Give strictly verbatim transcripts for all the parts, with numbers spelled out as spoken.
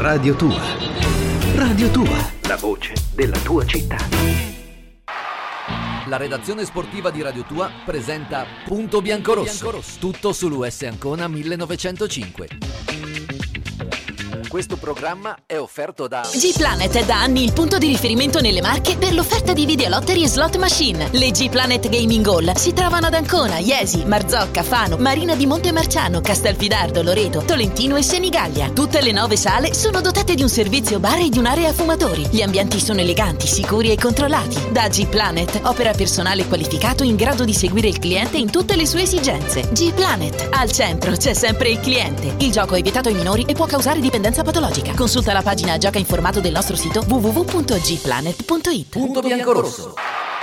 Radio Tua. Radio Tua, la voce della tua città. La redazione sportiva di Radio Tua presenta Punto Biancorosso, tutto sull'U S Ancona millenovecentocinque. Questo programma è offerto da G-Planet è da anni il punto di riferimento nelle Marche per l'offerta di videolottery e slot machine. Le G-Planet Gaming Hall si trovano ad Ancona, Iesi, Marzocca, Fano, Marina di Montemarciano, Castelfidardo, Loreto, Tolentino e Senigallia. Tutte le nove sale sono dotate di un servizio bar e di un'area fumatori. Gli ambienti sono eleganti, sicuri e controllati. Da G-Planet opera personale qualificato in grado di seguire il cliente in tutte le sue esigenze. G-Planet, al centro c'è sempre il cliente. Il gioco è vietato ai minori e può causare dipendenza patologica. Consulta la pagina Gioca informato del nostro sito w w w punto g planet punto i t. Punto Biancorosso.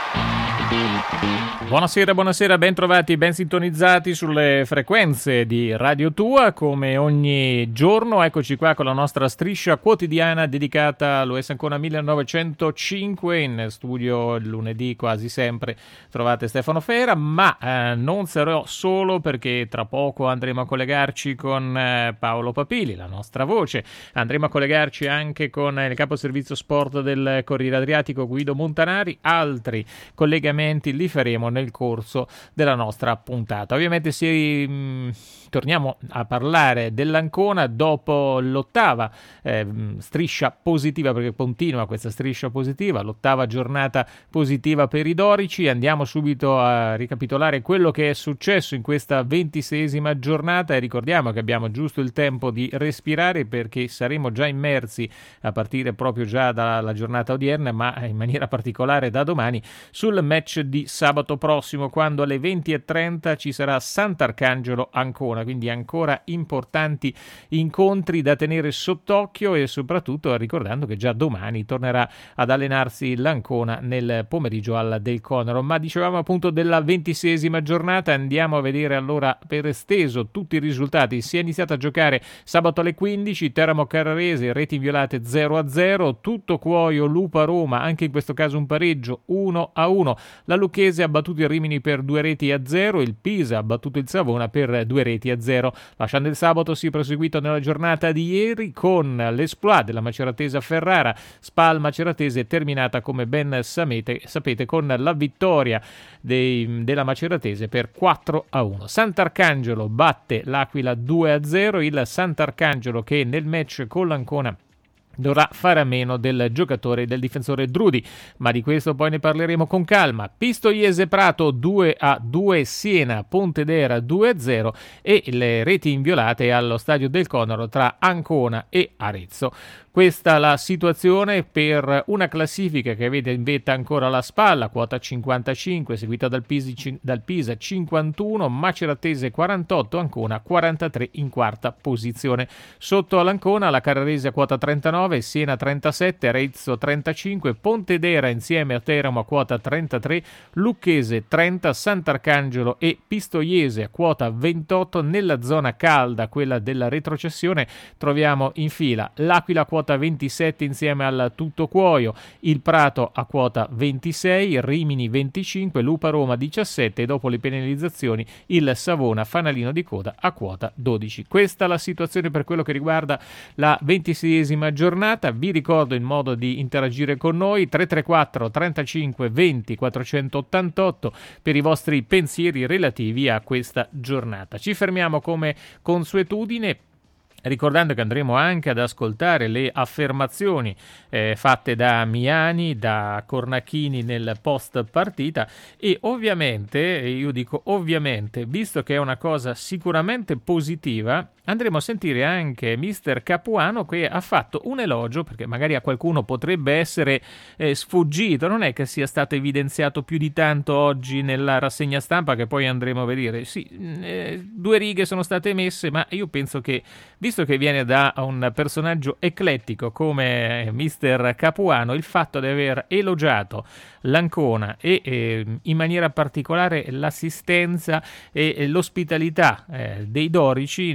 Buonasera, buonasera, ben trovati, ben sintonizzati sulle frequenze di Radio Tua. Come ogni giorno, eccoci qua con la nostra striscia quotidiana dedicata all'U S Ancona millenovecentocinque. In studio lunedì quasi sempre trovate Stefano Fera, ma eh, non sarò solo, perché tra poco andremo a collegarci con eh, Paolo Papili, la nostra voce. Andremo a collegarci anche con il capo servizio sport del Corriere Adriatico, Guido Montanari. Altri collegamenti li faremo nel nel corso della nostra puntata. Ovviamente si, mh, torniamo a parlare dell'Ancona dopo l'ottava eh, striscia positiva, perché continua questa striscia positiva, l'ottava giornata positiva per i dorici. Andiamo subito a ricapitolare quello che è successo in questa ventiseiesima giornata e ricordiamo che abbiamo giusto il tempo di respirare, perché saremo già immersi a partire proprio già dalla giornata odierna, ma in maniera particolare da domani, sul match di sabato prossimo, quando alle venti e trenta ci sarà Sant'Arcangelo Ancona, quindi ancora importanti incontri da tenere sott'occhio, e soprattutto ricordando che già domani tornerà ad allenarsi l'Ancona nel pomeriggio al Del Conero. Ma dicevamo appunto della ventiseiesima giornata, andiamo a vedere allora per esteso tutti i risultati. Si è iniziato a giocare sabato alle quindici, Teramo Carrarese, reti inviolate zero a zero, Tutto Cuoio Lupa Roma, anche in questo caso un pareggio uno a uno, la Lucchese ha battuto il Rimini per due reti a zero, il Pisa ha battuto il Savona per due reti a zero. Lasciando il sabato si è proseguito nella giornata di ieri con l'Esploit della Maceratese a Ferrara. Spal Maceratese è terminata, come ben sapete, sapete con la vittoria dei, della Maceratese per quattro a uno. Sant'Arcangelo batte l'Aquila due a zero, il Sant'Arcangelo che nel match con l'Ancona dovrà fare a meno del giocatore del difensore Drudi, ma di questo poi ne parleremo con calma. Pistoiese Prato due a due, Siena Pontedera due a zero e le reti inviolate allo stadio del Conero tra Ancona e Arezzo. Questa la situazione per una classifica che vede in vetta ancora la Spalla, quota cinquantacinque, seguita dal, Pisi, dal Pisa cinquantuno, Maceratese quarantotto, Ancona quarantatré in quarta posizione. Sotto all'Ancona la Carrarese a quota trentanove, Siena trentasette, Arezzo trentacinque, Pontedera insieme a Teramo a quota trentatré, Lucchese trenta, Sant'Arcangelo e Pistoiese a quota ventotto. Nella zona calda, quella della retrocessione, troviamo in fila l'Aquila a quota ventisette insieme al Tutto Cuoio, il Prato a quota ventisei, Rimini venticinque, Lupa Roma diciassette e dopo le penalizzazioni il Savona fanalino di coda a quota dodici. Questa è la situazione per quello che riguarda la ventiseiesima giornata. Vi ricordo il modo di interagire con noi: tre tre quattro trentacinque venti quattrocentottantotto per i vostri pensieri relativi a questa giornata. Ci fermiamo come consuetudine, ricordando che andremo anche ad ascoltare le affermazioni eh, fatte da Miani, da Cornacchini nel post partita, e ovviamente, io dico ovviamente, visto che è una cosa sicuramente positiva, andremo a sentire anche mister Capuano, che ha fatto un elogio, perché magari a qualcuno potrebbe essere eh, sfuggito, non è che sia stato evidenziato più di tanto oggi nella rassegna stampa, che poi andremo a vedere. Sì, eh, due righe sono state messe, ma io penso che, visto che viene da un personaggio eclettico come mister Capuano, il fatto di aver elogiato l'Ancona e eh, in maniera particolare l'assistenza e, e l'ospitalità eh, dei dorici nei suoi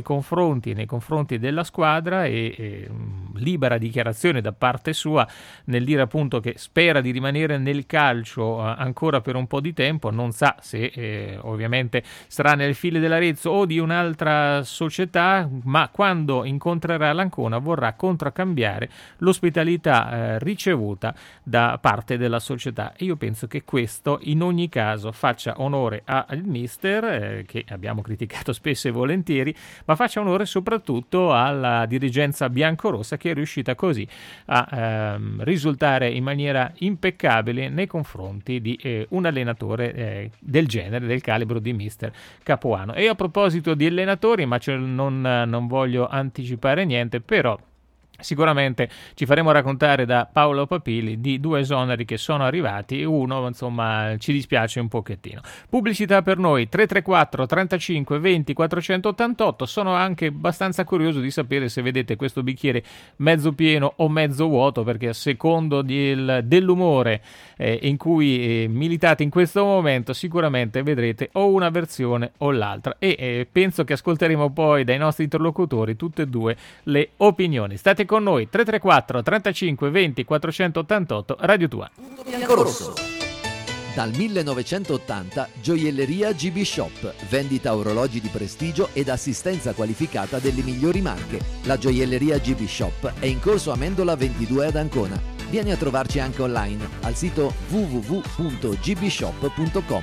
confronti, nei confronti della squadra e, e libera dichiarazione da parte sua nel dire appunto che spera di rimanere nel calcio eh, ancora per un po' di tempo, non sa se eh, ovviamente sarà nel file dell'Arezzo o di un'altra società, ma quando incontrerà l'Ancona vorrà contraccambiare l'ospitalità eh, ricevuta da parte della società, e io penso che questo in ogni caso faccia onore al mister eh, che abbiamo criticato spesso e volentieri, ma faccia onore soprattutto alla dirigenza biancorossa che è riuscita così a ehm, risultare in maniera impeccabile nei confronti di eh, un allenatore eh, del genere, del calibro di mister Capuano. E a proposito di allenatori, ma cioè non, non voglio anticipare niente, però sicuramente ci faremo raccontare da Paolo Papili di due esoneri che sono arrivati, uno insomma ci dispiace un pochettino. Pubblicità per noi tre tre quattro trentacinque venti quattrocentottantotto. Sono anche abbastanza curioso di sapere se vedete questo bicchiere mezzo pieno o mezzo vuoto, perché a secondo del, dell'umore eh, in cui eh, militate in questo momento sicuramente vedrete o una versione o l'altra, e eh, penso che ascolteremo poi dai nostri interlocutori tutte e due le opinioni. State con noi, tre tre quattro trentacinque venti quattrocentottantotto, Radio Tua. Punto Biancorosso. Dal millenovecentottanta Gioielleria G B Shop, vendita orologi di prestigio ed assistenza qualificata delle migliori marche. La Gioielleria G B Shop è in corso Amendola ventidue ad Ancona. Vieni a trovarci anche online al sito w w w punto g b shop punto com.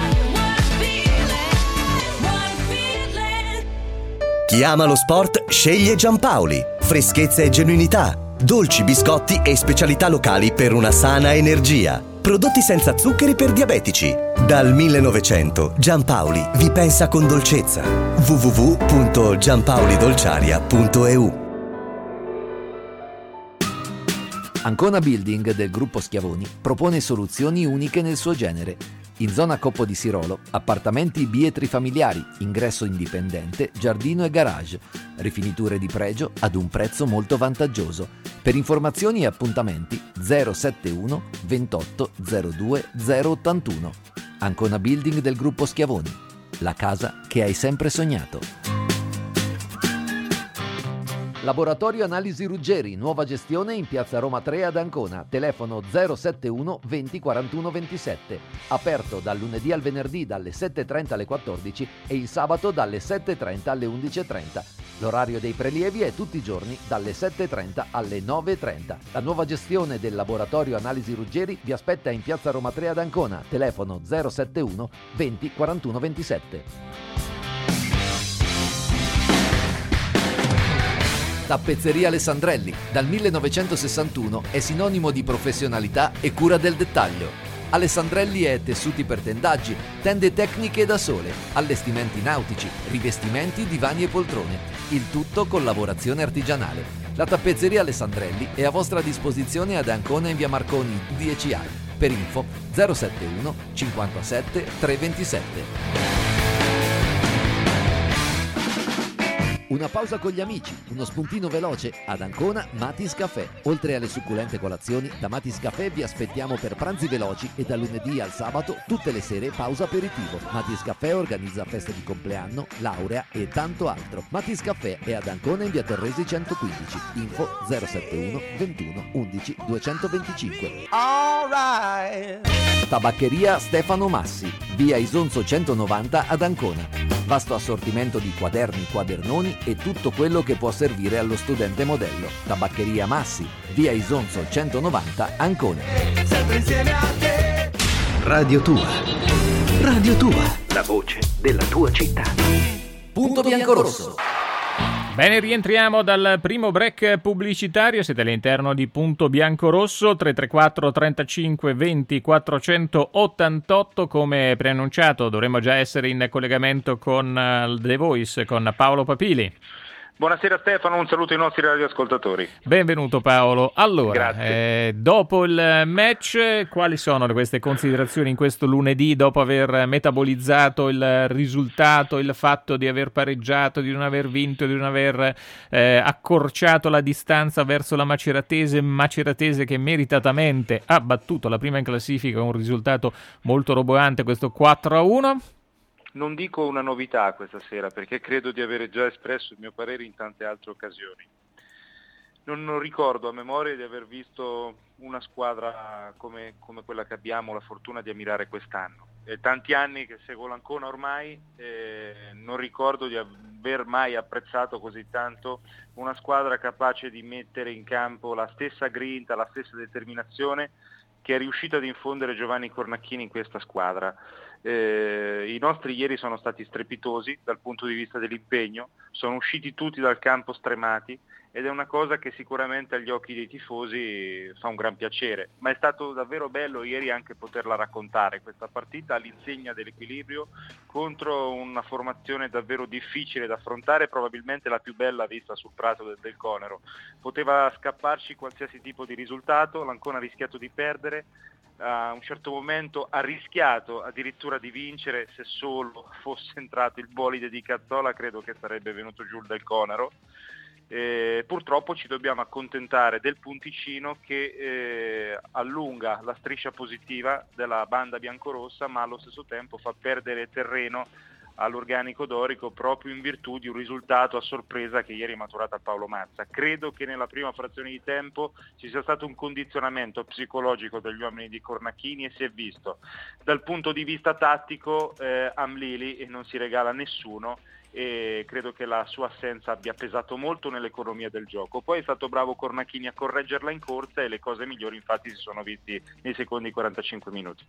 Chi ama lo sport sceglie Giampaoli. Freschezza e genuinità, dolci, biscotti e specialità locali per una sana energia. Prodotti senza zuccheri per diabetici. Dal millenovecento Giampaoli vi pensa con dolcezza. w w w punto giampaolidolciaria punto e u. Ancona Building del gruppo Schiavoni propone soluzioni uniche nel suo genere. In zona Coppo di Sirolo, appartamenti bietri familiari, ingresso indipendente, giardino e garage, rifiniture di pregio ad un prezzo molto vantaggioso. Per informazioni e appuntamenti zero sette uno ventotto zero due zero ottantuno. Ancona Building del gruppo Schiavoni, la casa che hai sempre sognato. Laboratorio Analisi Ruggeri, nuova gestione in piazza Roma tre ad Ancona, telefono zero sette uno venti quarantuno ventisette, aperto dal lunedì al venerdì dalle sette e trenta alle quattordici e il sabato dalle sette e trenta alle undici e trenta. L'orario dei prelievi è tutti i giorni dalle sette e trenta alle nove e trenta. La nuova gestione del Laboratorio Analisi Ruggeri vi aspetta in piazza Roma tre ad Ancona, telefono zero sette uno venti quarantuno ventisette. Tappezzeria Alessandrelli, dal millenovecentosessantuno è sinonimo di professionalità e cura del dettaglio. Alessandrelli è tessuti per tendaggi, tende tecniche da sole, allestimenti nautici, rivestimenti, divani e poltrone, il tutto con lavorazione artigianale. La tappezzeria Alessandrelli è a vostra disposizione ad Ancona in via Marconi dieci A. Per info zero sette uno cinquantasette trecentoventisette. Una pausa con gli amici, uno spuntino veloce ad Ancona Matis Caffè. Oltre alle succulente colazioni, da Matis Caffè vi aspettiamo per pranzi veloci e da lunedì al sabato tutte le sere pausa aperitivo. Matis Caffè organizza feste di compleanno, laurea e tanto altro. Matis Caffè è ad Ancona in via Torresi centoquindici. Info zero sette uno ventuno undici duecentoventicinque. All right. Tabaccheria Stefano Massi, via Isonzo centonovanta ad Ancona. Vasto assortimento di quaderni, quadernoni e tutto quello che può servire allo studente modello. Tabaccheria Massi, via Isonzo centonovanta, Ancona. Sempre insieme a te. Radio Tua. Radio Tua, la voce della tua città. Punto Biancorosso. Bene, rientriamo dal primo break pubblicitario. Siete all'interno di Punto Biancorosso, tre tre quattro trentacinque venti quattrocentottantotto. Come preannunciato dovremmo già essere in collegamento con uh, The Voice, con Paolo Papili. Buonasera Stefano, un saluto ai nostri radioascoltatori. Benvenuto Paolo. Allora, eh, dopo il match, quali sono queste considerazioni in questo lunedì, dopo aver metabolizzato il risultato, il fatto di aver pareggiato, di non aver vinto, di non aver eh, accorciato la distanza verso la Maceratese, Maceratese che meritatamente ha battuto la prima in classifica con un risultato molto roboante, questo quattro a uno? Non dico una novità questa sera, perché credo di avere già espresso il mio parere in tante altre occasioni. Non, non ricordo a memoria di aver visto una squadra come, come quella che abbiamo la fortuna di ammirare quest'anno. È tanti anni che seguo l'Ancona ormai, eh, non ricordo di aver mai apprezzato così tanto una squadra capace di mettere in campo la stessa grinta, la stessa determinazione che è riuscita ad infondere Giovanni Cornacchini in questa squadra. Eh, I nostri ieri sono stati strepitosi dal punto di vista dell'impegno, sono usciti tutti dal campo stremati ed è una cosa che sicuramente agli occhi dei tifosi fa un gran piacere, ma è stato davvero bello ieri anche poterla raccontare questa partita all'insegna dell'equilibrio contro una formazione davvero difficile da affrontare, probabilmente la più bella vista sul prato del, del Conero. Poteva scapparci qualsiasi tipo di risultato, l'Ancona ha rischiato di perdere, a un certo momento ha rischiato addirittura di vincere, se solo fosse entrato il bolide di Cazzola credo che sarebbe venuto giù del Conero. Eh, purtroppo ci dobbiamo accontentare del punticino che eh, allunga la striscia positiva della banda biancorossa, ma allo stesso tempo fa perdere terreno all'organico dorico proprio in virtù di un risultato a sorpresa che ieri è maturato a Paolo Mazza. Credo che nella prima frazione di tempo ci sia stato un condizionamento psicologico degli uomini di Cornacchini e si è visto. Dal punto di vista tattico eh, Amlili non si regala a nessuno e credo che la sua assenza abbia pesato molto nell'economia del gioco. Poi è stato bravo Cornacchini a correggerla in corsa e le cose migliori infatti si sono visti nei secondi quarantacinque minuti.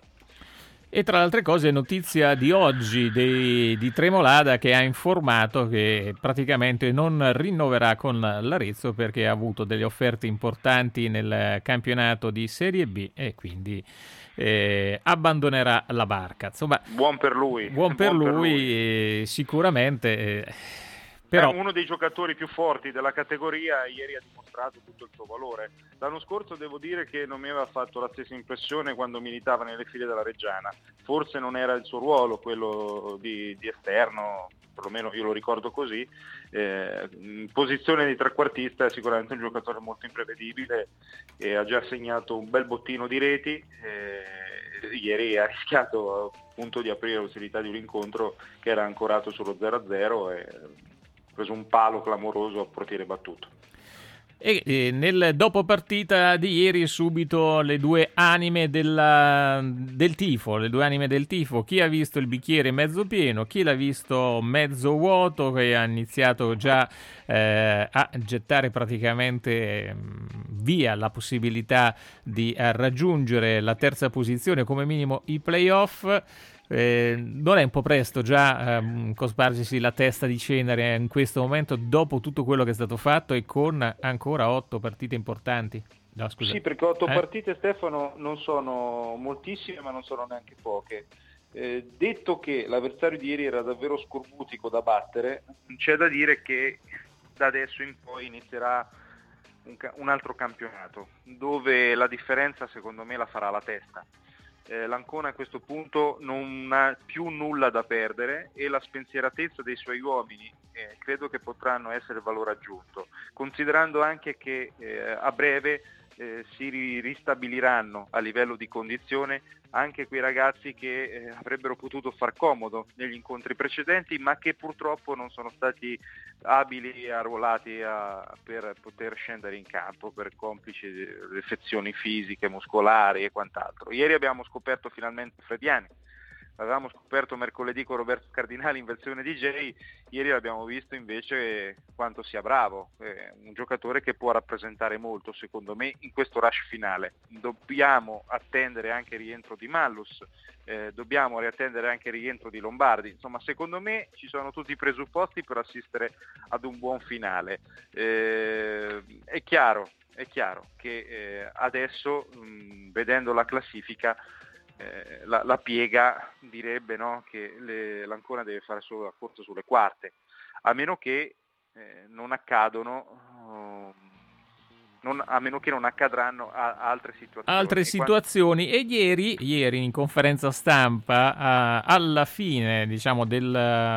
E tra le altre cose notizia di oggi dei, di Tremolada che ha informato che praticamente non rinnoverà con l'Arezzo perché ha avuto delle offerte importanti nel campionato di Serie B e quindi eh, abbandonerà la barca. Insomma, buon per lui. Buon per buon lui, per lui. Eh, sicuramente. Eh, però... È uno dei giocatori più forti della categoria, ieri ha dimostrato tutto il suo valore. L'anno scorso devo dire che non mi aveva fatto la stessa impressione quando militava nelle file della Reggiana. Forse non era il suo ruolo quello di, di esterno, perlomeno io lo ricordo così. Eh, in posizione di trequartista è sicuramente un giocatore molto imprevedibile e ha già segnato un bel bottino di reti. Eh, ieri ha rischiato appunto di aprire la possibilità di un incontro che era ancorato sullo zero a zero e ha preso un palo clamoroso a portiere battuto. E eh, nel dopo partita di ieri subito le due anime della, del tifo, le due anime del tifo, chi ha visto il bicchiere mezzo pieno, chi l'ha visto mezzo vuoto, che ha iniziato già eh, a gettare praticamente eh, via la possibilità di eh, raggiungere la terza posizione, come minimo i playoff. Eh, non è un po' presto già ehm, cospargersi la testa di cenere in questo momento dopo tutto quello che è stato fatto e con ancora otto partite importanti? No, scusa. Sì, perché otto eh? partite, Stefano, non sono moltissime ma non sono neanche poche. Eh, detto che l'avversario di ieri era davvero scorbutico da battere, c'è da dire che da adesso in poi inizierà un, un altro campionato dove la differenza secondo me la farà la testa. Eh, L'Ancona a questo punto non ha più nulla da perdere e la spensieratezza dei suoi uomini eh, credo che potranno essere valore aggiunto, considerando anche che eh, a breve eh, si ri- ristabiliranno a livello di condizione anche quei ragazzi che eh, avrebbero potuto far comodo negli incontri precedenti ma che purtroppo non sono stati abili e arruolati a, per poter scendere in campo per complici affezioni fisiche, muscolari e quant'altro. Ieri abbiamo scoperto finalmente Frediani, l'avevamo scoperto mercoledì con Roberto Cardinali in versione D J, ieri abbiamo visto invece quanto sia bravo, eh, un giocatore che può rappresentare molto secondo me in questo rush finale. Dobbiamo attendere anche il rientro di Mallus, eh, dobbiamo riattendere anche il rientro di Lombardi, insomma secondo me ci sono tutti i presupposti per assistere ad un buon finale. Eh, è chiaro, è chiaro che eh, adesso mh, vedendo la classifica Eh, la, la piega direbbe no, che le, l'Ancona deve fare solo la corsa sulle quarte, a meno che eh, non accadono uh, non, a meno che non accadranno a, a altre situazioni. Altre situazioni e, quando... e ieri, ieri in conferenza stampa uh, alla fine diciamo del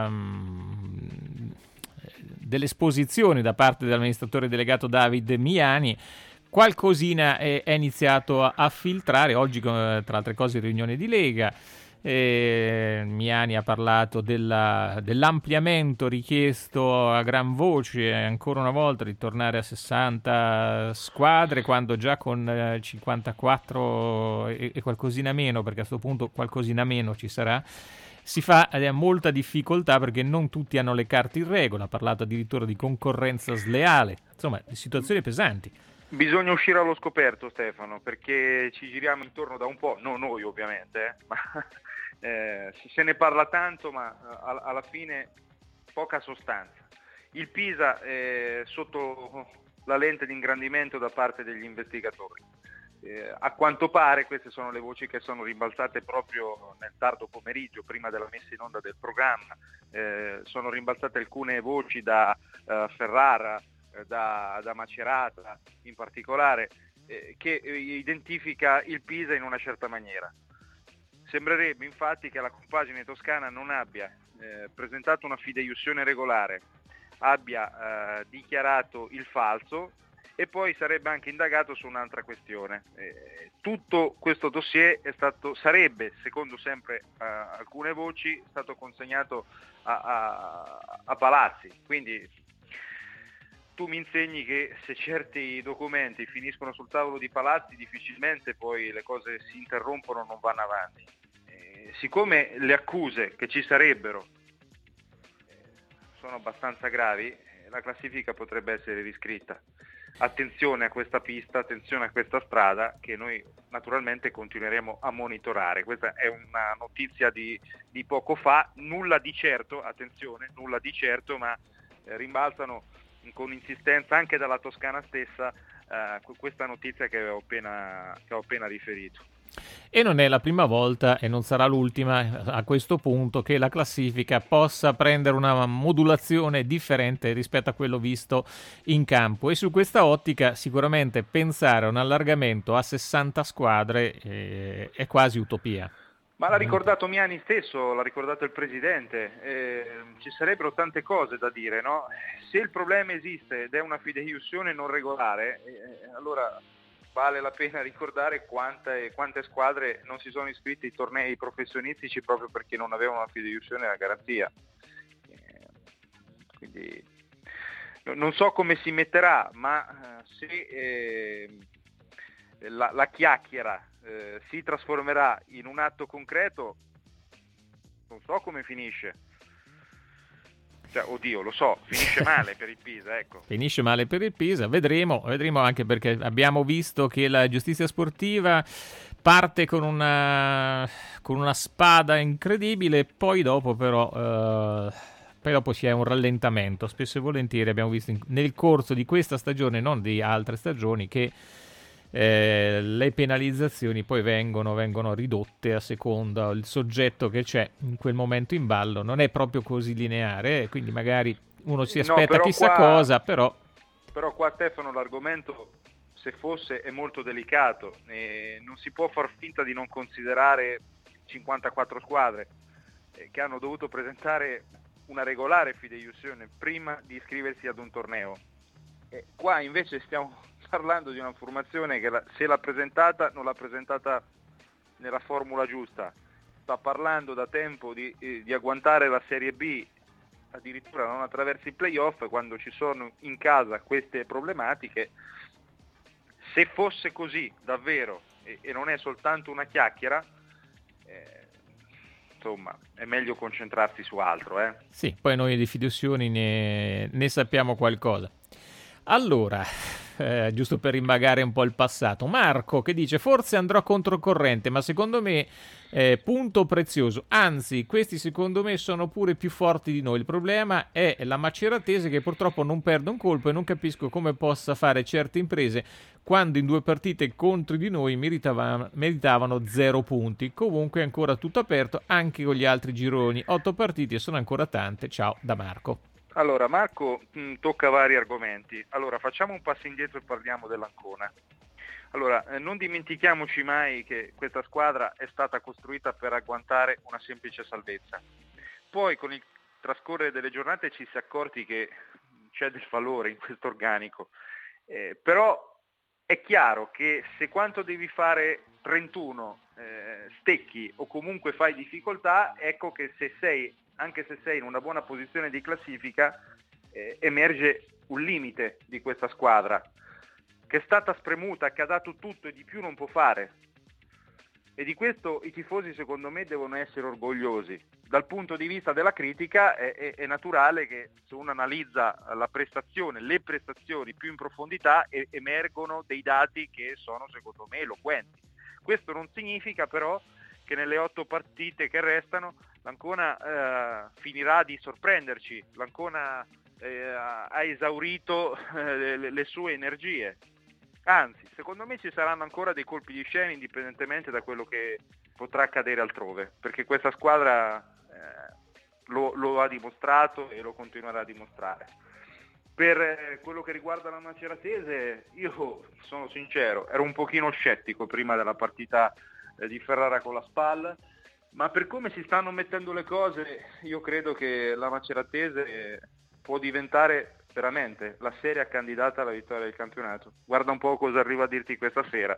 um, dell'esposizione da parte dell'amministratore delegato David Miani, qualcosina è, è iniziato a, a filtrare oggi, tra altre cose, riunione di Lega. E Miani ha parlato della, dell'ampliamento richiesto a gran voce ancora una volta di tornare a sessanta squadre, quando già con eh, cinquantaquattro e, e qualcosina meno, perché a questo punto qualcosina meno ci sarà, si fa eh, molta difficoltà perché non tutti hanno le carte in regola. Ha parlato addirittura di concorrenza sleale, insomma di situazioni pesanti. Bisogna uscire allo scoperto, Stefano, perché ci giriamo intorno da un po', non noi ovviamente, eh, ma eh, se ne parla tanto, ma eh, alla fine poca sostanza. Il Pisa è sotto la lente di ingrandimento da parte degli investigatori. Eh, a quanto pare, queste sono le voci che sono rimbalzate proprio nel tardo pomeriggio, prima della messa in onda del programma, eh, sono rimbalzate alcune voci da eh, Ferrara, Da, da Macerata in particolare, eh, che identifica il Pisa in una certa maniera. Sembrerebbe infatti che la compagine toscana non abbia eh, presentato una fideiussione regolare, abbia eh, dichiarato il falso e poi sarebbe anche indagato su un'altra questione. Eh, tutto questo dossier è stato, sarebbe, secondo sempre eh, alcune voci, stato consegnato a, a, a Palazzi, quindi tu mi insegni che se certi documenti finiscono sul tavolo di Palazzi difficilmente poi le cose si interrompono o non vanno avanti. Eh, siccome le accuse che ci sarebbero eh, sono abbastanza gravi, eh, la classifica potrebbe essere riscritta. Attenzione a questa pista, attenzione a questa strada che noi naturalmente continueremo a monitorare. Questa è una notizia di, di poco fa, nulla di certo, attenzione, nulla di certo, ma eh, rimbalzano con insistenza anche dalla Toscana stessa eh, questa notizia che ho appena, che ho appena riferito. E non è la prima volta e non sarà l'ultima a questo punto che la classifica possa prendere una modulazione differente rispetto a quello visto in campo, e su questa ottica sicuramente pensare a un allargamento a sessanta squadre eh, è quasi utopia. Ma l'ha ricordato Miani stesso, l'ha ricordato il Presidente, eh, ci sarebbero tante cose da dire, no? Se il problema esiste ed è una fideiussione non regolare, eh, allora vale la pena ricordare quante, quante squadre non si sono iscritte ai tornei professionistici proprio perché non avevano una fideiussione e la garanzia. Eh, quindi non so come si metterà, ma eh, se eh, la, la chiacchiera Eh, si trasformerà in un atto concreto, non so come finisce. Cioè, oddio, lo so, finisce male per il Pisa, ecco. Finisce male per il Pisa, vedremo, vedremo anche perché abbiamo visto che la giustizia sportiva parte con una, con una spada incredibile, poi dopo però... Eh... Poi dopo c'è un rallentamento, spesso e volentieri abbiamo visto in, nel corso di questa stagione, non di altre stagioni, che Eh, le penalizzazioni poi vengono, vengono ridotte a seconda il soggetto che c'è in quel momento in ballo, non è proprio così lineare, quindi magari uno si aspetta no, chissà qua, cosa, però però qua Stefano l'argomento, se fosse, è molto delicato e non si può far finta di non considerare cinquantaquattro squadre eh, che hanno dovuto presentare una regolare fideiussione prima di iscriversi ad un torneo. E qua invece stiamo parlando di una formazione che la, se l'ha presentata non l'ha presentata nella formula giusta, sta parlando da tempo di, eh, di agguantare la Serie B, addirittura non attraverso i playoff, quando ci sono in casa queste problematiche. Se fosse così davvero e, e non è soltanto una chiacchiera, eh, insomma è meglio concentrarsi su altro. Eh? Sì, poi noi di fideiussioni ne, ne sappiamo qualcosa. Allora, eh, giusto per invagare un po' il passato, Marco che dice forse andrò controcorrente, ma secondo me eh, punto prezioso, anzi questi secondo me sono pure più forti di noi, il problema è la Maceratese che purtroppo non perde un colpo e non capisco come possa fare certe imprese quando in due partite contro di noi meritavano, meritavano zero punti. Comunque è ancora tutto aperto anche con gli altri gironi, otto partite sono ancora tante. Ciao da Marco. Allora Marco mh, tocca vari argomenti. Allora facciamo un passo indietro e parliamo dell'Ancona. Allora eh, non dimentichiamoci mai che questa squadra è stata costruita per agguantare una semplice salvezza. Poi con il trascorrere delle giornate ci si è accorti che c'è del valore in questo organico, eh, però è è chiaro che se quanto devi fare trentuno eh, stecchi o comunque fai difficoltà, ecco che se sei, anche se sei in una buona posizione di classifica, eh, emerge un limite di questa squadra, che è stata spremuta, che ha dato tutto e di più non può fare. E di questo i tifosi secondo me devono essere orgogliosi. Dal punto di vista della critica è, è, è naturale che se uno analizza la prestazione, le prestazioni più in profondità, e, emergono dei dati che sono secondo me eloquenti. Questo non significa però che nelle otto partite che restano l'Ancona eh, finirà di sorprenderci, l'Ancona eh, ha esaurito eh, le, le sue energie. Anzi, secondo me ci saranno ancora dei colpi di scena indipendentemente da quello che potrà accadere altrove, perché questa squadra eh, lo, lo ha dimostrato e lo continuerà a dimostrare. Per eh, quello che riguarda la Maceratese, io sono sincero, ero un pochino scettico prima della partita eh, di Ferrara con la Spal, ma per come si stanno mettendo le cose io credo che la Maceratese può diventare veramente la seria candidata alla vittoria del campionato. Guarda un po' cosa arriva a dirti questa sera.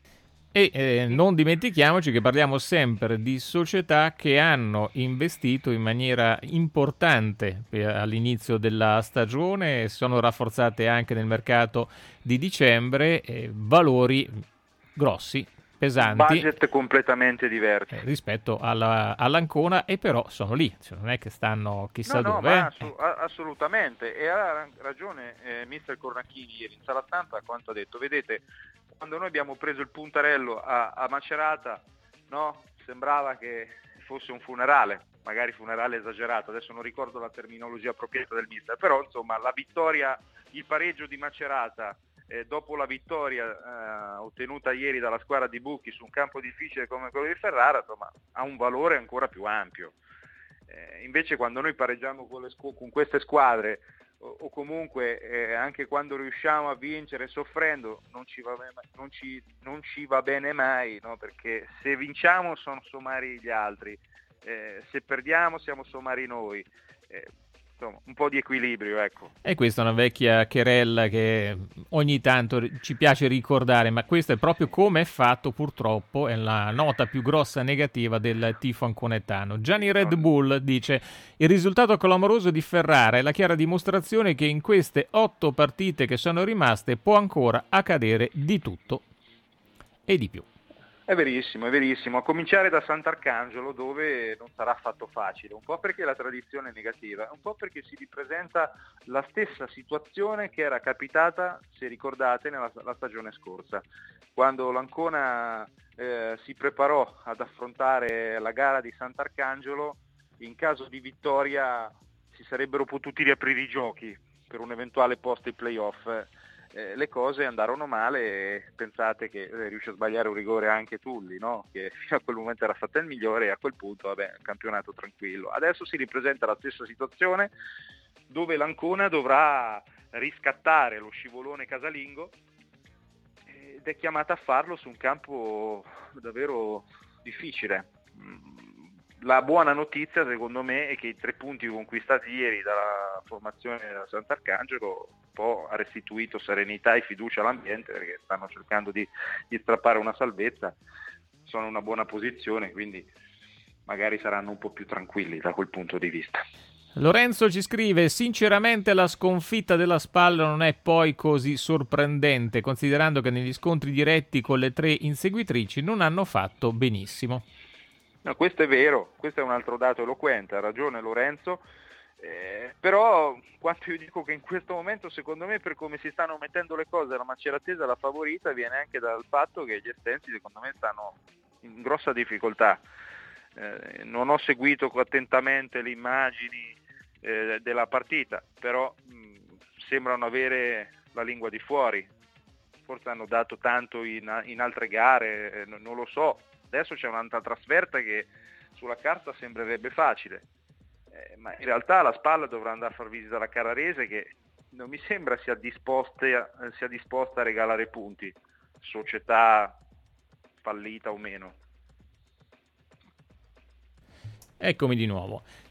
E eh, non dimentichiamoci che parliamo sempre di società che hanno investito in maniera importante per, all'inizio della stagione, sono rafforzate anche nel mercato di dicembre, eh, valori grossi, pesanti, budget completamente diversi eh, rispetto alla, all'Ancona, e però sono lì, cioè, non è che stanno chissà no, no, dove. Ma eh. assu- assolutamente, e ha ragione eh, mister Cornacchini ieri in sala stampa quanto ha detto. Vedete, quando noi abbiamo preso il puntarello a, a Macerata, no, sembrava che fosse un funerale, magari funerale esagerato, adesso non ricordo la terminologia appropriata del mister, però insomma la vittoria, il pareggio di Macerata eh, dopo la vittoria eh, ottenuta ieri dalla squadra di Bucchi su un campo difficile come quello di Ferrara, insomma ha un valore ancora più ampio. Eh, invece quando noi pareggiamo con, le scu- con queste squadre o, o comunque eh, anche quando riusciamo a vincere soffrendo non ci va bene, non ci, non ci va bene mai, no? Perché se vinciamo sono sommari gli altri, eh, se perdiamo siamo sommari noi, eh, insomma un po' di equilibrio, ecco. E questa è una vecchia querella che ogni tanto ci piace ricordare, ma questo è proprio come è fatto, purtroppo, è la nota più grossa negativa del tifo anconetano. Gianni Red Bull dice: il risultato clamoroso di Ferrara è la chiara dimostrazione che in queste otto partite che sono rimaste può ancora accadere di tutto e di più. È verissimo, è verissimo, a cominciare da Sant'Arcangelo, dove non sarà affatto facile, un po' perché la tradizione è negativa, un po' perché si ripresenta la stessa situazione che era capitata, se ricordate, nella la stagione scorsa, quando l'Ancona eh, si preparò ad affrontare la gara di Sant'Arcangelo. In caso di vittoria si sarebbero potuti riaprire i giochi per un eventuale posto ai playoff. Eh, le cose andarono male e pensate che eh, riuscì a sbagliare un rigore anche Tulli, no? Che fino a quel momento era stato il migliore, e a quel punto vabbè, campionato tranquillo. Adesso si ripresenta la stessa situazione, dove l'Ancona dovrà riscattare lo scivolone casalingo ed è chiamata a farlo su un campo davvero difficile. La buona notizia secondo me è che i tre punti conquistati ieri dalla formazione da Sant'Arcangelo un po' ha restituito serenità e fiducia all'ambiente, perché stanno cercando di, di strappare una salvezza, sono in una buona posizione, quindi magari saranno un po' più tranquilli da quel punto di vista. Lorenzo ci scrive: sinceramente la sconfitta della Spal non è poi così sorprendente, considerando che negli scontri diretti con le tre inseguitrici non hanno fatto benissimo. No, questo è vero, questo è un altro dato eloquente, ha ragione Lorenzo, eh, però quanto io dico che in questo momento secondo me, per come si stanno mettendo le cose, la Maceratese, la favorita, viene anche dal fatto che gli estensi secondo me stanno in grossa difficoltà. Eh, non ho seguito attentamente le immagini eh, della partita, però mh, sembrano avere la lingua di fuori, forse hanno dato tanto in, in altre gare, eh, non, non lo so. Adesso c'è un'altra trasferta che sulla carta sembrerebbe facile, eh, ma in realtà la Spalla dovrà andare a far visita alla Carrarese, che non mi sembra sia disposta, eh, sia disposta a regalare punti, società fallita o meno. Eccomi di nuovo.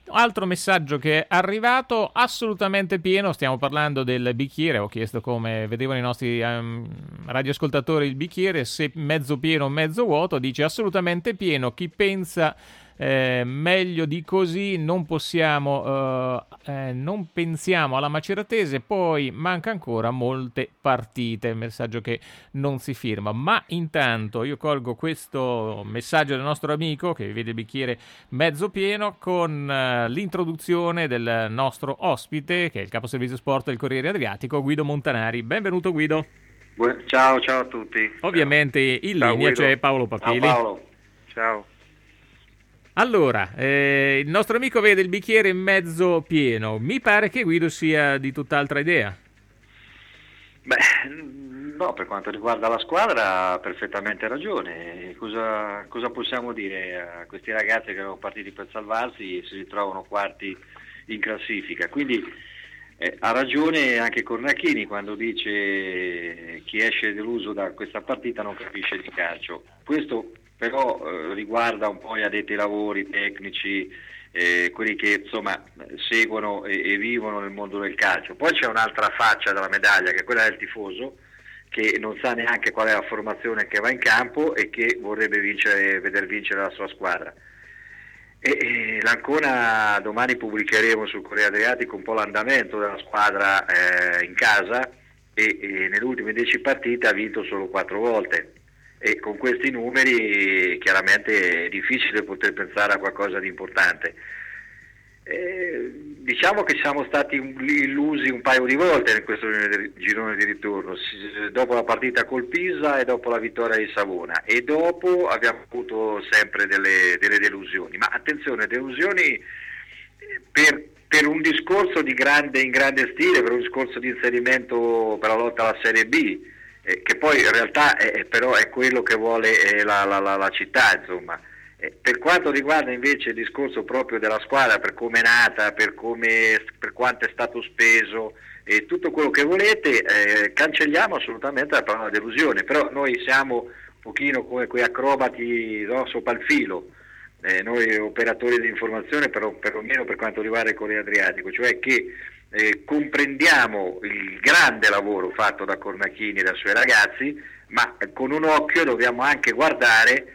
Altro messaggio che è arrivato, assolutamente pieno, stiamo parlando del bicchiere, ho chiesto come vedevano i nostri um, radioascoltatori il bicchiere, se mezzo pieno o mezzo vuoto, dice assolutamente pieno, chi pensa eh, meglio di così non possiamo, eh, eh, non pensiamo alla Maceratese, poi manca ancora molte partite, messaggio che non si firma, ma intanto io colgo questo messaggio del nostro amico che vede il bicchiere mezzo pieno con uh, l'introduzione del nostro ospite che è il caposervizio sport del Corriere Adriatico, Guido Montanari. Benvenuto Guido. Ciao, ciao a tutti. Ovviamente in ciao, linea Guido. c'è Paolo Papili. Ciao Paolo. Ciao. Allora, eh, il nostro amico vede il bicchiere mezzo pieno. Mi pare che Guido sia di tutt'altra idea. Beh, no, per quanto riguarda la squadra ha perfettamente ragione. Cosa, cosa possiamo dire a questi ragazzi che erano partiti per salvarsi e si ritrovano quarti in classifica? Quindi eh, ha ragione anche Cornacchini quando dice chi esce deluso da questa partita non capisce di calcio. Questo però eh, riguarda un po' gli addetti ai lavori, tecnici, eh, quelli che insomma seguono e, e vivono nel mondo del calcio. Poi c'è un'altra faccia della medaglia che è quella del tifoso che non sa neanche qual è la formazione che va in campo e che vorrebbe vincere, veder vincere la sua squadra. E, e l'Ancona domani pubblicheremo sul Corriere Adriatico un po' l'andamento della squadra eh, in casa e, e nelle ultime dieci partite ha vinto solo quattro volte. E con questi numeri chiaramente è difficile poter pensare a qualcosa di importante. Eh, diciamo che siamo stati illusi un paio di volte in questo girone di ritorno, dopo la partita col Pisa e dopo la vittoria di Savona, e dopo abbiamo avuto sempre delle, delle delusioni, ma attenzione, delusioni per, per un discorso di grande, in grande stile, per un discorso di inserimento per la lotta alla Serie B, Eh, che poi in realtà è, però è quello che vuole eh, la, la, la, la città, insomma. Eh, per quanto riguarda invece il discorso proprio della squadra, per come è nata, per, come, per quanto è stato speso e eh, tutto quello che volete, eh, cancelliamo assolutamente la parola delusione, però noi siamo un pochino come quei acrobati, no, sopra il filo, eh, noi operatori di informazione, però perlomeno per quanto riguarda il Corriere Adriatico, cioè che Eh, comprendiamo il grande lavoro fatto da Cornacchini e dai suoi ragazzi, ma eh, con un occhio dobbiamo anche guardare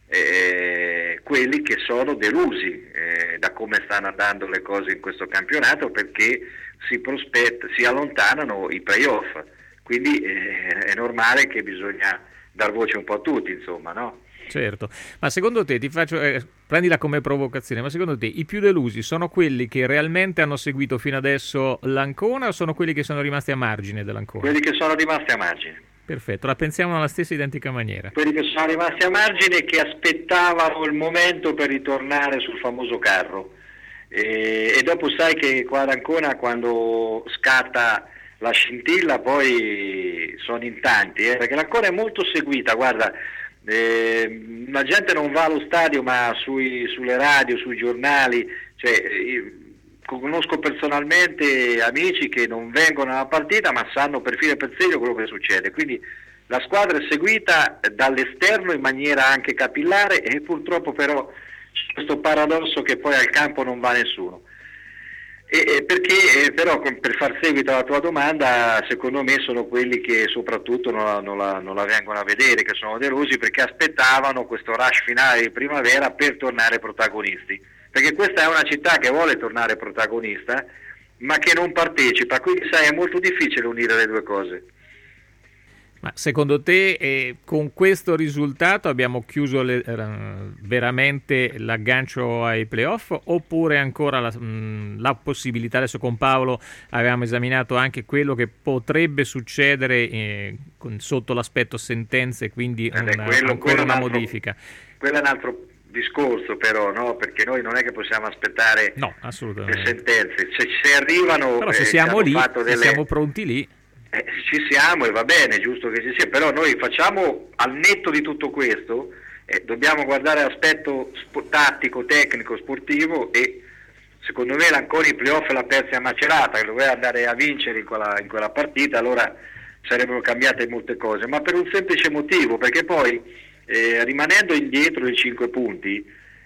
eh, quelli che sono delusi eh, da come stanno andando le cose in questo campionato, perché si prospetta, si allontanano i playoff, quindi eh, è normale che bisogna dar voce un po' a tutti, insomma, no? Certo, ma secondo te, ti faccio, eh, prendila come provocazione, ma secondo te i più delusi sono quelli che realmente hanno seguito fino adesso l'Ancona o sono quelli che sono rimasti a margine dell'Ancona? Quelli che sono rimasti a margine. Perfetto, la pensiamo nella stessa identica maniera. Quelli che sono rimasti a margine e che aspettavano il momento per ritornare sul famoso carro. E, e dopo sai che qua ad Ancona quando scatta la scintilla poi sono in tanti, eh, perché l'Ancona è molto seguita, guarda. Eh, la gente non va allo stadio ma sui, sulle radio, sui giornali, cioè, io conosco personalmente amici che non vengono alla partita ma sanno per filo e per segno quello che succede, quindi la squadra è seguita dall'esterno in maniera anche capillare e purtroppo però c'è questo paradosso che poi al campo non va nessuno. E, e perché eh, però per far seguito alla tua domanda, secondo me sono quelli che soprattutto non la, non, la, non la vengono a vedere, che sono delusi perché aspettavano questo rush finale di primavera per tornare protagonisti, perché questa è una città che vuole tornare protagonista ma che non partecipa, quindi sai, è molto difficile unire le due cose. Ma secondo te eh, con questo risultato abbiamo chiuso le, eh, veramente l'aggancio ai playoff oppure ancora la, mh, la possibilità, adesso con Paolo avevamo esaminato anche quello che potrebbe succedere eh, con, sotto l'aspetto sentenze, quindi eh beh, una, quello, ancora quello una un altro, modifica. Quello è un altro discorso però, no? Perché noi non è che possiamo aspettare no, assolutamente. le sentenze, se, se arrivano però se eh, siamo lì, delle... se siamo pronti lì. Eh, ci siamo e va bene, giusto che ci sia, però noi facciamo al netto di tutto questo, eh, dobbiamo guardare l'aspetto sp- tattico, tecnico, sportivo e secondo me l'Ancona i playoff l'ha persa a Macerata, che doveva andare a vincere in quella, in quella partita, allora sarebbero cambiate molte cose, ma per un semplice motivo, perché poi eh, rimanendo indietro di cinque punti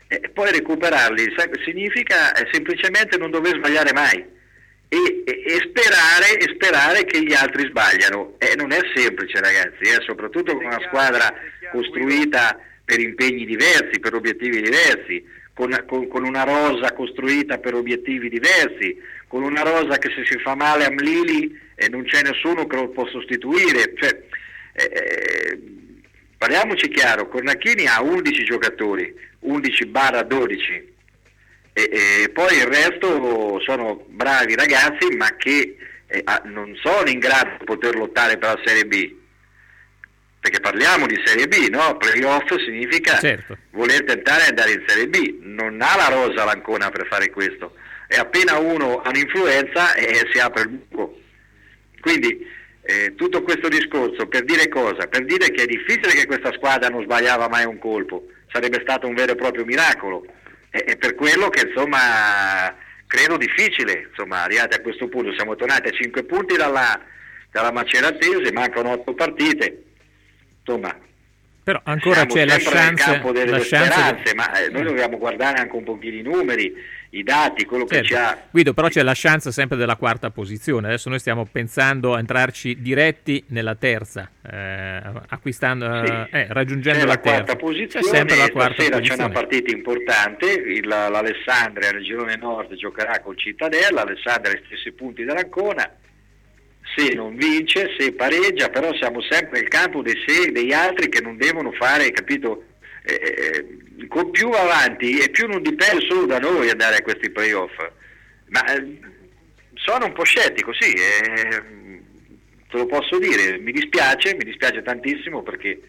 E poi recuperarli significa semplicemente non dover sbagliare mai e, e, e, sperare, e sperare che gli altri sbagliano. E non è semplice, ragazzi, eh, soprattutto con una squadra costruita per impegni diversi, per obiettivi diversi, con, con, con una rosa costruita per obiettivi diversi, con una rosa che se si fa male a Mlili eh, non c'è nessuno che lo può sostituire. Cioè, eh, parliamoci chiaro, Cornacchini ha undici giocatori, undici barra dodici, e, e poi il resto sono bravi ragazzi ma che eh, non sono in grado di poter lottare per la Serie B, perché parliamo di Serie B, no? Playoff significa certo. voler tentare di andare in Serie B, non ha la rosa l'Ancona per fare questo, e appena uno ha un'influenza eh, si apre il buco. Quindi eh, tutto questo discorso per dire cosa? Per dire che è difficile che questa squadra non sbagliava mai un colpo, sarebbe stato un vero e proprio miracolo, e, e per quello che insomma credo difficile, insomma arrivati a questo punto, siamo tornati a cinque punti dalla, dalla Maceratese, mancano otto partite, insomma però ancora c'è la chance, nel campo delle la speranze, che... ma eh, noi dobbiamo guardare anche un pochino i numeri, i dati, quello certo. che ci ha. Guido, però c'è la chance sempre della quarta posizione. Adesso noi stiamo pensando a entrarci diretti nella terza, eh, acquistando, Sì. eh, raggiungendo c'è la, la quarta terza. posizione, c'è sempre la quarta stasera posizione. c'è una partita importante, il, l'Alessandria nel girone nord giocherà col Cittadella, l'Alessandria ha gli stessi punti dell'Ancona, se non vince, se pareggia, però siamo sempre nel campo dei se degli altri che non devono fare, capito? Eh, con più avanti e più non dipende solo da noi andare a questi playoff, ma eh, sono un po' scettico, sì, eh, te lo posso dire, mi dispiace, mi dispiace tantissimo perché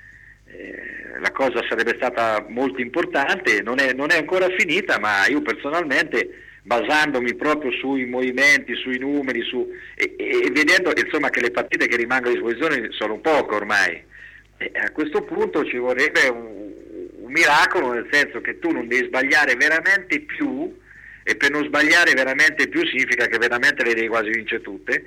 eh, la cosa sarebbe stata molto importante, non è, non è ancora finita, ma io personalmente, basandomi proprio sui movimenti, sui numeri, su, e, e vedendo insomma che le partite che rimangono a disposizione sono poche ormai, e a questo punto ci vorrebbe un, un miracolo, nel senso che tu non devi sbagliare veramente più, e per non sbagliare veramente più significa che veramente le devi quasi vincere tutte,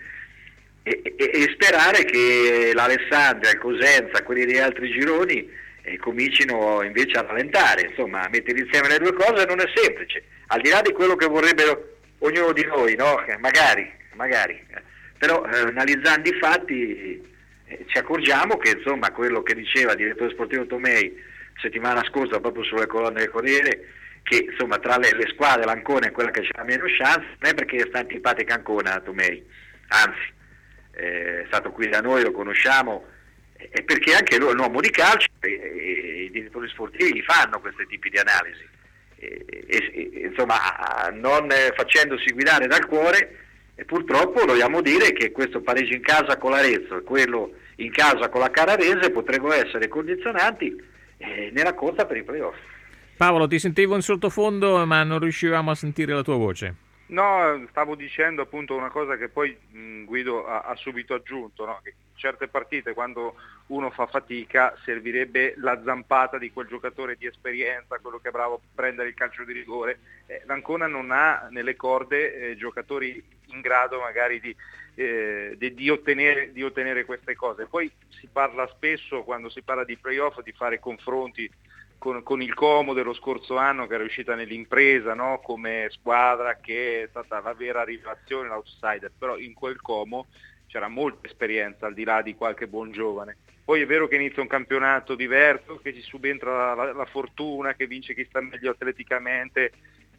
e, e, e sperare che l'Alessandria, il Cosenza, quelli degli altri gironi eh, comincino invece a rallentare, insomma a mettere insieme le due cose non è semplice, al di là di quello che vorrebbe ognuno di noi, no? magari, magari, però eh, analizzando i fatti eh, ci accorgiamo che insomma quello che diceva il direttore sportivo Tomei settimana scorsa proprio sulle colonne del Corriere, che insomma tra le, le squadre l'Ancona è quella che c'ha meno chance, non è perché sta antipatica Ancona Tomei, anzi eh, è stato qui da noi, lo conosciamo, è perché anche lui è un uomo di calcio e, e i direttori sportivi gli fanno questi tipi di analisi, e, e, e, insomma non eh, facendosi guidare dal cuore, e purtroppo dobbiamo dire che questo pareggio in casa con l'Arezzo e quello in casa con la Carrarese potrebbero essere condizionanti eh, nella corsa per i playoff. Paolo, ti sentivo in sottofondo ma non riuscivamo a sentire la tua voce. No, stavo dicendo appunto una cosa che poi mh, Guido ha, ha subito aggiunto, no? Che in certe partite quando uno fa fatica servirebbe la zampata di quel giocatore di esperienza, quello che è bravo a prendere il calcio di rigore. Eh, L'Ancona non ha nelle corde eh, giocatori in grado magari di, eh, di, di, ottenere, di ottenere queste cose. Poi si parla spesso, quando si parla di playoff, di fare confronti Con, con il Como dello scorso anno, che era uscita nell'impresa, no? Come squadra che è stata la vera rivelazione, l'outsider, però in quel Como c'era molta esperienza al di là di qualche buon giovane. Poi è vero che inizia un campionato diverso, che ci subentra la, la, la fortuna, che vince chi sta meglio atleticamente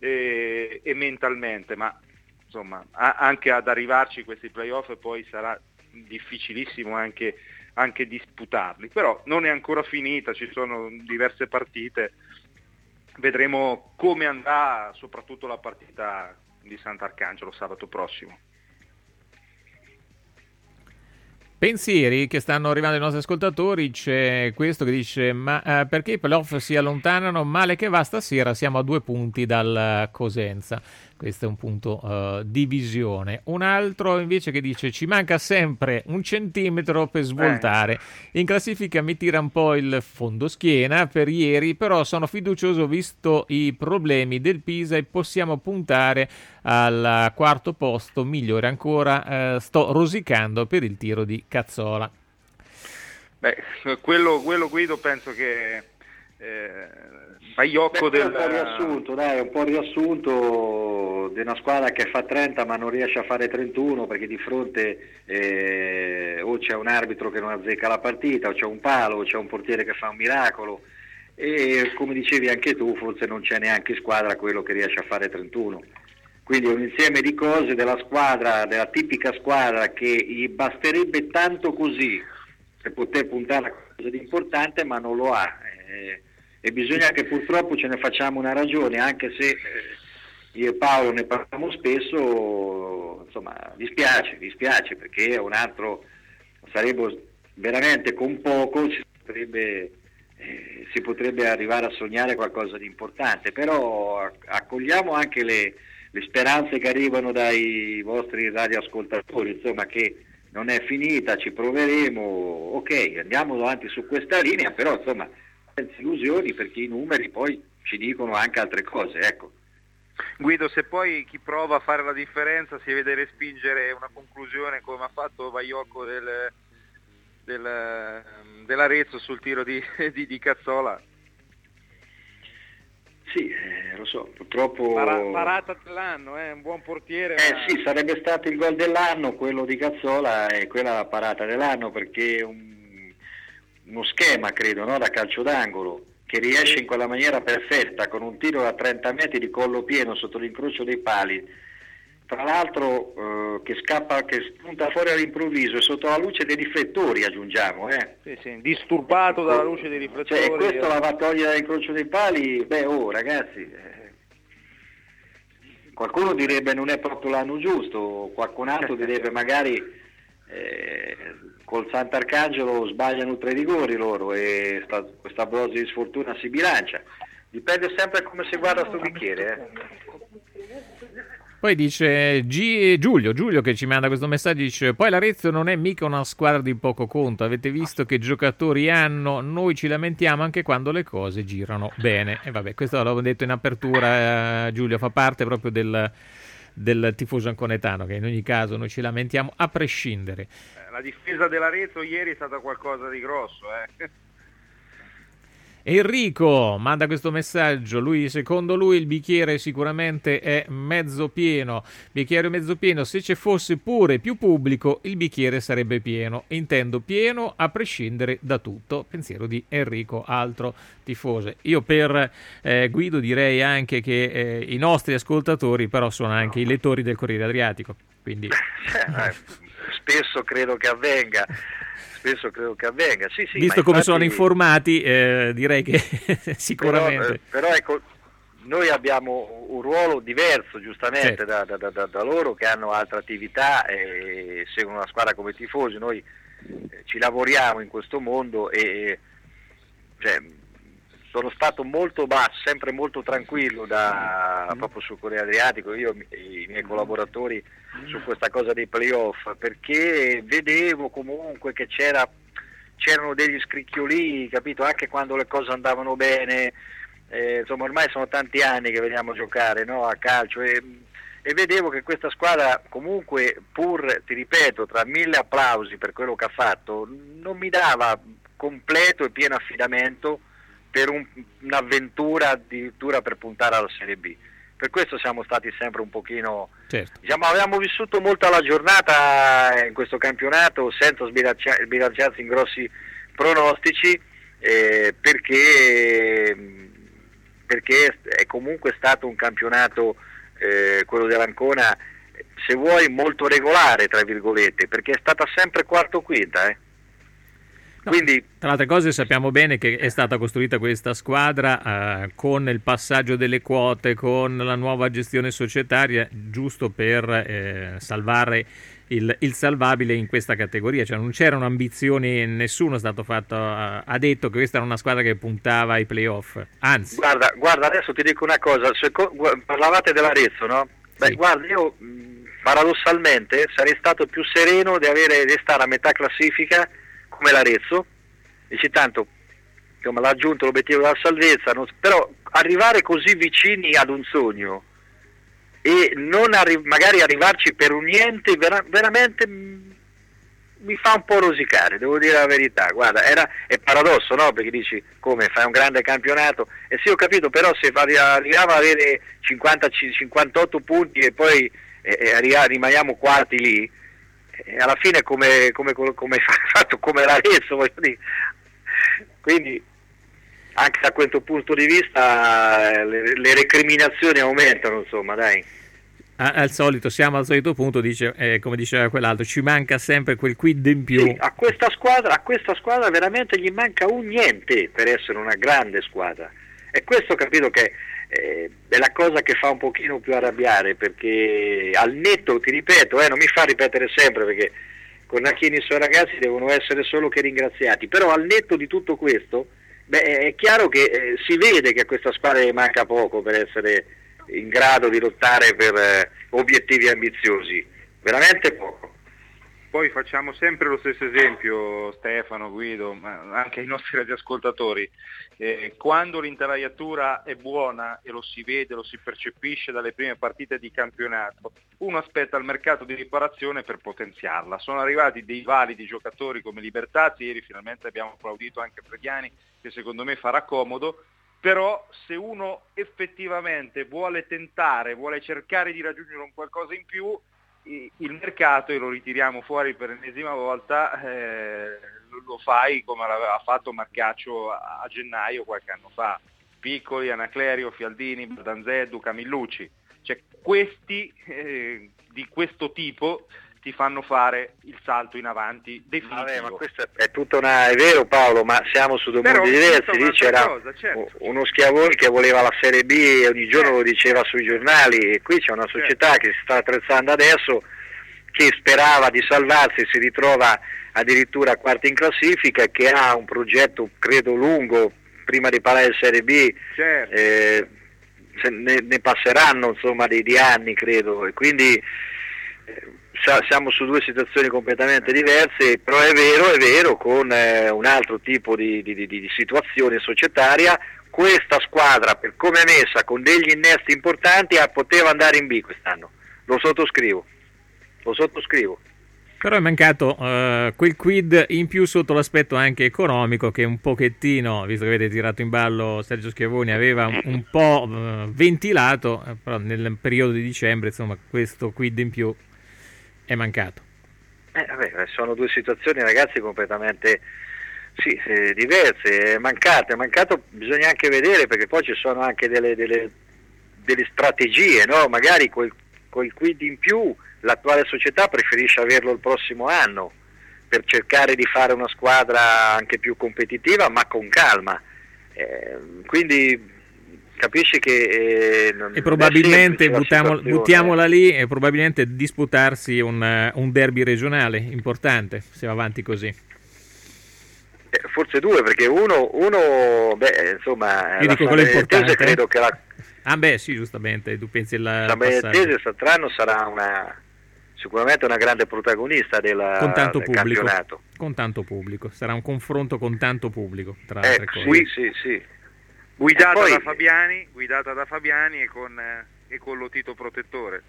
e, e mentalmente, ma insomma a, anche ad arrivarci questi playoff poi sarà difficilissimo anche anche disputarli, però non è ancora finita, ci sono diverse partite, vedremo come andrà soprattutto la partita di Sant'Arcangelo sabato prossimo. Pensieri che stanno arrivando ai nostri ascoltatori, c'è questo che dice ma eh, perché i playoff si allontanano, male che va stasera, siamo a due punti dal Cosenza. Questo è un punto uh, di visione. Un altro invece che dice ci manca sempre un centimetro per svoltare. In classifica mi tira un po' il fondoschiena per ieri, però sono fiducioso visto i problemi del Pisa e possiamo puntare al quarto posto, migliore ancora. Uh, sto rosicando per il tiro di Cazzola. Beh, quello, quello Guido penso che eh, Baiocco Beh, del... un po' riassunto, dai, un po' riassunto di una squadra che fa trenta ma non riesce a fare trentuno perché di fronte eh, o c'è un arbitro che non azzecca la partita, o c'è un palo, o c'è un portiere che fa un miracolo, e come dicevi anche tu, forse non c'è neanche in squadra quello che riesce a fare trentuno. Quindi è un insieme di cose della squadra, della tipica squadra che gli basterebbe tanto così per poter puntare a qualcosa di importante, ma non lo ha. Eh, e bisogna che purtroppo ce ne facciamo una ragione, anche se eh, io e Paolo ne parliamo spesso, insomma, dispiace, dispiace perché è un altro, sarebbe veramente con poco si potrebbe, eh, si potrebbe arrivare a sognare qualcosa di importante, però accogliamo anche le, le speranze che arrivano dai vostri radioascoltatori, insomma, che non è finita, ci proveremo, ok, andiamo avanti su questa linea, però insomma senza illusioni perché i numeri poi ci dicono anche altre cose, ecco. Guido, se poi chi prova a fare la differenza si vede respingere una conclusione come ha fatto Baiocco del, del, dell'Arezzo sul tiro di, di, di Cazzola. Sì, eh, lo so, purtroppo... Para, parata dell'anno, eh, un buon portiere. Eh ma... sì, sarebbe stato il gol dell'anno, quello di Cazzola, e quella la parata dell'anno perché è un, uno schema, credo, no? Da calcio d'angolo, che riesce in quella maniera perfetta, con un tiro da trenta metri di collo pieno sotto l'incrocio dei pali, tra l'altro eh, che scappa, che spunta fuori all'improvviso e sotto la luce dei riflettori, aggiungiamo, eh. Sì, sì, disturbato dalla luce dei riflettori. Cioè, questo la va a togliere dall'incrocio dei pali, beh, oh ragazzi, eh, qualcuno direbbe non è proprio l'anno giusto, qualcun altro direbbe magari eh, col Sant'Arcangelo sbagliano tre rigori loro e sta, questa dose di sfortuna si bilancia. Dipende sempre come si guarda sto bicchiere, eh. Poi dice G- Giulio, Giulio che ci manda questo messaggio, dice poi l'Arezzo non è mica una squadra di poco conto, avete visto che giocatori hanno, noi ci lamentiamo anche quando le cose girano bene. E vabbè, questo l'avevo detto in apertura, eh, Giulio, fa parte proprio del, del tifoso anconetano, che in ogni caso noi ci lamentiamo a prescindere. La difesa dell'Arezzo ieri è stata qualcosa di grosso, eh. Enrico manda questo messaggio, lui, secondo lui il bicchiere sicuramente è mezzo pieno, bicchiere mezzo pieno, se ci fosse pure più pubblico il bicchiere sarebbe pieno, intendo pieno a prescindere da tutto, pensiero di Enrico, altro tifoso. Io per eh, Guido direi anche che eh, i nostri ascoltatori però sono anche i lettori del Corriere Adriatico, quindi... Spesso credo che avvenga. Spesso credo che avvenga, sì, sì. Visto ma come infatti, sono informati, eh, direi che sicuramente. Però, però ecco, noi abbiamo un ruolo diverso, giustamente, certo, da, da, da, da loro che hanno altre attività e seguono una squadra come tifosi. Noi eh, ci lavoriamo in questo mondo e cioè, sono stato molto basso, sempre molto tranquillo da, proprio sul Corriere Adriatico, io e i miei collaboratori su questa cosa dei playoff, perché vedevo comunque che c'era, c'erano degli scricchiolii, capito? Anche quando le cose andavano bene, eh, insomma ormai sono tanti anni che veniamo a giocare, no, a calcio e, e vedevo che questa squadra comunque, pur, ti ripeto, tra mille applausi per quello che ha fatto, non mi dava completo e pieno affidamento per un, un'avventura addirittura per puntare alla Serie B. Per questo siamo stati sempre un pochino, certo, diciamo, abbiamo vissuto molto la giornata in questo campionato senza sbilancia, sbilanciarsi in grossi pronostici, eh, perché, perché è comunque stato un campionato, eh, quello dell'Ancona, se vuoi molto regolare tra virgolette, perché è stata sempre quarto o quinta, eh. No, quindi, tra le altre cose sappiamo bene che è stata costruita questa squadra eh, con il passaggio delle quote, con la nuova gestione societaria, giusto per eh, salvare il, il salvabile in questa categoria, cioè non c'erano ambizioni, nessuno è stato fatto, uh, ha detto che questa era una squadra che puntava ai playoff, anzi. Guarda, guarda adesso ti dico una cosa, se, parlavate dell'Arezzo, no? Beh, sì. Guarda, io paradossalmente sarei stato più sereno di avere di stare a metà classifica come l'Arezzo, dici tanto insomma, l'ha aggiunto l'obiettivo della salvezza, non, però arrivare così vicini ad un sogno e non arri- magari arrivarci per un niente, vera- veramente mi fa un po' rosicare, devo dire la verità. Guarda, era, è paradosso, no? Perché dici, come, fai un grande campionato? E sì, ho capito, però se arriviamo ad avere cinquanta, cinquantotto punti e poi eh, eh, rimaniamo quarti lì, eh, alla fine come, come, come fatto come l'Arezzo, voglio dire. Quindi anche da questo punto di vista le, le recriminazioni aumentano, insomma, dai. Al solito, siamo al solito punto, dice, eh, come diceva quell'altro, ci manca sempre quel quid in più. Sì, a questa squadra, a questa squadra veramente gli manca un niente per essere una grande squadra. E questo, capito, che eh, è la cosa che fa un pochino più arrabbiare, perché al netto, ti ripeto, eh, non mi fa ripetere sempre, perché Cornacchini e i suoi ragazzi devono essere solo che ringraziati, però al netto di tutto questo, beh, è chiaro che eh, si vede che a questa squadra gli manca poco per essere in grado di lottare per eh, obiettivi ambiziosi, veramente poco. Poi facciamo sempre lo stesso esempio, Stefano, Guido, ma anche ai nostri radioascoltatori. Eh, quando l'intelaiatura è buona, e lo si vede, lo si percepisce dalle prime partite di campionato, uno aspetta il mercato di riparazione per potenziarla. Sono arrivati dei validi giocatori come Libertazzi, ieri finalmente abbiamo applaudito anche Preghiani, che secondo me farà comodo. Però se uno effettivamente vuole tentare, vuole cercare di raggiungere un qualcosa in più, il mercato, e lo ritiriamo fuori per l'ennesima volta, eh, lo fai come l'aveva fatto Marcaccio a gennaio qualche anno fa. Piccoli, Anaclerio, Fialdini, Danzeddu, Camillucci. Cioè questi eh, di questo tipo ti fanno fare il salto in avanti definitivo. Vabbè, ma questo è tutta una, è vero Paolo, ma siamo su due mondi diversi. Lì c'era cosa, certo. uno Schiavoni che voleva la Serie B e ogni giorno certo. lo diceva sui giornali, e qui c'è una società certo. che si sta attrezzando adesso, che sperava di salvarsi, si ritrova addirittura quarta in classifica, che ha un progetto credo lungo, prima di parlare di Serie B, certo. eh, ne, ne passeranno insomma di, di anni credo, e quindi eh, siamo su due situazioni completamente diverse, però è vero, è vero, con eh, un altro tipo di, di, di, di situazione societaria, questa squadra, per come è messa, con degli innesti importanti, poteva andare in B quest'anno. Lo sottoscrivo, lo sottoscrivo. Però è mancato uh, quel quid in più sotto l'aspetto anche economico, che un pochettino, visto che avete tirato in ballo Sergio Schiavoni, aveva un, un po' uh, ventilato, eh, però nel periodo di dicembre, insomma, questo quid in più è mancato. Eh, vabbè, sono due situazioni, ragazzi, completamente sì, eh, diverse. È mancato, è mancato, bisogna anche vedere, perché poi ci sono anche delle, delle, delle strategie, no? Magari quel, quel quid in più l'attuale società preferisce averlo il prossimo anno per cercare di fare una squadra anche più competitiva, ma con calma. Eh, quindi capisci che eh, non e probabilmente buttiamo, buttiamola lì e probabilmente disputarsi un, un derby regionale importante se va avanti così. Eh, forse due, perché uno, uno beh, insomma, io dico quello importante. Credo che la ah beh, sì, giustamente, tu pensi alla la Benetese quest'anno sarà una sicuramente una grande protagonista della, con tanto del pubblico, campionato. Con tanto pubblico, sarà un confronto con tanto pubblico, tra eh, altre cose. Sì, sì, sì. Guidata poi, da Fabiani, guidata da Fabiani e con, eh, e con lo Tito protettore.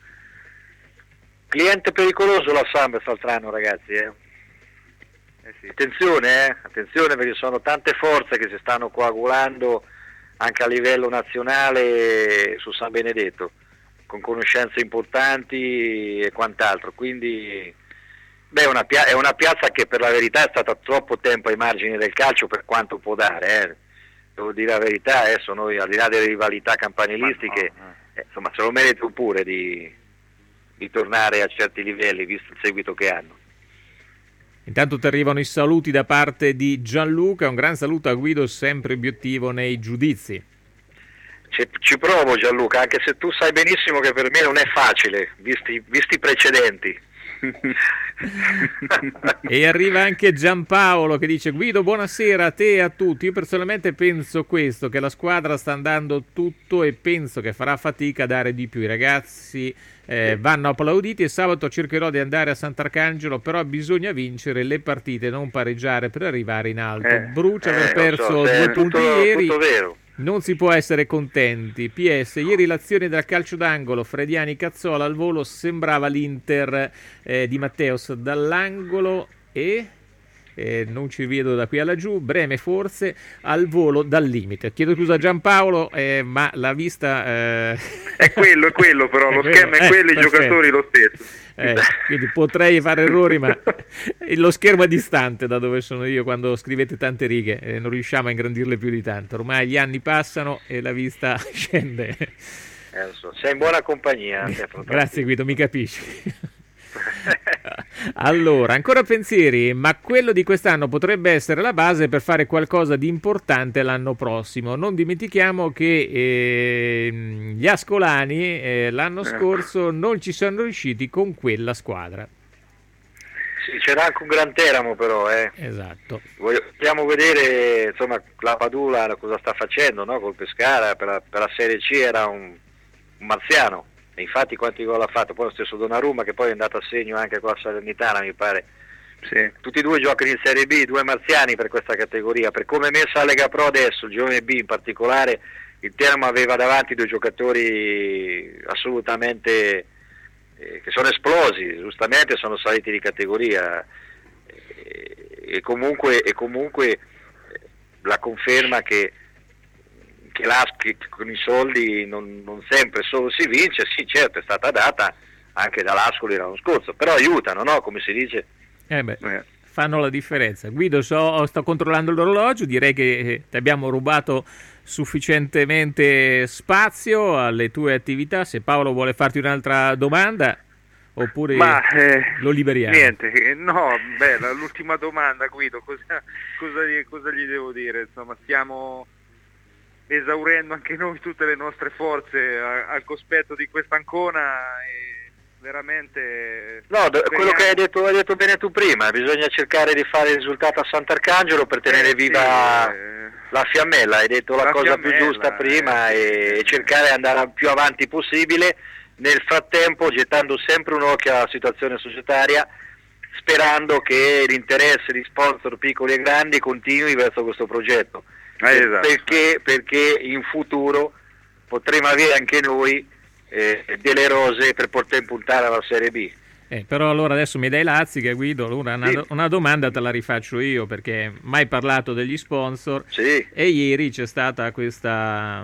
Cliente pericoloso la Samp quest'altro ragazzi, eh. Eh sì. Attenzione, eh, attenzione, perché sono tante forze che si stanno coagulando anche a livello nazionale su San Benedetto, con conoscenze importanti e quant'altro, quindi beh, è, una pia- è una piazza che per la verità è stata troppo tempo ai margini del calcio per quanto può dare, eh. Devo dire la verità, adesso noi al di là delle rivalità campanilistiche, no, no. Eh, insomma se lo meritano pure di, di tornare a certi livelli, visto il seguito che hanno. Intanto ti arrivano i saluti da parte di Gianluca, un gran saluto a Guido, sempre obiettivo nei giudizi. Ci, ci provo Gianluca, anche se tu sai benissimo che per me non è facile, visti, visti i precedenti. E arriva anche Giampaolo che dice: Guido, buonasera a te e a tutti. Io personalmente penso questo, che la squadra sta andando tutto e penso che farà fatica a dare di più. I ragazzi eh, vanno applauditi e sabato cercherò di andare a Sant'Arcangelo, però bisogna vincere le partite, non pareggiare per arrivare in alto. eh, Brucia eh, aver perso so, due tutto, punti ieri, tutto vero. Non si può essere contenti. P S, ieri l'azione dal calcio d'angolo Frediani Cazzola al volo sembrava l'Inter eh, di Matteos dall'angolo e eh, non ci vedo da qui a laggiù. Breme forse al volo dal limite. Chiedo scusa a Giampaolo, eh, ma la vista eh... è quello, è quello però, lo schema è quello, eh, i giocatori lo stesso. Eh, quindi potrei fare errori, ma lo schermo è distante da dove sono io quando scrivete tante righe, eh, non riusciamo a ingrandirle più di tanto. Ormai gli anni passano e la vista scende. Eh, lo so. Sei in buona compagnia. Grazie Guido, mi capisci. Allora, ancora pensieri, ma quello di quest'anno potrebbe essere la base per fare qualcosa di importante l'anno prossimo. Non dimentichiamo che eh, gli ascolani eh, l'anno scorso non ci sono riusciti con quella squadra. Sì, c'era anche un gran Teramo però, eh. Esatto. Vogliamo vedere insomma la Padula cosa sta facendo, no? Col Pescara per la, per la Serie C era un, un marziano. E infatti quanti gol ha fatto, poi lo stesso Donnarumma che poi è andato a segno anche con la Salernitana mi pare, sì. Tutti e due giocano in Serie B, due marziani per questa categoria, per come è messa la Lega Pro adesso, il girone B in particolare, il Teramo aveva davanti due giocatori assolutamente eh, che sono esplosi, giustamente sono saliti di categoria e, e comunque, e comunque la conferma che che l'Ascoli con i soldi non, non sempre solo si vince, sì certo è stata data anche dall'Ascoli l'anno scorso, però aiutano, no? Come si dice. Eh beh, eh. Fanno la differenza. Guido, so, sto controllando l'orologio, direi che ti abbiamo rubato sufficientemente spazio alle tue attività, se Paolo vuole farti un'altra domanda oppure Ma, eh, lo liberiamo. Niente, no, beh, l'ultima domanda Guido, cosa, cosa, gli, cosa gli devo dire? Insomma, stiamo esaurendo anche noi tutte le nostre forze a, al cospetto di quest'Ancona e veramente no, d- quello che hai detto, hai detto bene tu prima, bisogna cercare di fare il risultato a Sant'Arcangelo per tenere eh, viva sì, eh, la fiammella, hai detto la, la cosa più giusta prima eh, e, e cercare di andare più avanti possibile, nel frattempo gettando sempre un occhio alla situazione societaria, sperando che l'interesse di sponsor piccoli e grandi continui verso questo progetto. Eh, esatto. perché, perché in futuro potremo avere anche noi eh, delle rose per poter puntare alla Serie B. Eh, però allora adesso mi dai lazzica Guido, allora una, sì. una domanda te la rifaccio io perché mai parlato degli sponsor sì. E ieri c'è stata questa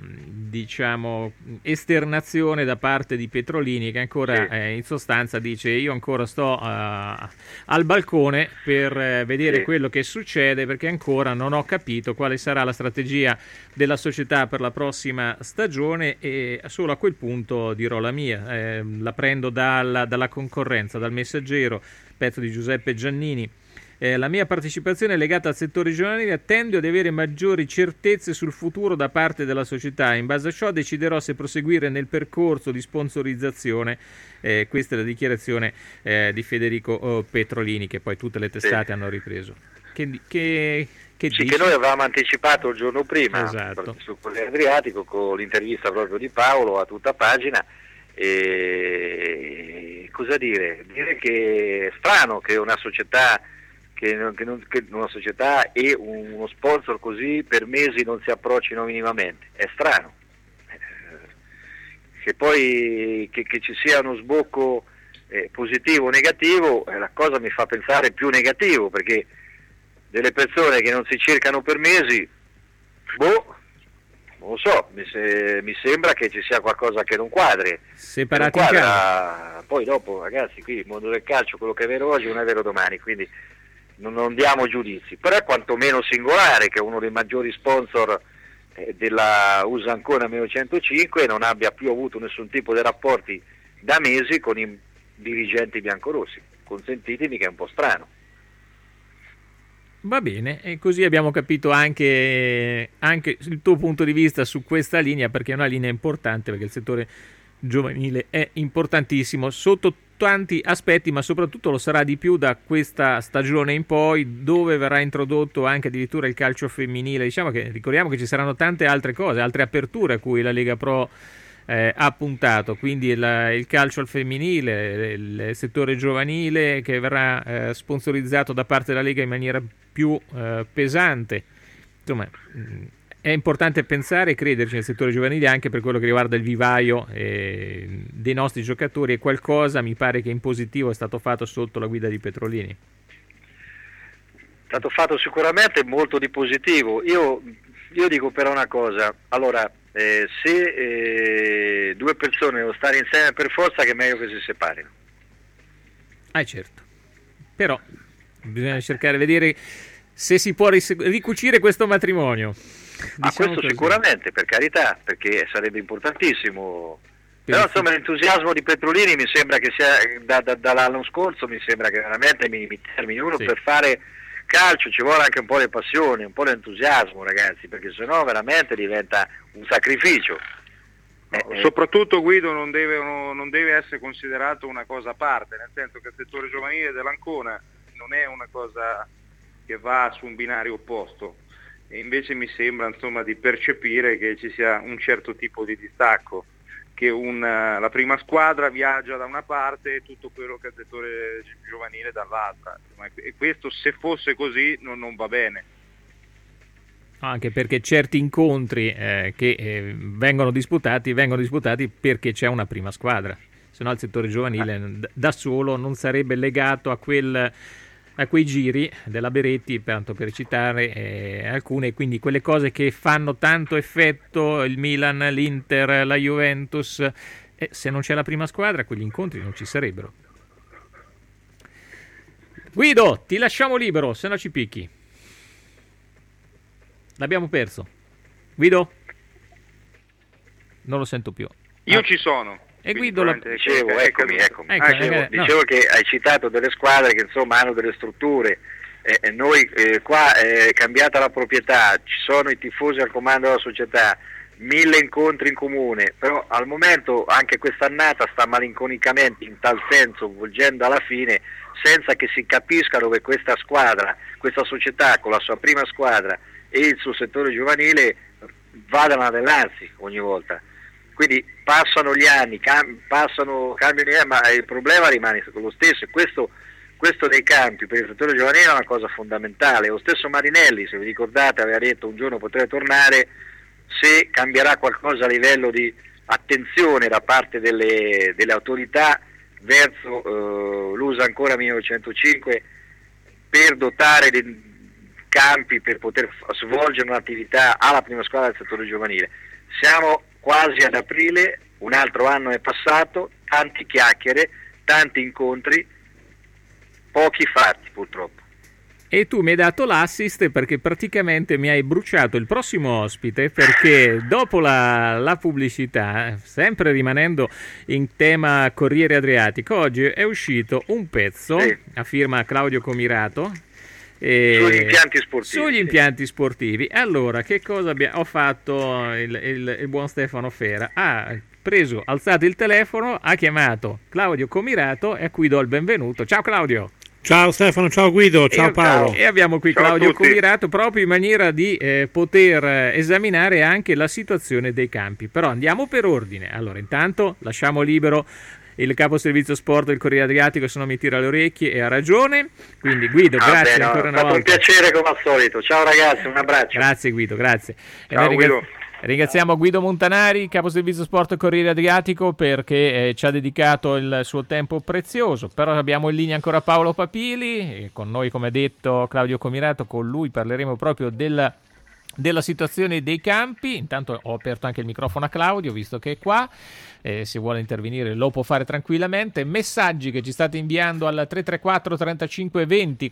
diciamo esternazione da parte di Petrolini che ancora sì. eh, in sostanza dice io ancora sto uh, al balcone per uh, vedere sì. quello che succede perché ancora non ho capito quale sarà la strategia della società per la prossima stagione e solo a quel punto dirò la mia, eh, la prendo dalla, dalla concorrenza, dal Messaggero, pezzo di Giuseppe Giannini. Eh, la mia partecipazione è legata al settore giovanile, attendo ad avere maggiori certezze sul futuro da parte della società. In base a ciò deciderò se proseguire nel percorso di sponsorizzazione. Eh, questa è la dichiarazione eh, di Federico oh, Petrolini, che poi tutte le testate sì. hanno ripreso. Che, che, che, sì, che noi avevamo anticipato il giorno prima esatto. su Corriere Adriatico con l'intervista proprio di Paolo a tutta pagina. E cosa dire? Dire che è strano che una società Che, non, che, non, che una società e uno sponsor così per mesi non si approccino minimamente, è strano eh, che poi che, che ci sia uno sbocco eh, positivo o negativo, eh, la cosa mi fa pensare più negativo perché delle persone che non si cercano per mesi, boh, non lo so, mi, se, mi sembra che ci sia qualcosa che non quadri. Separati non quadra, poi dopo ragazzi qui il mondo del calcio, quello che è vero oggi non è vero domani, quindi non, non diamo giudizi, però è quantomeno singolare che uno dei maggiori sponsor eh, della U S A Ancona millenovecentocinque non abbia più avuto nessun tipo di rapporti da mesi con i dirigenti biancorossi. Consentitemi che è un po' strano. Va bene, e così abbiamo capito anche, anche il tuo punto di vista su questa linea, perché è una linea importante, perché il settore giovanile è importantissimo sotto tanti aspetti, ma soprattutto lo sarà di più da questa stagione in poi, dove verrà introdotto anche addirittura il calcio femminile. Diciamo che ricordiamo che ci saranno tante altre cose, altre aperture a cui la Lega Pro eh, ha puntato, quindi il, il calcio al femminile, il settore giovanile che verrà eh, sponsorizzato da parte della Lega in maniera più eh, pesante. Insomma, È importante pensare e crederci nel settore giovanile anche per quello che riguarda il vivaio eh, dei nostri giocatori, e qualcosa mi pare che in positivo è stato fatto sotto la guida di Petrolini. È stato fatto sicuramente molto di positivo. Io, io dico però una cosa, allora eh, se eh, due persone devono stare insieme per forza, che è meglio che si separino. Ah certo, però bisogna cercare di vedere se si può ris- ricucire questo matrimonio. Ma Diciamo questo così. Sicuramente, per carità, perché sarebbe importantissimo. Però insomma l'entusiasmo di Petrolini mi sembra che sia da, da, dall'anno scorso, mi sembra che veramente mi, mi termini uno sì. Per fare calcio ci vuole anche un po' di passione, un po' di entusiasmo, ragazzi, perché sennò veramente diventa un sacrificio. No, eh, soprattutto Guido non deve, non deve essere considerato una cosa a parte, nel senso che il settore giovanile dell'Ancona non è una cosa che va su un binario opposto, e invece mi sembra insomma di percepire che ci sia un certo tipo di distacco, che una, la prima squadra viaggia da una parte e tutto quello che è il settore giovanile dall'altra, e questo se fosse così non, non va bene. Anche perché certi incontri eh, che eh, vengono disputati vengono disputati perché c'è una prima squadra, se no il settore giovanile d- da solo non sarebbe legato a quel a quei giri della Beretti, tanto per citare eh, alcune, quindi quelle cose che fanno tanto effetto, il Milan, l'Inter, la Juventus, eh, se non c'è la prima squadra quegli incontri non ci sarebbero. Guido, ti lasciamo libero, se no ci picchi. L'abbiamo perso. Guido? Non lo sento più. Io ah. ci sono. E Guido la... dicevo, eccomi, eccomi. Ecco, Ah, dicevo, eh, no. dicevo che hai citato delle squadre che insomma hanno delle strutture, eh, e noi eh, qua è cambiata la proprietà, ci sono i tifosi al comando della società, mille incontri in comune, però al momento anche quest'annata sta malinconicamente in tal senso volgendo alla fine, senza che si capisca dove questa squadra, questa società con la sua prima squadra e il suo settore giovanile vadano ad allenarsi ogni volta. Quindi passano gli anni, cam- passano, cambiano gli anni, ma il problema rimane lo stesso. Questo, questo dei campi per il settore giovanile è una cosa fondamentale. Lo stesso Marinelli, se vi ricordate, aveva detto un giorno potrei tornare se cambierà qualcosa a livello di attenzione da parte delle, delle autorità verso eh, l'U S A ancora millenovecentocinque per dotare di campi per poter svolgere un'attività alla prima squadra del settore giovanile. Siamo quasi ad aprile, un altro anno è passato, tanti chiacchiere, tanti incontri, pochi fatti purtroppo. E tu mi hai dato l'assist perché praticamente mi hai bruciato il prossimo ospite, perché dopo la, la pubblicità, sempre rimanendo in tema Corriere Adriatico, oggi è uscito un pezzo sì. a firma Claudio Comirato, E sugli impianti sportivi. Sugli impianti sportivi. Allora, che cosa abbia, ho fatto il, il, il buon Stefano Fera? Ha preso, alzato il telefono, ha chiamato Claudio Comirato e a cui do il benvenuto. Ciao Claudio. Ciao Stefano, ciao Guido, ciao e, Paolo. E abbiamo qui ciao Claudio Comirato proprio in maniera di eh, poter esaminare anche la situazione dei campi. Però andiamo per ordine. Allora, intanto lasciamo libero il capo servizio sport del Corriere Adriatico, se no mi tira le orecchie e ha ragione. Quindi Guido, ah, grazie beh, no, ancora una volta. È stato un piacere come al solito. Ciao ragazzi, un abbraccio. Grazie Guido, grazie. Ciao, e noi Guido. Ringraziamo Guido Montanari, capo servizio sport Corriere Adriatico, perché eh, ci ha dedicato il suo tempo prezioso. Però abbiamo in linea ancora Paolo Papili, e con noi, come detto, Claudio Comirato. Con lui parleremo proprio della, della situazione dei campi. Intanto ho aperto anche il microfono a Claudio, visto che è qua. Eh, se vuole intervenire lo può fare tranquillamente. Messaggi che ci state inviando al tre tre quattro trentacinque venti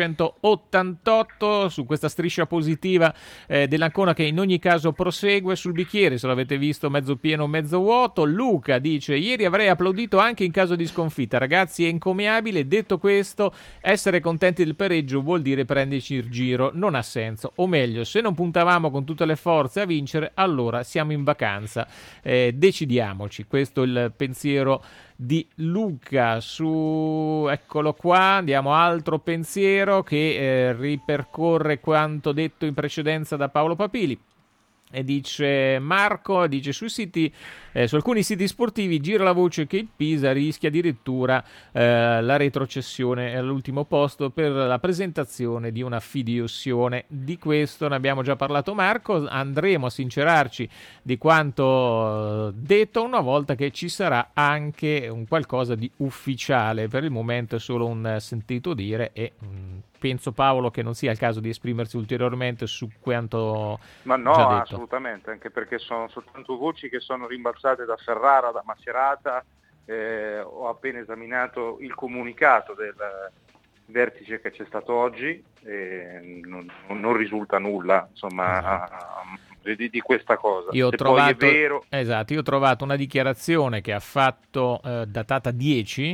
quattrocentottantotto su questa striscia positiva eh, dell'Ancona, che in ogni caso prosegue. Sul bicchiere, se l'avete visto, mezzo pieno mezzo vuoto. Luca dice: ieri avrei applaudito anche in caso di sconfitta, ragazzi, è incommiabile. Detto questo, essere contenti del pareggio vuol dire prenderci il giro, non ha senso, o meglio, se non puntavamo con tutte le forze a vincere, allora siamo in vacanza, eh, decidiamoci. Questo è il pensiero di Luca. Su, eccolo qua, andiamo altro pensiero che eh, ripercorre quanto detto in precedenza da Paolo Papili. E dice Marco, dice sui siti, eh, su alcuni siti sportivi gira la voce che il Pisa rischia addirittura eh, la retrocessione all'ultimo posto per la presentazione di una fideiussione. Di questo ne abbiamo già parlato, Marco, andremo a sincerarci di quanto detto una volta che ci sarà anche un qualcosa di ufficiale. Per il momento è solo un sentito dire e mh, penso, Paolo, che non sia il caso di esprimersi ulteriormente su quanto Ma no, già detto. assolutamente, anche perché sono soltanto voci che sono rimbalzate da Ferrara, da Macerata. Eh, ho appena esaminato il comunicato del vertice che c'è stato oggi e non, non risulta nulla, insomma, esatto. di, di questa cosa. Io ho, Se trovato, poi è vero... esatto, io ho trovato una dichiarazione che ha fatto eh, datata dieci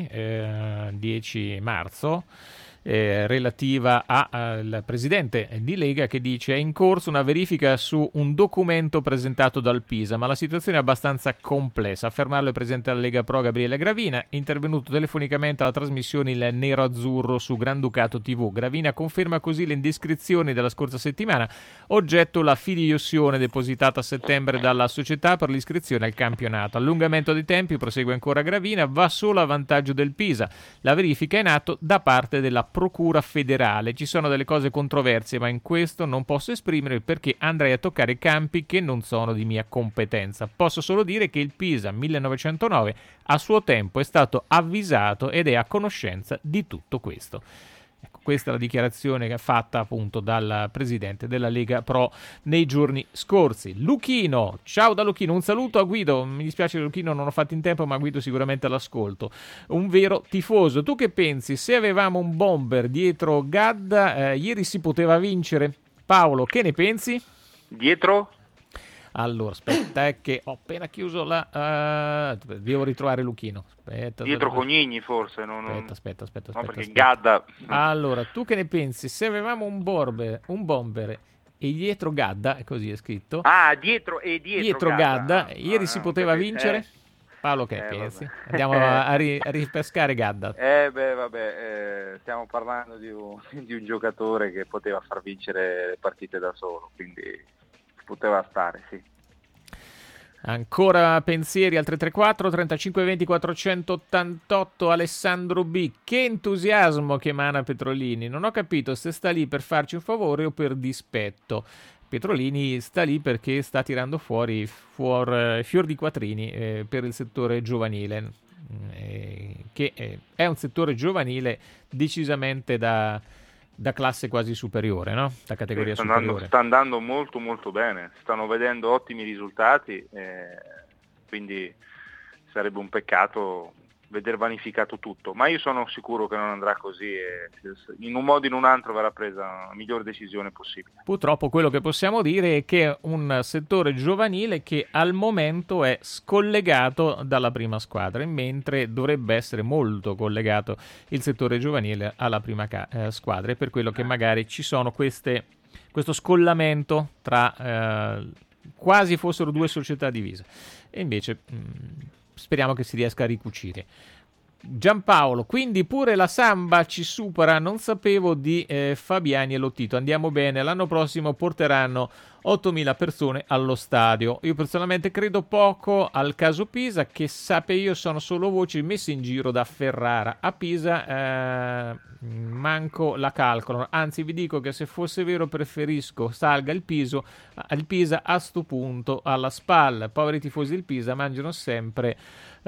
marzo, Eh, relativa al presidente di Lega, che dice: è in corso una verifica su un documento presentato dal Pisa, ma la situazione è abbastanza complessa. A affermarlo il presidente della Lega Pro Gabriele Gravina, intervenuto telefonicamente alla trasmissione Il Nero Azzurro su Granducato tivù. Gravina conferma così le indiscrezioni della scorsa settimana, oggetto la fideiussione depositata a settembre dalla società per l'iscrizione al campionato. Allungamento dei tempi, prosegue ancora Gravina, va solo a vantaggio del Pisa. La verifica è in atto da parte della Procura federale. Ci sono delle cose controverse, ma in questo non posso esprimere perché andrei a toccare campi che non sono di mia competenza. Posso solo dire che il Pisa millenovecentonove a suo tempo è stato avvisato ed è a conoscenza di tutto questo. Ecco, questa è la dichiarazione che ha fatta appunto dal presidente della Lega Pro nei giorni scorsi. Luchino, ciao da Luchino, un saluto a Guido, mi dispiace Luchino, non ho fatto in tempo, ma Guido sicuramente all'ascolto, un vero tifoso. Tu che pensi? Se avevamo un bomber dietro Gadda, eh, ieri si poteva vincere. Paolo, che ne pensi? Dietro? Allora, aspetta, è che ho appena chiuso la... Uh, devo ritrovare Luchino. Aspetta, Dietro aspetta. Cognigni forse. Non, Aspetta, aspetta, aspetta. No, aspetta, perché aspetta. Gadda... Allora, tu che ne pensi? Se avevamo un bomber, un bomber e dietro Gadda, così è scritto. Ah, dietro e dietro, dietro Gadda. Gadda, ieri ah, si poteva perché, vincere? Eh. Paolo, che Eh, pensi? vabbè. Andiamo a, a, ri, a ripescare Gadda. Eh beh, vabbè, eh, stiamo parlando di un, di un giocatore che poteva far vincere le partite da solo, quindi poteva stare, sì. Ancora pensieri al tre tre quattro trentacinque venti quattrocentottantotto. Alessandro B. Che entusiasmo che emana Petrolini. Non ho capito se sta lì per farci un favore o per dispetto. Petrolini sta lì perché sta tirando fuori fuor, fior di quattrini eh, per il settore giovanile, eh, che eh, è un settore giovanile decisamente da... da classe quasi superiore, no? Da categoria sta superiore. Andando, sta andando molto molto bene, stanno vedendo ottimi risultati, eh, quindi sarebbe un peccato veder vanificato tutto, ma io sono sicuro che non andrà così e in un modo o in un altro verrà presa la miglior decisione possibile. Purtroppo quello che possiamo dire è che è un settore giovanile che al momento è scollegato dalla prima squadra, mentre dovrebbe essere molto collegato il settore giovanile alla prima ca- eh, squadra, e per quello che magari ci sono queste, questo scollamento tra eh, quasi fossero due società divise, e invece mh, speriamo che si riesca a ricucire. Giampaolo, quindi pure la Samba ci supera, non sapevo di eh, Fabiani e Lottito, andiamo bene, l'anno prossimo porteranno ottomila persone allo stadio. Io personalmente credo poco al caso Pisa, che sape io sono solo voci messe in giro da Ferrara. A Pisa eh, manco la calcolano, anzi vi dico che se fosse vero preferisco salga il Piso al Pisa a sto punto alla spalla. Poveri tifosi del Pisa mangiano sempre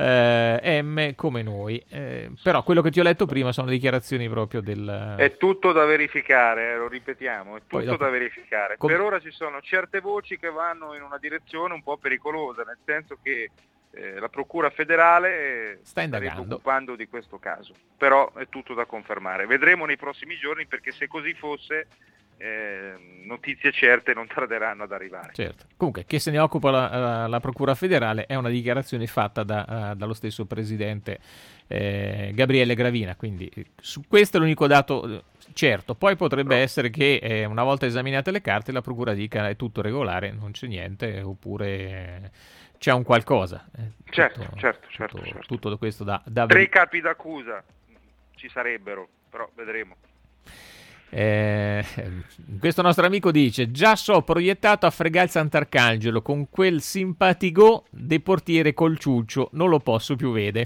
eh, M come noi, eh, però quello che ti ho letto prima sono dichiarazioni proprio del... È tutto da verificare, eh, lo ripetiamo, è tutto dopo... da verificare. Com... Per ora ci sono certe voci che vanno in una direzione un po' pericolosa, nel senso che eh, la Procura federale sta indagando, occupando di questo caso, però è tutto da confermare. Vedremo nei prossimi giorni, perché se così fosse eh, notizie certe non tarderanno ad arrivare. Certo. Comunque, che se ne occupa la, la, la Procura federale è una dichiarazione fatta da, uh, dallo stesso presidente eh, Gabriele Gravina, quindi su questo è l'unico dato certo. Poi potrebbe no. essere che eh, una volta esaminate le carte la Procura dica è tutto regolare, non c'è niente, oppure eh, c'è un qualcosa. Eh, certo, tutto, certo, certo, tutto, certo. tutto questo da, da Tre capi d'accusa ci sarebbero, però vedremo. Eh, questo nostro amico dice: già so proiettato a fregare il Sant'Arcangelo con quel simpatico de portiere col ciuccio, non lo posso più vede.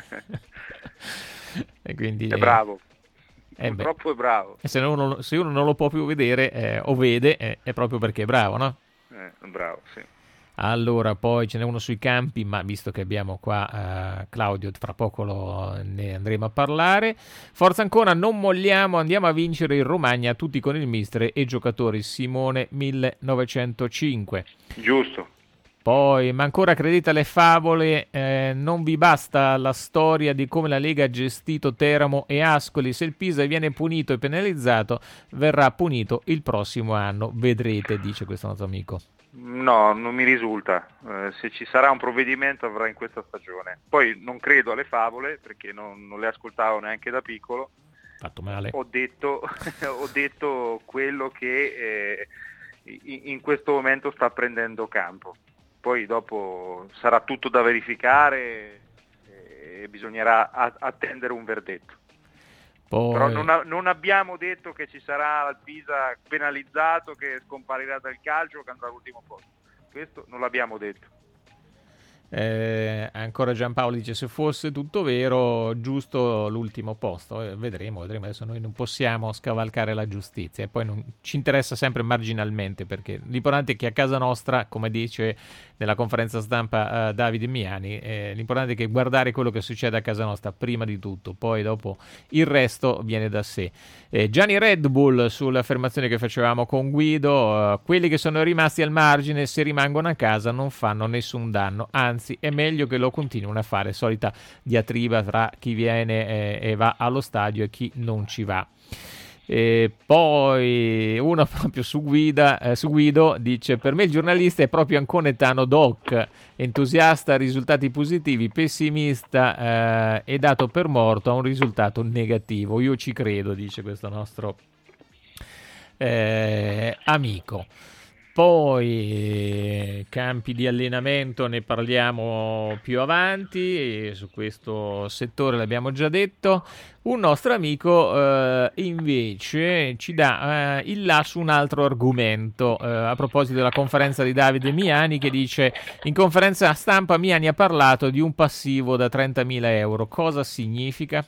E quindi, è bravo, eh, purtroppo è bravo. Se uno, se uno non lo può più vedere eh, o vede eh, è proprio perché è bravo, no? Eh, bravo, sì. Allora, poi ce n'è uno sui campi, ma visto che abbiamo qua uh, Claudio, fra poco lo, ne andremo a parlare. Forza ancora, non molliamo, andiamo a vincere in Romagna, tutti con il mister e giocatori. Simone millenovecentocinque. Giusto. Poi, ma ancora credete alle favole, eh, non vi basta la storia di come la Lega ha gestito Teramo e Ascoli. Se il Pisa viene punito e penalizzato, verrà punito il prossimo anno, vedrete, dice questo nostro amico. No, non mi risulta. Eh, se ci sarà un provvedimento avrà in questa stagione. Poi non credo alle favole perché non, non le ascoltavo neanche da piccolo. Fatto male. Ho detto, ho detto quello che eh, in questo momento sta prendendo campo. Poi dopo sarà tutto da verificare e bisognerà a- attendere un verdetto. Poi... Però non, a- non abbiamo detto che ci sarà il Pisa penalizzato, che scomparirà dal calcio o che andrà all'ultimo posto. Questo non l'abbiamo detto. Eh, ancora Giampaolo dice: se fosse tutto vero, giusto l'ultimo posto. Eh, vedremo, vedremo. Adesso noi non possiamo scavalcare la giustizia e poi non ci interessa sempre marginalmente, perché l'importante è che a casa nostra, come dice nella conferenza stampa uh, Davide Miani, eh, l'importante è che guardare quello che succede a casa nostra prima di tutto, poi dopo il resto viene da sé. eh, Gianni Red Bull sull'affermazione che facevamo con Guido: uh, quelli che sono rimasti al margine, se rimangono a casa non fanno nessun danno, anzi è meglio che lo continuino a fare. Solita diatriba tra chi viene eh, e va allo stadio e chi non ci va. E poi uno proprio su, guida, eh, su Guido dice: per me il giornalista è proprio Ancone Tano Doc, entusiasta a risultati positivi, pessimista eh, e dato per morto a un risultato negativo. Io ci credo, dice questo nostro eh, amico. Poi campi di allenamento ne parliamo più avanti, e su questo settore l'abbiamo già detto. Un nostro amico eh, invece ci dà eh, il là su un altro argomento eh, a proposito della conferenza di Davide Miani, che dice: in conferenza stampa Miani ha parlato di un passivo da trentamila euro. Cosa significa?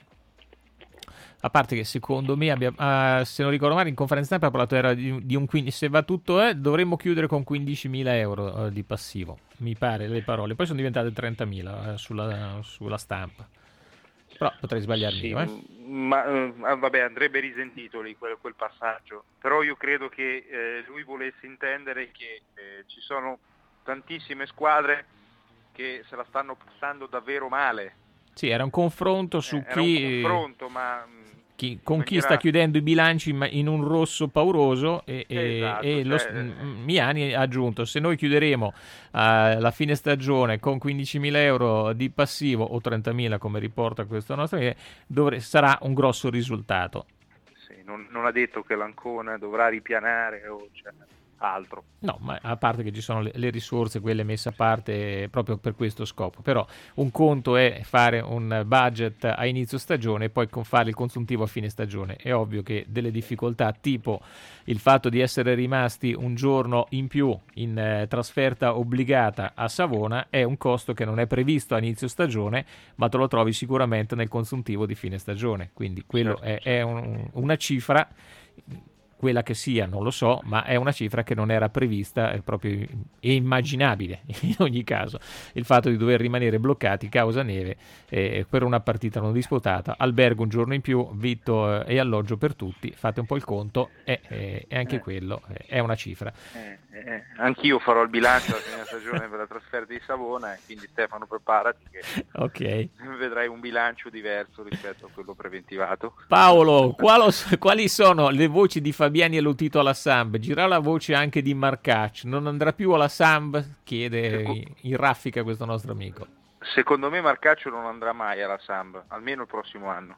A parte che secondo me, abbia, uh, se non ricordo male, in conferenza stampa ha parlato era di, di un quindici, se va tutto eh, dovremmo chiudere con quindicimila euro uh, di passivo, mi pare le parole. Poi sono diventate trentamila uh, sulla, sulla stampa. Però potrei sbagliarmi sì, io, eh? Ma uh, vabbè, andrebbe risentito lì quel, quel passaggio. Però io credo che eh, lui volesse intendere che eh, ci sono tantissime squadre che se la stanno passando davvero male. Sì, era un confronto su eh, chi... Era un confronto, ma... Chi, con maniera... chi sta chiudendo i bilanci in un rosso pauroso, e, esatto, e, e lo, cioè... Miani ha aggiunto: se noi chiuderemo uh, la fine stagione con quindicimila euro di passivo o trentamila come riporta questo nostro, dovre- sarà un grosso risultato. Sì, non, non ha detto che l'Ancona dovrà ripianare o cioè, altro. No, ma a parte che ci sono le, le risorse, quelle messe a parte proprio per questo scopo. Però un conto è fare un budget a inizio stagione e poi fare il consuntivo a fine stagione. È ovvio che delle difficoltà, tipo il fatto di essere rimasti un giorno in più in eh, trasferta obbligata a Savona, è un costo che non è previsto a inizio stagione, ma te lo trovi sicuramente nel consuntivo di fine stagione. Quindi quello certo. è, è un, una cifra... quella che sia non lo so, ma è una cifra che non era prevista, è proprio è immaginabile in ogni caso il fatto di dover rimanere bloccati causa neve eh, per una partita non disputata, albergo un giorno in più, vitto eh, e alloggio per tutti, fate un po' il conto e eh, eh, anche eh. quello eh, è una cifra. eh, eh, anch'io farò il bilancio alla fine stagione per la trasferta di Savona, e quindi Stefano preparati che okay. vedrai un bilancio diverso rispetto a quello preventivato. Paolo, qualo, quali sono le voci di Fabiani e Lotito alla Samb? Gira la voce anche di Marcacci, non andrà più alla Samb? Chiede in, in raffica questo nostro amico. Secondo me Marcaccio non andrà mai alla Samb, almeno il prossimo anno.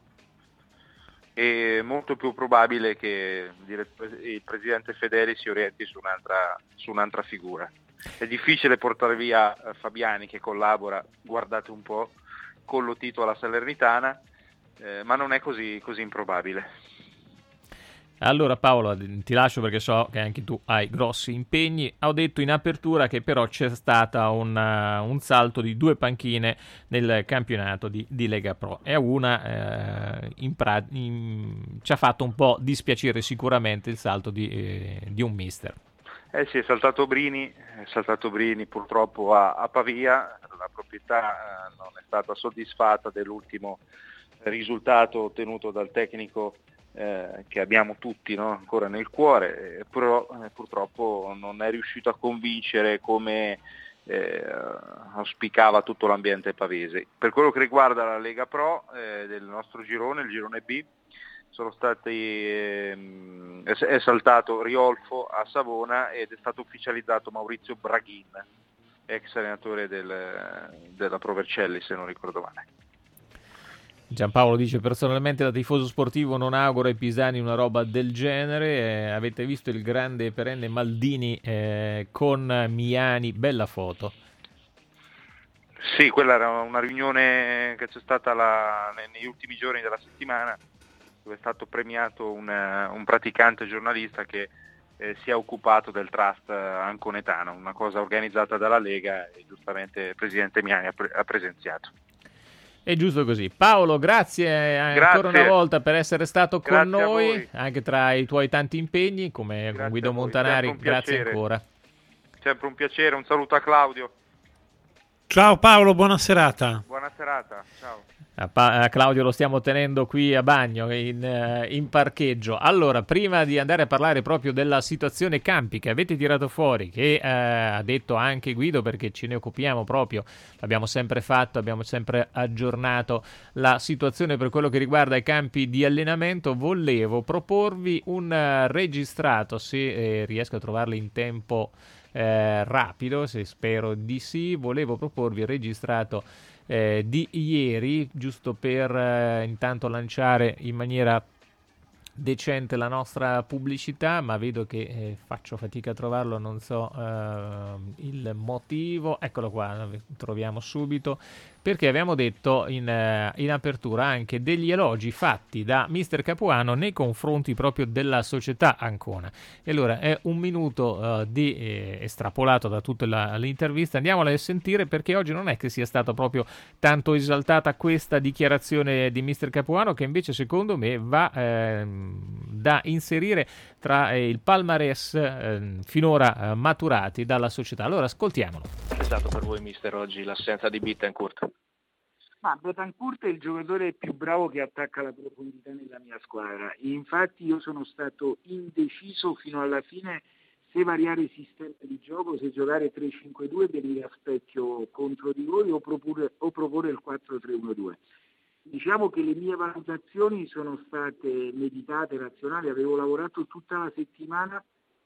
È molto più probabile che il presidente Fedeli si orienti su un'altra, su un'altra figura. È difficile portare via Fabiani, che collabora, guardate un po', con Lotito alla Salernitana, eh, ma non è così, così improbabile. Allora Paolo, ti lascio perché so che anche tu hai grossi impegni. Ho detto in apertura che però c'è stata una, un salto di due panchine nel campionato di, di Lega Pro e una eh, in pra- in, ci ha fatto un po' dispiacere sicuramente il salto di, eh, di un mister. Eh sì, è saltato Brini, è saltato Brini purtroppo a, a Pavia, la proprietà eh, non è stata soddisfatta dell'ultimo risultato ottenuto dal tecnico Eh, che abbiamo tutti, no, ancora nel cuore, eh, però eh, purtroppo non è riuscito a convincere come eh, auspicava tutto l'ambiente pavese. Per quello che riguarda la Lega Pro eh, del nostro girone, il girone B, sono stati ehm, è, è saltato Riolfo a Savona ed è stato ufficializzato Maurizio Braghin, ex allenatore del, della Pro Vercelli, se non ricordo male. Giampaolo dice: personalmente da tifoso sportivo non auguro ai pisani una roba del genere. Eh, avete visto il grande perenne Maldini eh, con Miani, bella foto. Sì, quella era una riunione che c'è stata la, negli ultimi giorni della settimana, dove è stato premiato un, un praticante giornalista che eh, si è occupato del trust anconetano, una cosa organizzata dalla Lega e giustamente il presidente Miani ha, pre- ha presenziato. È giusto così. Paolo, grazie, grazie ancora una volta per essere stato con grazie noi, anche tra i tuoi tanti impegni, come grazie con Guido Montanari. Grazie ancora. Sempre un piacere, un saluto a Claudio. Ciao Paolo, buona serata. Buona serata, ciao. A, pa- a Claudio lo stiamo tenendo qui a bagno, in, uh, in parcheggio. Allora, prima di andare a parlare proprio della situazione campi che avete tirato fuori, che uh, ha detto anche Guido, perché ce ne occupiamo proprio, l'abbiamo sempre fatto, abbiamo sempre aggiornato la situazione per quello che riguarda i campi di allenamento, volevo proporvi un uh, registrato, se eh, riesco a trovarlo in tempo eh, rapido, se spero di sì, volevo proporvi il registrato Eh, di ieri, giusto per eh, intanto lanciare in maniera decente la nostra pubblicità, ma vedo che eh, faccio fatica a trovarlo, non so eh, il motivo. Eccolo qua, troviamo subito, perché abbiamo detto in, eh, in apertura anche degli elogi fatti da mister Capuano nei confronti proprio della società Ancona. E allora è un minuto uh, di eh, estrapolato da tutta la, l'intervista, andiamola a sentire, perché oggi non è che sia stata proprio tanto esaltata questa dichiarazione di mister Capuano, che invece secondo me va eh, da inserire tra eh, il palmarès eh, finora eh, maturati dalla società. Allora ascoltiamolo. È stato per voi, mister, oggi l'assenza di Bittencourt? Ma Betancourt è il giocatore più bravo che attacca la profondità nella mia squadra. Infatti io sono stato indeciso fino alla fine se variare il sistema di gioco, se giocare tre cinque due venire a specchio contro di voi o proporre, o proporre il quattro tre uno due. Diciamo che le mie valutazioni sono state meditate, razionali. Avevo lavorato tutta la settimana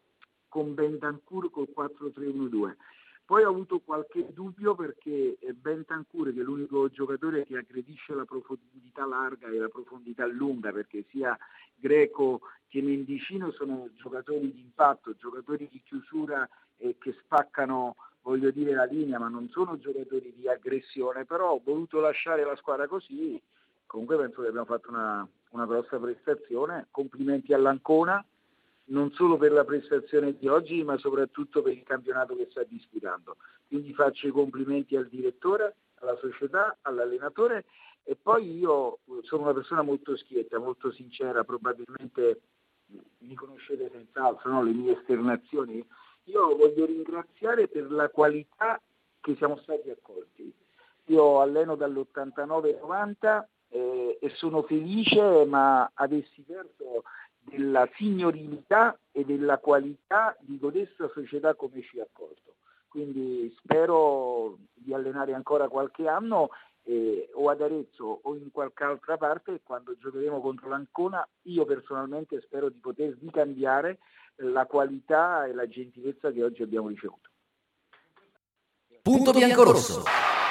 con Betancourt col quattro tre uno due. Poi ho avuto qualche dubbio perché Betancourt, che è l'unico giocatore che aggredisce la profondità larga e la profondità lunga, perché sia Greco che Mendicino sono giocatori di impatto, giocatori di chiusura eh, che spaccano, voglio dire, la linea, ma non sono giocatori di aggressione. Però ho voluto lasciare la squadra così. Comunque penso che abbiamo fatto una, una grossa prestazione. Complimenti all'Ancona, non solo per la prestazione di oggi, ma soprattutto per il campionato che sta disputando. Quindi faccio i complimenti al direttore, alla società, all'allenatore, e poi io sono una persona molto schietta, molto sincera, probabilmente mi conoscete senz'altro, no? Le mie esternazioni. Io voglio ringraziare per la qualità che siamo stati accolti. Io alleno dall'ottantanove novanta eh, e sono felice, ma avessi perso della signorilità e della qualità di codesta società come ci ha accolto. Quindi spero di allenare ancora qualche anno eh, o ad Arezzo o in qualche altra parte, e quando giocheremo contro l'Ancona io personalmente spero di poter ricambiare la qualità e la gentilezza che oggi abbiamo ricevuto. Punto biancorosso.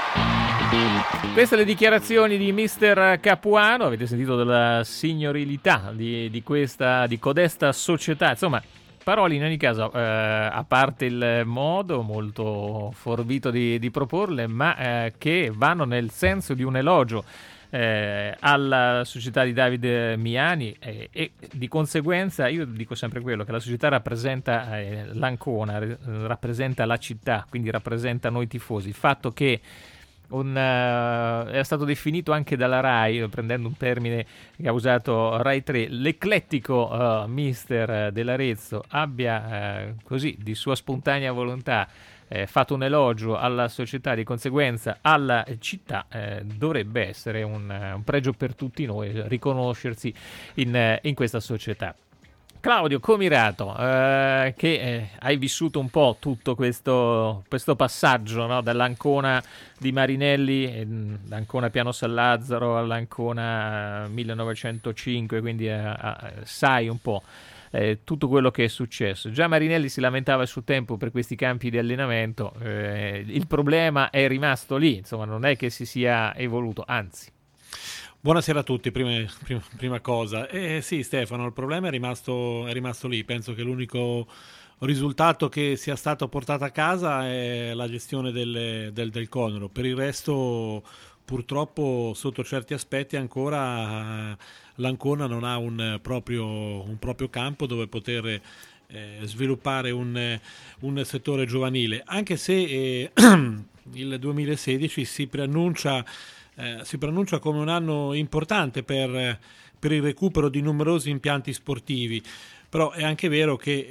Queste le dichiarazioni di mister Capuano, avete sentito della signorilità di, di questa, di codesta società, insomma, parole in ogni caso, eh, a parte il modo molto forbito di, di proporle, ma eh, che vanno nel senso di un elogio eh, alla società di Davide Miani eh, e di conseguenza io dico sempre quello, che la società rappresenta eh, l'Ancona, re, rappresenta la città, quindi rappresenta noi tifosi. Il fatto che Un, uh, è stato definito anche dalla RAI, prendendo un termine che ha usato Rai tre, l'eclettico uh, mister dell'Arezzo abbia uh, così di sua spontanea volontà eh, fatto un elogio alla società, di conseguenza alla città, eh, dovrebbe essere un, un pregio per tutti noi riconoscersi in, in questa società. Claudio Comirato, eh, che eh, hai vissuto un po' tutto questo, questo passaggio, no? Dall'Ancona di Marinelli, eh, l'Ancona Piano San Lazzaro all'Ancona eh, millenovecentocinque, quindi eh, eh, sai un po' eh, tutto quello che è successo. Già Marinelli si lamentava a suo tempo per questi campi di allenamento, eh, il problema è rimasto lì, insomma non è che si sia evoluto, anzi. Buonasera a tutti, prima, prima, prima cosa. Eh, sì Stefano, il problema è rimasto, è rimasto lì, penso che l'unico risultato che sia stato portato a casa è la gestione del, del, del Conero. Per il resto purtroppo sotto certi aspetti ancora l'Ancona non ha un proprio, un proprio campo dove poter eh, sviluppare un, un settore giovanile, anche se eh, il duemilasedici si preannuncia Eh, si pronuncia come un anno importante per, per il recupero di numerosi impianti sportivi, però è anche vero che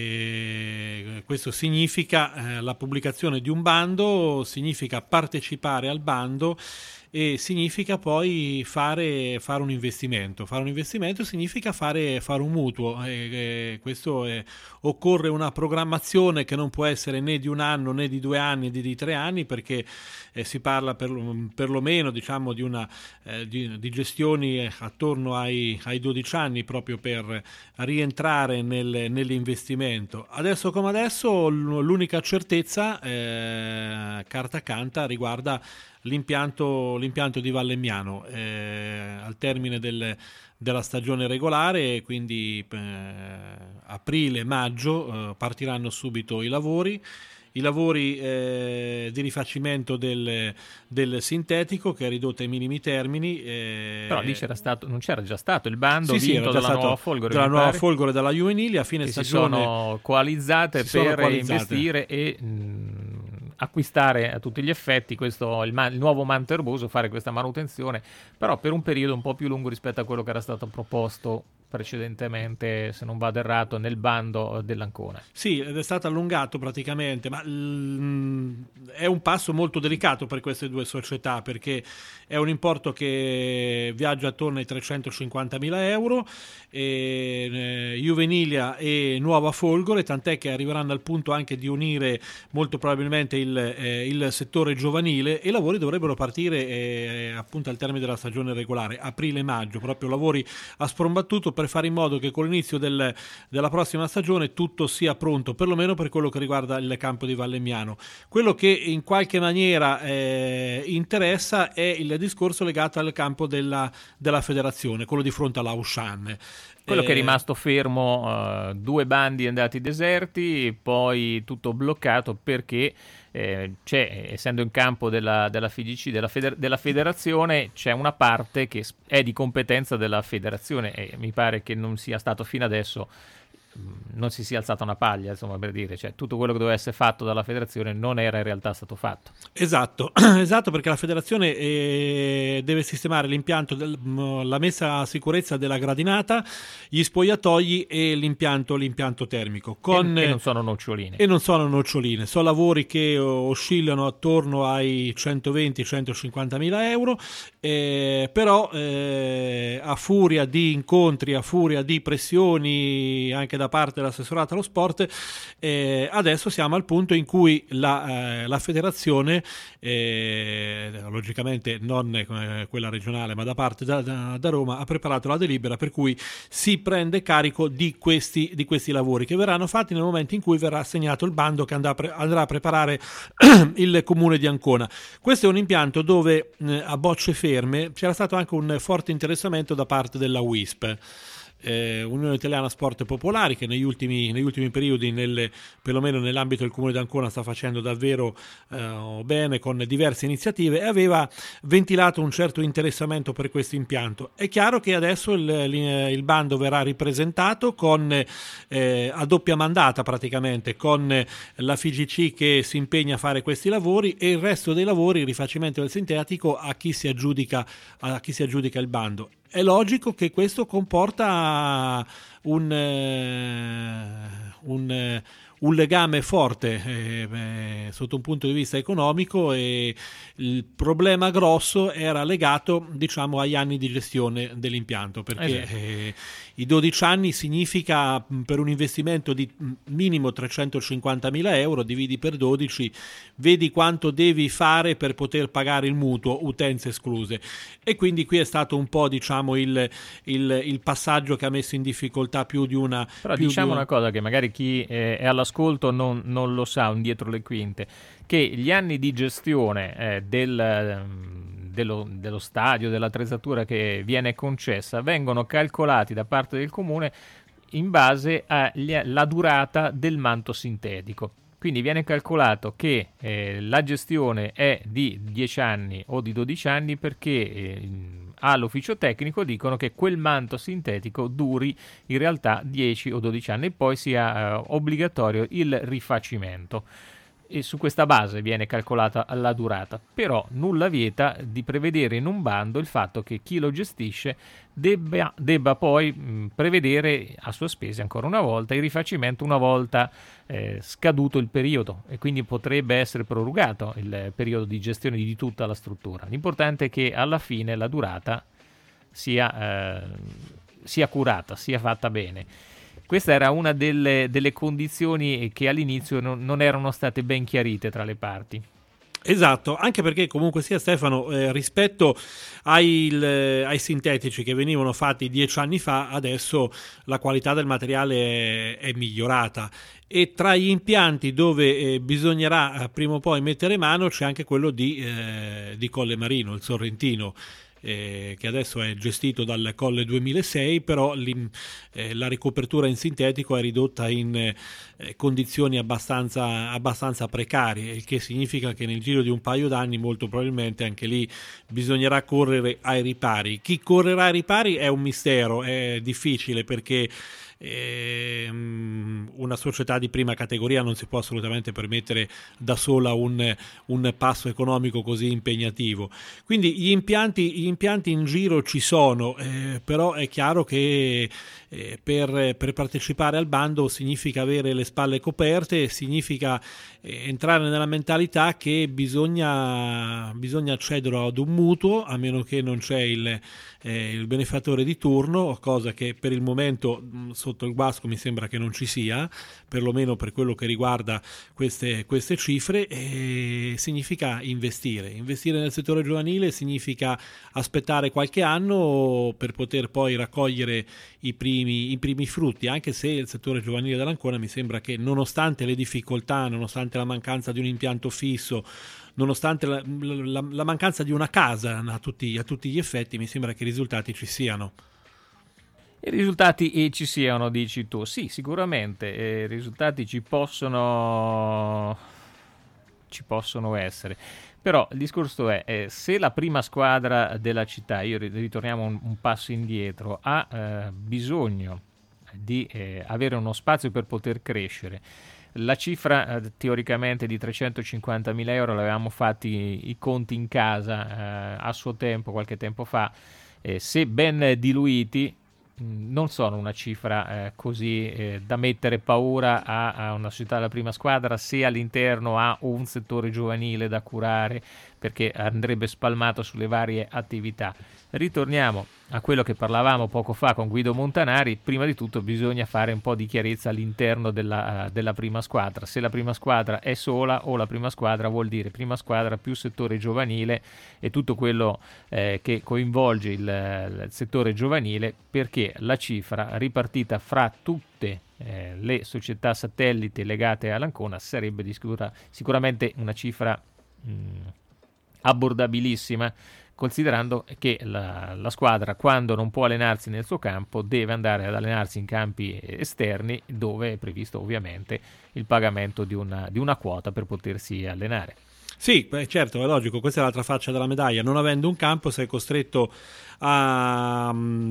eh, questo significa eh, la pubblicazione di un bando, significa partecipare al bando e significa poi fare, fare un investimento. Fare un investimento significa fare, fare un mutuo. E, e questo è, occorre una programmazione che non può essere né di un anno né di due anni né di tre anni, perché eh, si parla per, perlomeno diciamo, di, una, eh, di, di gestioni attorno ai, ai dodici anni proprio per rientrare nel, nell'investimento. Adesso come adesso l'unica certezza eh, carta canta riguarda L'impianto, l'impianto di Vallemmiano eh, al termine del, della stagione regolare, quindi eh, aprile, maggio eh, partiranno subito i lavori. I lavori eh, di rifacimento del, del sintetico, che è ridotto ai minimi termini. Eh, Però lì c'era stato, non c'era già stato il bando sì, vinto sì, dalla Nuova Folgore, dalla Nuova Folgore e dalla Juvenili a fine che stagione. Si sono coalizzate si per sono coalizzate. investire e mh, acquistare a tutti gli effetti questo, il, man, il nuovo manto erboso, fare questa manutenzione, però per un periodo un po' più lungo rispetto a quello che era stato proposto precedentemente, se non vado errato, nel bando dell'Ancona. Sì, ed è stato allungato praticamente, ma l- è un passo molto delicato per queste due società, perché è un importo che viaggia attorno ai trecentocinquantamila euro, e, eh, Juvenilia e Nuova Folgore, tant'è che arriveranno al punto anche di unire molto probabilmente il, eh, il settore giovanile, e i lavori dovrebbero partire eh, appunto al termine della stagione regolare, aprile-maggio, proprio lavori a sprombattuto per fare in modo che con l'inizio del, della prossima stagione tutto sia pronto, perlomeno per quello che riguarda il campo di Vallemmiano. Quello che in qualche maniera eh, interessa è il discorso legato al campo della, della federazione, quello di fronte all'Aushan. Quello eh, che è rimasto fermo, uh, due bandi andati deserti, poi tutto bloccato perché eh, c'è, essendo in campo della, della F I G C, della, feder- della federazione, c'è una parte che è di competenza della federazione, e mi pare che non sia stato fino adesso, non si sia alzata una paglia, insomma, per dire, cioè tutto quello che doveva essere fatto dalla federazione non era in realtà stato fatto. Esatto, esatto, perché la federazione eh, deve sistemare l'impianto, del, la messa a sicurezza della gradinata, gli spogliatoi e l'impianto, l'impianto termico. Con, e, e non sono noccioline. E non sono noccioline, sono lavori che oscillano attorno ai centoventi centocinquantamila euro, eh, però eh, a furia di incontri, a furia di pressioni anche da parte dell'assessorato allo sport, eh, adesso siamo al punto in cui la, eh, la federazione, eh, logicamente non eh, quella regionale ma da parte da, da, da Roma, ha preparato la delibera per cui si prende carico di questi, di questi lavori, che verranno fatti nel momento in cui verrà assegnato il bando che andrà, pre- andrà a preparare il comune di Ancona. Questo è un impianto dove eh, a bocce ferme c'era stato anche un forte interessamento da parte della W I S P. eh, Unione Italiana Sport Popolari, che negli ultimi, negli ultimi periodi, nel, perlomeno nell'ambito del Comune d'Ancona, sta facendo davvero eh, bene con diverse iniziative, e aveva ventilato un certo interessamento per questo impianto. È chiaro che adesso il, il bando verrà ripresentato con eh, a doppia mandata praticamente, con la F I G C che si impegna a fare questi lavori e il resto dei lavori, il rifacimento del sintetico, a chi si aggiudica, a chi si aggiudica il bando. È logico che questo comporta un, eh, un, eh, un legame forte eh, eh, sotto un punto di vista economico, e il problema grosso era legato, diciamo, agli anni di gestione dell'impianto, perché esatto. eh, i dodici anni significa, per un investimento di minimo trecentocinquantamila euro, dividi per dodici, vedi quanto devi fare per poter pagare il mutuo, utenze escluse. E quindi qui è stato un po', diciamo, il, il, il passaggio che ha messo in difficoltà più di una... Però più diciamo di una... una cosa che magari chi eh, è all'ascolto non, non lo sa, un dietro le quinte, che gli anni di gestione eh, del... Dello, dello stadio, dell'attrezzatura che viene concessa, vengono calcolati da parte del comune in base alla durata del manto sintetico. Quindi viene calcolato che eh, la gestione è di dieci anni o di dodici anni, perché eh, all'ufficio tecnico dicono che quel manto sintetico duri in realtà dieci o dodici anni e poi sia eh, obbligatorio il rifacimento. E su questa base viene calcolata la durata, però nulla vieta di prevedere in un bando il fatto che chi lo gestisce debba, debba poi mh, prevedere a sue spese ancora una volta il rifacimento una volta eh, scaduto il periodo, e quindi potrebbe essere prorogato il periodo di gestione di tutta la struttura. L'importante è che alla fine la durata sia, eh, sia curata, sia fatta bene. Questa era una delle, delle condizioni che all'inizio non, non erano state ben chiarite tra le parti. Esatto, anche perché comunque sia, Stefano, eh, rispetto ai, il, ai sintetici che venivano fatti dieci anni fa, adesso la qualità del materiale è, è migliorata, e tra gli impianti dove eh, bisognerà eh, prima o poi mettere mano c'è anche quello di, eh, di Colle Marino, il Sorrentino, Eh, che adesso è gestito dal Colle duemilasei, però eh, la ricopertura in sintetico è ridotta in eh, condizioni abbastanza, abbastanza precarie, il che significa che nel giro di un paio d'anni molto probabilmente anche lì bisognerà correre ai ripari. Chi correrà ai ripari è un mistero, è difficile, perché E, um, una società di prima categoria non si può assolutamente permettere da sola un, un passo economico così impegnativo. Quindi gli impianti, gli impianti in giro ci sono, eh, però è chiaro che eh, per, per partecipare al bando significa avere le spalle coperte, significa eh, entrare nella mentalità che bisogna, bisogna accedere ad un mutuo, a meno che non c'è il, eh, il benefattore di turno, cosa che per il momento mh, sotto il guasco mi sembra che non ci sia, perlomeno per quello che riguarda queste, queste cifre. E significa investire investire nel settore giovanile, significa aspettare qualche anno per poter poi raccogliere i primi, i primi frutti, anche se il settore giovanile dell'Ancona mi sembra che, nonostante le difficoltà, nonostante la mancanza di un impianto fisso, nonostante la, la, la mancanza di una casa a tutti, a tutti gli effetti, mi sembra che i risultati ci siano. I risultati e ci siano, dici tu. Sì, sicuramente eh, i risultati ci possono ci possono essere. Però il discorso è, eh, se la prima squadra della città, io ritorniamo un, un passo indietro, ha eh, bisogno di eh, avere uno spazio per poter crescere, la cifra eh, teoricamente di trecentocinquantamila euro, l'avevamo fatti i, i conti in casa eh, a suo tempo, qualche tempo fa, eh, se ben diluiti, non sono una cifra eh, così eh, da mettere paura a, a una società della prima squadra, se all'interno ha un settore giovanile da curare, perché andrebbe spalmato sulle varie attività. Ritorniamo a quello che parlavamo poco fa con Guido Montanari. Prima di tutto bisogna fare un po' di chiarezza all'interno della, uh, della prima squadra, se la prima squadra è sola o la prima squadra vuol dire prima squadra più settore giovanile e tutto quello eh, che coinvolge il, il settore giovanile, perché la cifra ripartita fra tutte eh, le società satelliti legate all'Ancona sarebbe di sicura, sicuramente una cifra mh, abbordabilissima, considerando che la, la squadra, quando non può allenarsi nel suo campo, deve andare ad allenarsi in campi esterni, dove è previsto ovviamente il pagamento di una, di una quota per potersi allenare. Sì, beh, certo, è logico, questa è l'altra faccia della medaglia. Non avendo un campo sei costretto a,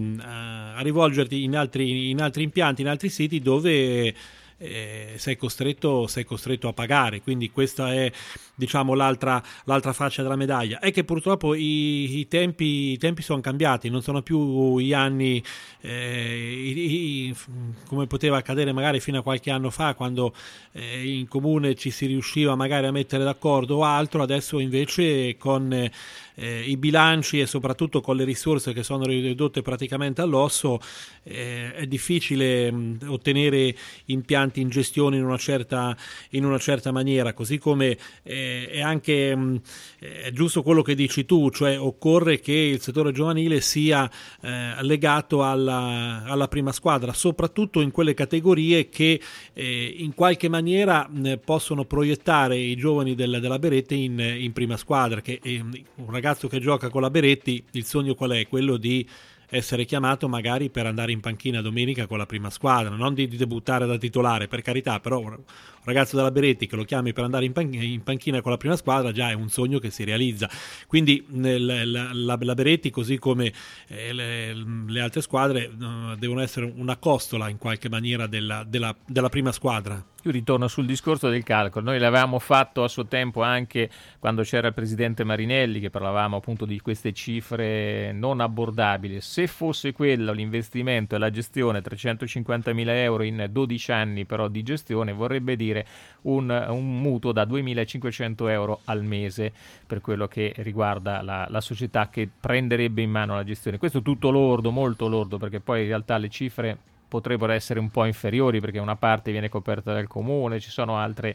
a rivolgerti in altri, in altri impianti, in altri siti dove eh, sei costretto, sei costretto a pagare. Quindi questa è, diciamo, l'altra, l'altra faccia della medaglia. È che purtroppo i, i tempi, i tempi sono cambiati, non sono più gli anni eh, i, i, come poteva accadere magari fino a qualche anno fa, quando eh, in comune ci si riusciva magari a mettere d'accordo o altro. Adesso invece con eh, i bilanci e soprattutto con le risorse che sono ridotte praticamente all'osso eh, è difficile mh, ottenere impianti in gestione in una certa, in una certa maniera, così come eh, è anche mh, è giusto quello che dici tu, cioè occorre che il settore giovanile sia eh, legato alla, alla prima squadra, soprattutto in quelle categorie che eh, in qualche maniera mh, possono proiettare i giovani del, della Beretti in, in prima squadra, che eh, un ragazzo che gioca con la Beretti, il sogno qual è? Quello di essere chiamato magari per andare in panchina domenica con la prima squadra, non di, di debuttare da titolare, per carità, però un ragazzo della Beretti che lo chiami per andare in, pan- in panchina con la prima squadra già è un sogno che si realizza. Quindi nel, la, la, la Beretti, così come eh, le, le altre squadre, uh, devono essere una costola in qualche maniera della, della, della prima squadra. Io ritorno sul discorso del calcolo. Noi l'avevamo fatto a suo tempo anche quando c'era il presidente Marinelli, che parlavamo appunto di queste cifre non abbordabili. Se fosse quello l'investimento e la gestione, trecentocinquantamila euro in dodici anni però di gestione, vorrebbe dire un, un mutuo da duemilacinquecento euro al mese per quello che riguarda la, la società che prenderebbe in mano la gestione. Questo tutto lordo, molto lordo, perché poi in realtà le cifre potrebbero essere un po' inferiori, perché una parte viene coperta dal comune, ci sono altre,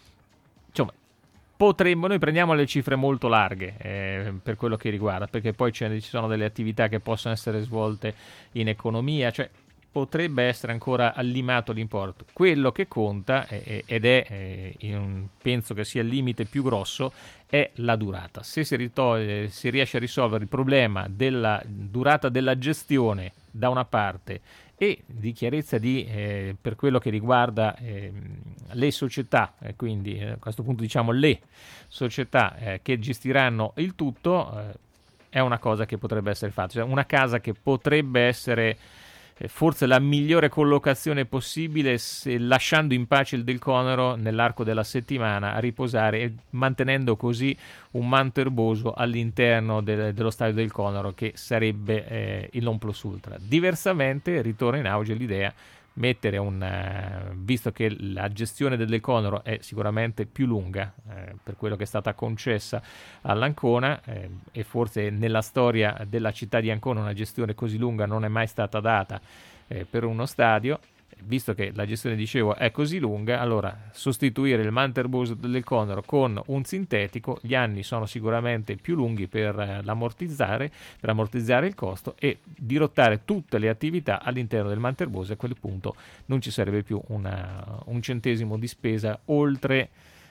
insomma potremmo, noi prendiamo le cifre molto larghe eh, per quello che riguarda, perché poi ci sono delle attività che possono essere svolte in economia, cioè potrebbe essere ancora limato l'importo. Quello che conta eh, ed è eh, in, penso che sia il limite più grosso, è la durata. Se si, ritoglie, si riesce a risolvere il problema della durata della gestione da una parte e di chiarezza di, eh, per quello che riguarda eh, le società, eh, quindi eh, a questo punto diciamo le società eh, che gestiranno il tutto, eh, è una cosa che potrebbe essere fatta, cioè una casa che potrebbe essere eh, forse la migliore collocazione possibile, se, lasciando in pace il Del Conero nell'arco della settimana a riposare e mantenendo così un manto erboso all'interno del, dello stadio del Conero, che sarebbe eh, il non plus ultra. Diversamente ritorna in auge l'idea mettere un uh, visto che la gestione del Del Conero è sicuramente più lunga eh, per quello che è stata concessa all'Ancona eh, e forse nella storia della città di Ancona una gestione così lunga non è mai stata data eh, per uno stadio. Visto che la gestione, dicevo, è così lunga, allora sostituire il manto erboso del Conero con un sintetico, gli anni sono sicuramente più lunghi per eh, l'ammortizzare, per ammortizzare il costo, e dirottare tutte le attività all'interno del manto erboso. A quel punto non ci sarebbe più una, un centesimo di spesa oltre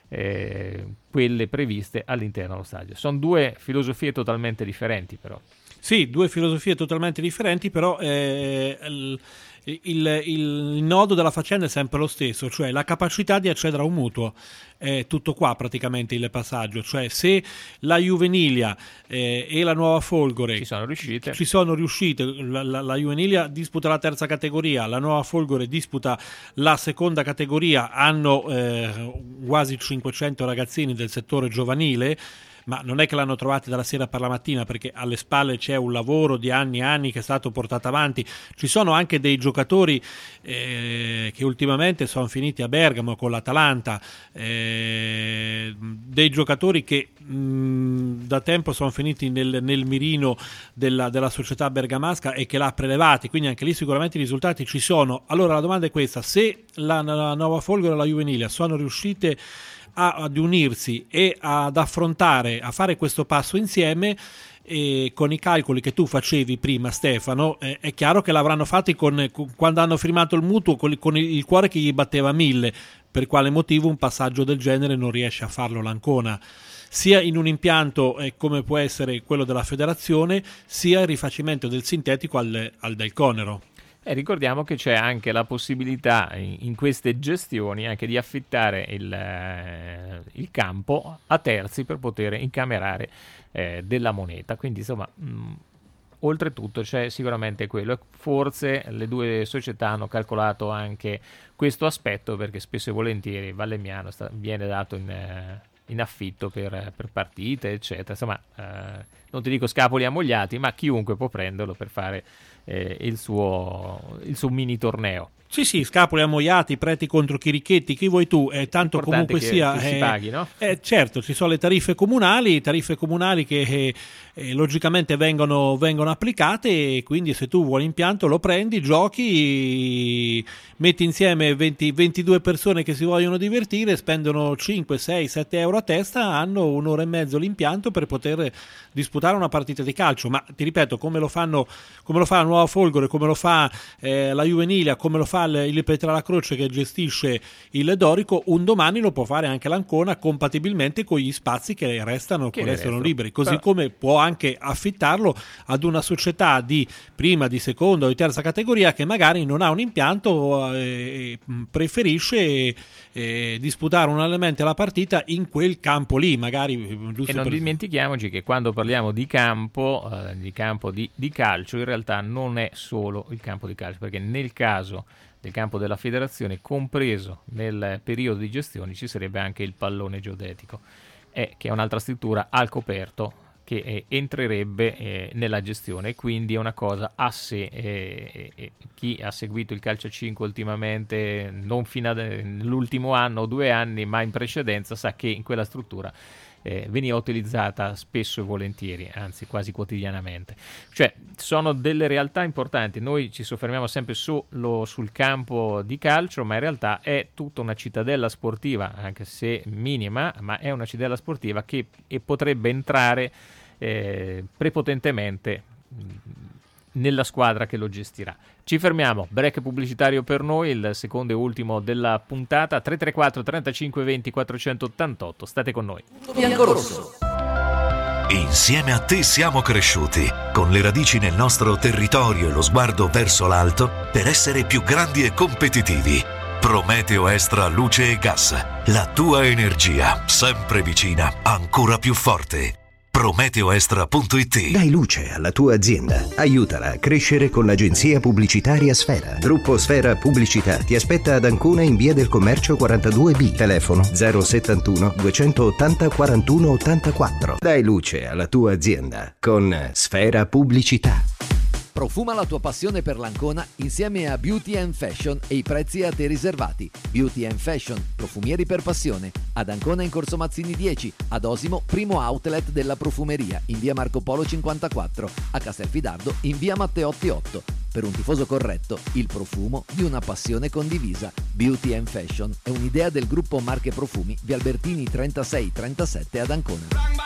eh, quelle previste all'interno dello stadio. Sono due filosofie totalmente differenti, però. Sì, due filosofie totalmente differenti, però eh, il, il, il nodo della faccenda è sempre lo stesso, cioè la capacità di accedere a un mutuo. È tutto qua praticamente il passaggio, cioè se la Juvenilia eh, e la Nuova Folgore ci sono riuscite, ci sono riuscite la, la, la Juvenilia disputa la terza categoria, la Nuova Folgore disputa la seconda categoria, hanno eh, quasi cinquecento ragazzini del settore giovanile, ma non è che l'hanno trovati dalla sera per la mattina, perché alle spalle c'è un lavoro di anni e anni che è stato portato avanti. Ci sono anche dei giocatori eh, che ultimamente sono finiti a Bergamo con l'Atalanta, eh, dei giocatori che mh, da tempo sono finiti nel, nel mirino della, della società bergamasca e che l'ha prelevati, quindi anche lì sicuramente i risultati ci sono. Allora la domanda è questa: se la, la Nuova Folgore e la Juvenilia sono riuscite A, ad unirsi e ad affrontare, a fare questo passo insieme, e con i calcoli che tu facevi prima, Stefano, eh, è chiaro che l'avranno fatti con, con, quando hanno firmato il mutuo con, con il, il cuore che gli batteva a mille. Per quale motivo un passaggio del genere non riesce a farlo l'Ancona? Sia in un impianto eh, come può essere quello della federazione, sia il rifacimento del sintetico al, al del Conero. E ricordiamo che c'è anche la possibilità in, in queste gestioni anche di affittare il, eh, il campo a terzi per poter incamerare eh, della moneta. Quindi insomma, mh, oltretutto c'è sicuramente quello. Forse le due società hanno calcolato anche questo aspetto, perché spesso e volentieri Valemiano sta, viene dato in, eh, in affitto per, per partite, eccetera. Insomma, eh, non ti dico scapoli ammogliati, ma chiunque può prenderlo per fare eh, il suo il suo mini torneo. Sì, sì, scapoli ammogliati, preti contro chirichetti, chi vuoi tu, eh, tanto comunque che, sia... che eh, si paghi, no? Eh, certo, ci sono le tariffe comunali, tariffe comunali che eh, eh, logicamente vengono, vengono applicate, e quindi se tu vuoi l'impianto lo prendi, giochi, metti insieme venti, ventidue persone che si vogliono divertire, spendono cinque, sei, sette euro a testa, hanno un'ora e mezzo l'impianto per poter disputare una partita di calcio. Ma ti ripeto, come lo fanno, come lo fa la Nuova Folgore, come lo fa eh, la Juvenilia, come lo fa il Petrala Croce che gestisce il Dorico, un domani lo può fare anche l'Ancona, compatibilmente con gli spazi che restano, che restano liberi, così Però... come può anche affittarlo ad una società di prima, di seconda o di terza categoria che magari non ha un impianto e preferisce eh, disputare un allenamento alla partita in quel campo lì, magari. Giusto e non per... dimentichiamoci che quando parliamo di campo, eh, di campo di, di calcio, in realtà non è solo il campo di calcio, perché nel caso del campo della federazione, compreso nel periodo di gestione, ci sarebbe anche il pallone geodetico, eh, che è un'altra struttura al coperto che eh, entrerebbe eh, nella gestione, quindi è una cosa a sé. Eh, eh, chi ha seguito il calcio a cinque ultimamente, non fino all'ultimo anno o due anni, ma in precedenza, sa che in quella struttura Eh, veniva utilizzata spesso e volentieri, anzi quasi quotidianamente. Cioè, sono delle realtà importanti. Noi ci soffermiamo sempre solo sul campo di calcio, ma in realtà è tutta una cittadella sportiva, anche se minima, ma è una cittadella sportiva che e potrebbe entrare eh, prepotentemente nella squadra che lo gestirà. Ci fermiamo, break pubblicitario per noi, il secondo e ultimo della puntata. Tre tre quattro trentacinque venti quattrocentottantotto, state con noi. Biancorosso. Insieme a te siamo cresciuti, con le radici nel nostro territorio e lo sguardo verso l'alto, per essere più grandi e competitivi. Prometeo Extra Luce e Gas, la tua energia, sempre vicina, ancora più forte. Prometeoextra punto it. Dai luce alla tua azienda. Aiutala a crescere con l'agenzia pubblicitaria Sfera. Gruppo Sfera Pubblicità ti aspetta ad Ancona in via del Commercio quarantadue B. Telefono zero settantuno duecentottanta quarantuno ottantaquattro. Dai luce alla tua azienda con Sfera Pubblicità. Profuma la tua passione per l'Ancona insieme a Beauty and Fashion e i prezzi a te riservati. Beauty and Fashion, profumieri per passione. Ad Ancona in Corso Mazzini dieci, ad Osimo, primo outlet della profumeria, in via Marco Polo cinquantaquattro, a Castelfidardo in via Matteotti otto. Per un tifoso corretto, il profumo di una passione condivisa. Beauty and Fashion è un'idea del gruppo Marche Profumi, via Albertini trentasei trentasette ad Ancona.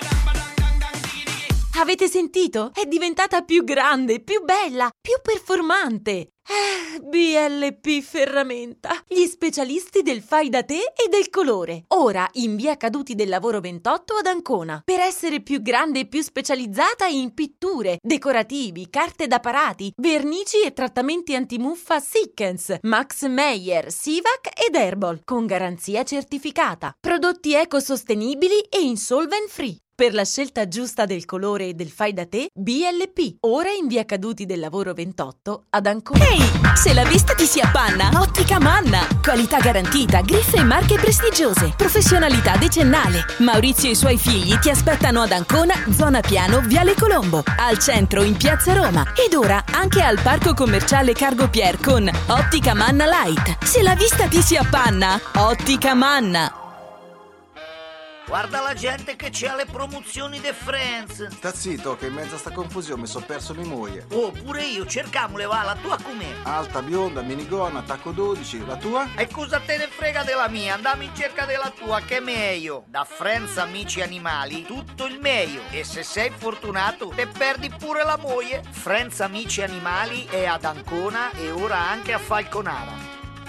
Avete sentito? È diventata più grande, più bella, più performante. Eh, B L P Ferramenta, gli specialisti del fai da te e del colore. Ora in via Caduti del Lavoro ventotto ad Ancona. Per essere più grande e più specializzata in pitture, decorativi, carte da parati, vernici e trattamenti antimuffa Sikkens, Max Meyer, Sivac ed Herbal, con garanzia certificata. Prodotti ecosostenibili e insolvent free. Per la scelta giusta del colore e del fai da te, B L P. Ora in via Caduti del Lavoro ventotto ad Ancona. Ehi, se la vista ti si appanna, Ottica Manna. Qualità garantita, griffe e marche prestigiose, professionalità decennale. Maurizio e i suoi figli ti aspettano ad Ancona, zona Piano, Viale Colombo, al centro in Piazza Roma ed ora anche al Parco Commerciale Cargo Pier con Ottica Manna Light. Se la vista ti si appanna, Ottica Manna. Guarda la gente che c'è alle promozioni de Friends. Sta zitto che in mezzo a sta confusione mi sono perso mia moglie. Oh, pure io, cercamole, va, la tua com'è? Alta, bionda, minigonna, tacco dodici, la tua? E cosa te ne frega della mia? Andiamo in cerca della tua, che è meglio. Da Friends Amici Animali, tutto il meglio. E se sei fortunato, te perdi pure la moglie. Friends Amici Animali è ad Ancona e ora anche a Falconara.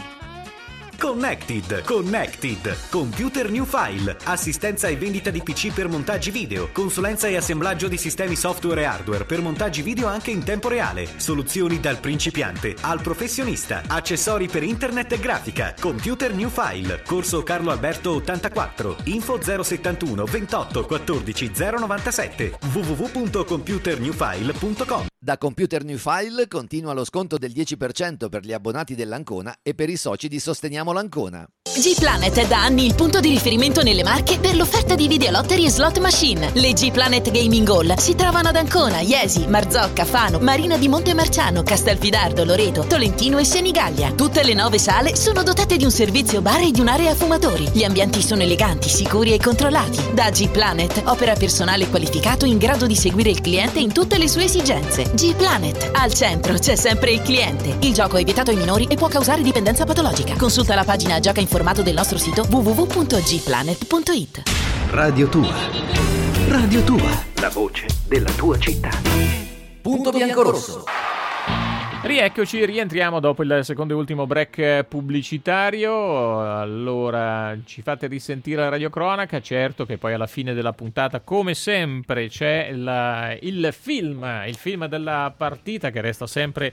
Connected, Connected, Computer New File, assistenza e vendita di P C per montaggi video, consulenza e assemblaggio di sistemi software e hardware per montaggi video anche in tempo reale, soluzioni dal principiante al professionista, accessori per internet e grafica. Computer New File, corso Carlo Alberto ottantaquattro, info zero settantuno ventotto quattordici zero novantasette, w w w punto computer new file punto com. Da Computer New File continua lo sconto del dieci per cento per gli abbonati dell'Ancona e per i soci di Sosteniamo l'Ancona. G-Planet è da anni il punto di riferimento nelle Marche per l'offerta di videolottery e slot machine. Le G-Planet Gaming Hall si trovano ad Ancona, Iesi, Marzocca, Fano, Marina di Montemarciano, Castelfidardo, Loreto, Tolentino e Senigallia. Tutte le nove sale sono dotate di un servizio bar e di un'area fumatori. Gli ambienti sono eleganti, sicuri e controllati. Da G-Planet opera personale qualificato in grado di seguire il cliente in tutte le sue esigenze. G-Planet. Al centro c'è sempre il cliente. Il gioco è vietato ai minori e può causare dipendenza patologica. Consulta la pagina Gioca Informato del nostro sito w w w punto g planet punto i t. Radio Tua. Radio Tua. La voce della tua città. Punto biancorosso. Rieccoci, rientriamo dopo il secondo e ultimo break pubblicitario. Allora, ci fate risentire la radiocronaca. Certo che poi alla fine della puntata, come sempre, c'è la, il film, il film della partita che resta sempre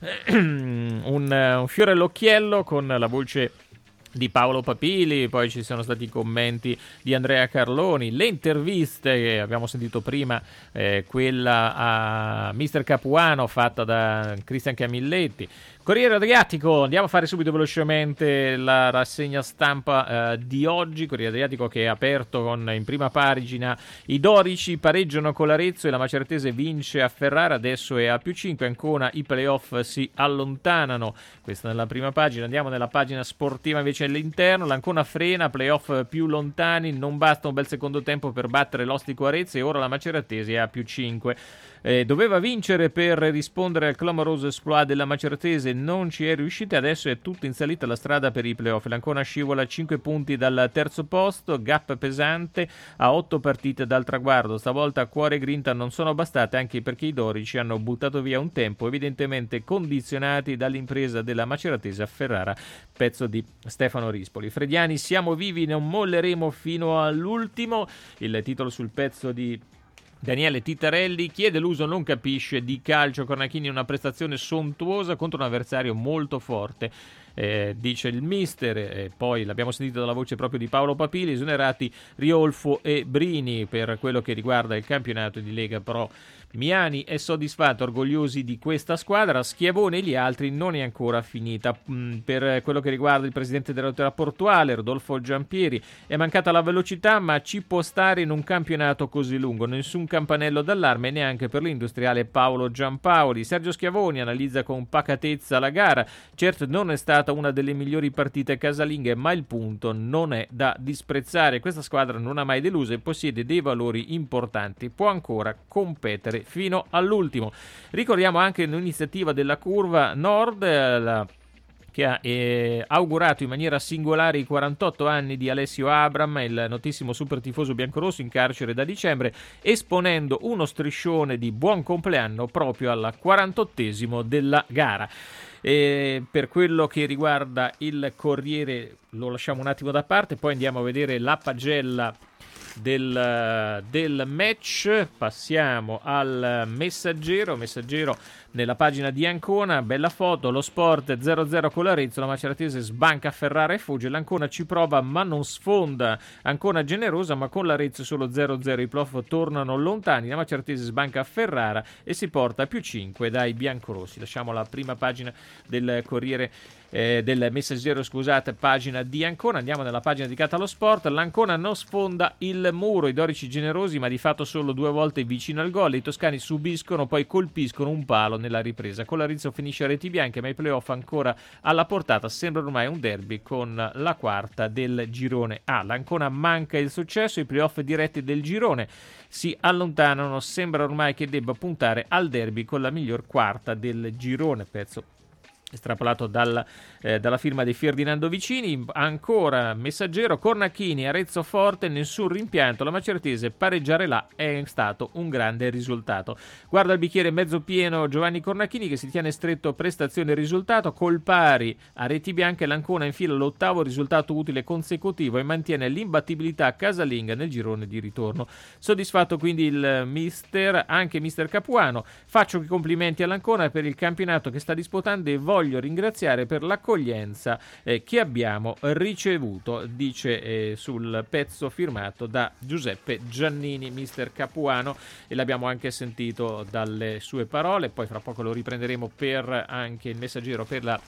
un, un fiore all'occhiello con la voce di Paolo Papili. Poi ci sono stati i commenti di Andrea Carloni, le interviste che abbiamo sentito prima, eh, quella a mister Capuano fatta da Cristian Camilletti. Corriere Adriatico, andiamo a fare subito velocemente la rassegna stampa eh, di oggi. Corriere Adriatico che è aperto con in prima pagina: i dorici pareggiano con l'Arezzo e la Macertese vince a Ferrara, adesso è a più cinque, Ancona i playoff si allontanano. Questa nella prima pagina. Andiamo nella pagina sportiva invece all'interno: l'Ancona frena, playoff più lontani, non basta un bel secondo tempo per battere l'Ostico Arezzo e ora la Maceratese è a più cinque. Eh, doveva vincere per rispondere al clamoroso exploit della Macertese, non ci è riuscita, adesso è tutta in salita la strada per i playoff. L'Ancona scivola cinque punti dal terzo posto, gap pesante a otto partite dal traguardo. Stavolta cuore e grinta non sono bastate, anche perché i dorici hanno buttato via un tempo evidentemente condizionati dall'impresa della Maceratese a Ferrara, pezzo di Stefano Rispoli. Frediani, siamo vivi, non molleremo fino all'ultimo, il titolo sul pezzo di Daniele Titarelli. Chi è deluso non capisce di calcio. Cornachini una prestazione sontuosa contro un avversario molto forte, eh, dice il mister. E poi l'abbiamo sentito dalla voce proprio di Paolo Papili: esonerati Riolfo e Brini per quello che riguarda il campionato di Lega Pro. Miani è soddisfatto, orgogliosi di questa squadra. Schiavone e gli altri non è ancora finita. Mm, per quello che riguarda il presidente dell'autorità portuale, Rodolfo Giampieri, è mancata la velocità, ma ci può stare in un campionato così lungo. Nessun campanello d'allarme neanche per l'industriale Paolo Giampaoli. Sergio Schiavoni analizza con pacatezza la gara. Certo non è stata una delle migliori partite casalinghe, ma il punto non è da disprezzare. Questa squadra non ha mai deluso e possiede dei valori importanti. Può ancora competere fino all'ultimo. Ricordiamo anche l'iniziativa della Curva Nord, la che ha eh, augurato in maniera singolare i quarantotto anni di Alessio Abram, il notissimo super tifoso biancorosso in carcere da dicembre, esponendo uno striscione di buon compleanno proprio al quarantottesimo della gara. E per quello che riguarda il Corriere lo lasciamo un attimo da parte, poi andiamo a vedere la pagella del, del match. Passiamo al Messaggero. Messaggero nella pagina di Ancona, bella foto, lo Sport zero zero con l'Arezzo, la Maceratese sbanca Ferrara e fugge, l'Ancona ci prova ma non sfonda, Ancona generosa ma con l'Arezzo solo zero zero, i playoff tornano lontani, la Maceratese sbanca Ferrara e si porta a più cinque dai biancorossi. Lasciamo la prima pagina del Corriere Eh, del Messaggero, scusate, pagina di Ancona. Andiamo nella pagina dedicata allo sport. L'Ancona non sfonda il muro, i dorici generosi ma di fatto solo due volte vicino al gol, i toscani subiscono poi colpiscono un palo nella ripresa. Con l'Arezzo finisce a reti bianche, ma i playoff ancora alla portata, sembra ormai un derby con la quarta del girone A. L'Ancona manca il successo, i playoff diretti del girone si allontanano, sembra ormai che debba puntare al derby con la miglior quarta del girone, pezzo estrapolato dal, eh, dalla firma di Ferdinando Vicini. Ancora Messaggero, Cornacchini, Arezzo forte, nessun rimpianto, la Macertese pareggiare là è stato un grande risultato. Guarda il bicchiere mezzo pieno Giovanni Cornacchini, che si tiene stretto prestazione e risultato, col pari a reti bianche l'Ancona infila l'ottavo risultato utile consecutivo e mantiene l'imbattibilità casalinga nel girone di ritorno. Soddisfatto quindi il mister, anche mister Capuano. Faccio i complimenti all'Ancona per il campionato che sta disputando e voglio voglio ringraziare per l'accoglienza eh, che abbiamo ricevuto, dice eh, sul pezzo firmato da Giuseppe Giannini, mister Capuano, e l'abbiamo anche sentito dalle sue parole. Poi fra poco lo riprenderemo per anche il Messaggero per la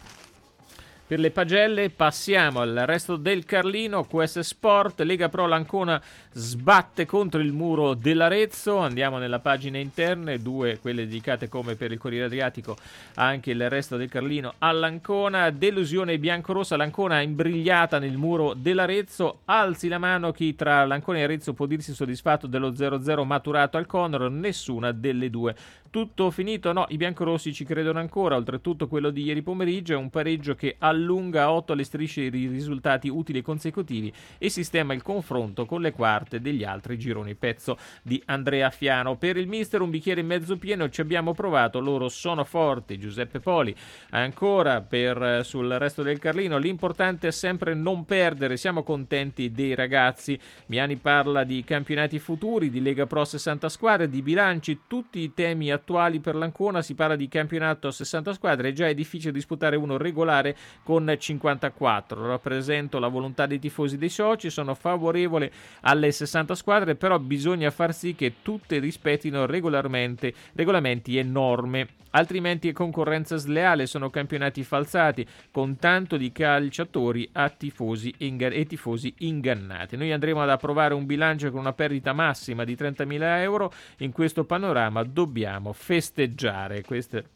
Per le pagelle. Passiamo al resto del Carlino. Q S Sport, Lega Pro, l'Ancona sbatte contro il muro dell'Arezzo. Andiamo nella pagina interne, due quelle dedicate come per il Corriere Adriatico anche il resto del Carlino all'Ancona. Delusione biancorossa, l'Ancona imbrigliata nel muro dell'Arezzo. Alzi la mano chi tra l'Ancona e Arezzo può dirsi soddisfatto dello zero zero maturato al Conor. Nessuna delle due. Tutto finito? No, i biancorossi ci credono ancora. Oltretutto quello di ieri pomeriggio è un pareggio che allunga a otto le strisce di risultati utili consecutivi e sistema il confronto con le quarte degli altri gironi. Pezzo di Andrea Fiano. Per il mister un bicchiere mezzo pieno, ci abbiamo provato, loro sono forti. Giuseppe Poli. Ancora per sul resto del Carlino, l'importante è sempre non perdere, siamo contenti dei ragazzi. Miani parla di campionati futuri, di Lega Pro sessanta squadre, di bilanci, tutti i temi attuali per l'Ancona. Si parla di campionato sessanta squadre e già è difficile disputare uno regolare con cinquantaquattro. Rappresento la volontà dei tifosi, dei soci, sono favorevole alle sessanta squadre, però bisogna far sì che tutte rispettino regolarmente regolamenti e norme, altrimenti è concorrenza sleale, sono campionati falsati con tanto di calciatori a tifosi inga- e tifosi ingannati. Noi andremo ad approvare un bilancio con una perdita massima di trentamila euro. In questo panorama dobbiamo festeggiare. Queste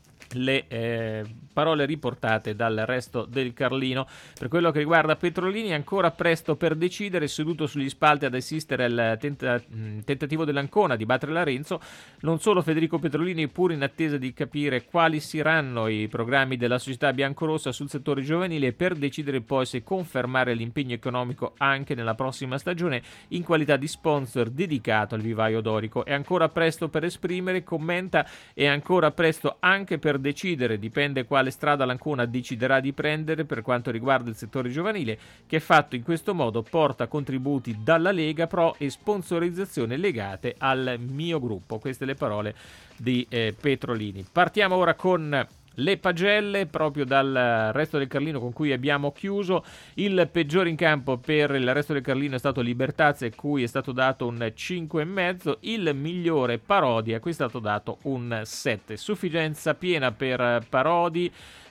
le eh, parole riportate dal resto del Carlino. Per quello che riguarda Petrolini, ancora presto per decidere, seduto sugli spalti ad assistere al tenta- tentativo dell'Ancona di battere l'Arezzo. Non solo Federico Petrolini, pur in attesa di capire quali saranno i programmi della società biancorossa sul settore giovanile, per decidere poi se confermare l'impegno economico anche nella prossima stagione in qualità di sponsor dedicato al vivaio dorico. È ancora presto per esprimere, commenta, è ancora presto anche per decidere, dipende quale strada l'Ancona deciderà di prendere per quanto riguarda il settore giovanile, che fatto in questo modo porta contributi dalla Lega Pro e sponsorizzazione legate al mio gruppo. Queste le parole di eh, Petrolini. Partiamo ora con le pagelle, proprio dal resto del Carlino con cui abbiamo chiuso. Il peggiore in campo per il resto del Carlino è stato Libertazzi, a cui è stato dato un cinque e mezzo. Il migliore Parodi, a cui è stato dato un sette. Sufficienza piena per Parodi,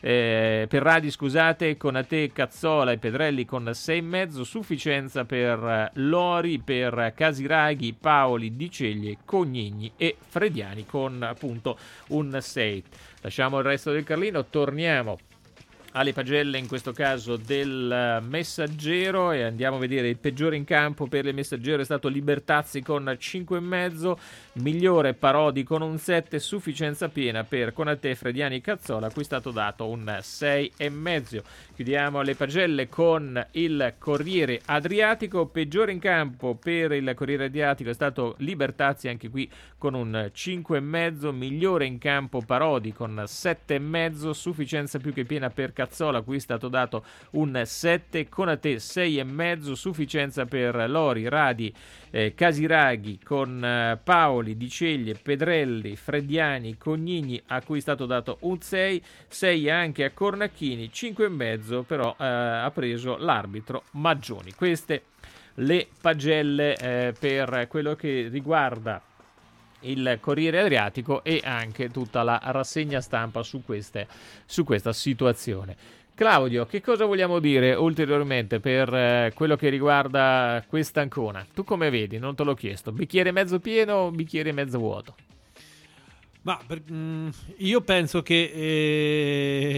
eh, per Radi scusate, Konate, Cazzola e Pedrelli con sei e mezzo. Sufficienza per Lori, per Casiraghi, Paoli, Di Ceglie, Cognigni e Frediani con appunto un sei. Lasciamo il resto del Carlino, torniamo alle pagelle, in questo caso del Messaggero, e andiamo a vedere il peggiore in campo per il Messaggero è stato Libertazzi con cinque e mezzo, migliore Parodi con un sette, sufficienza piena per Konate, Frediani e Cazzola, a cui è stato dato un sei e mezzo. Chiudiamo le pagelle con il Corriere Adriatico. Peggiore in campo per il Corriere Adriatico è stato Libertazzi, anche qui con un cinque e mezzo, migliore in campo Parodi con sette e mezzo, sufficienza più che piena per Cazzola, a cui è stato dato un sette, Konate sei e mezzo, sufficienza per Lori, Radi, eh, Casiraghi con eh, Paoli, Di Ceglie, Pedrelli, Frediani, Cognigni, a cui è stato dato un sei, sei anche a Cornacchini, cinque e mezzo però eh, ha preso l'arbitro Maggioni. Queste le pagelle eh, per quello che riguarda il Corriere Adriatico e anche tutta la rassegna stampa su, queste, su questa situazione. Claudio, che cosa vogliamo dire ulteriormente per eh, quello che riguarda questa Ancona? Tu come vedi? Non te l'ho chiesto. Bicchiere mezzo pieno o bicchiere mezzo vuoto? Ma per, mh, io penso che eh...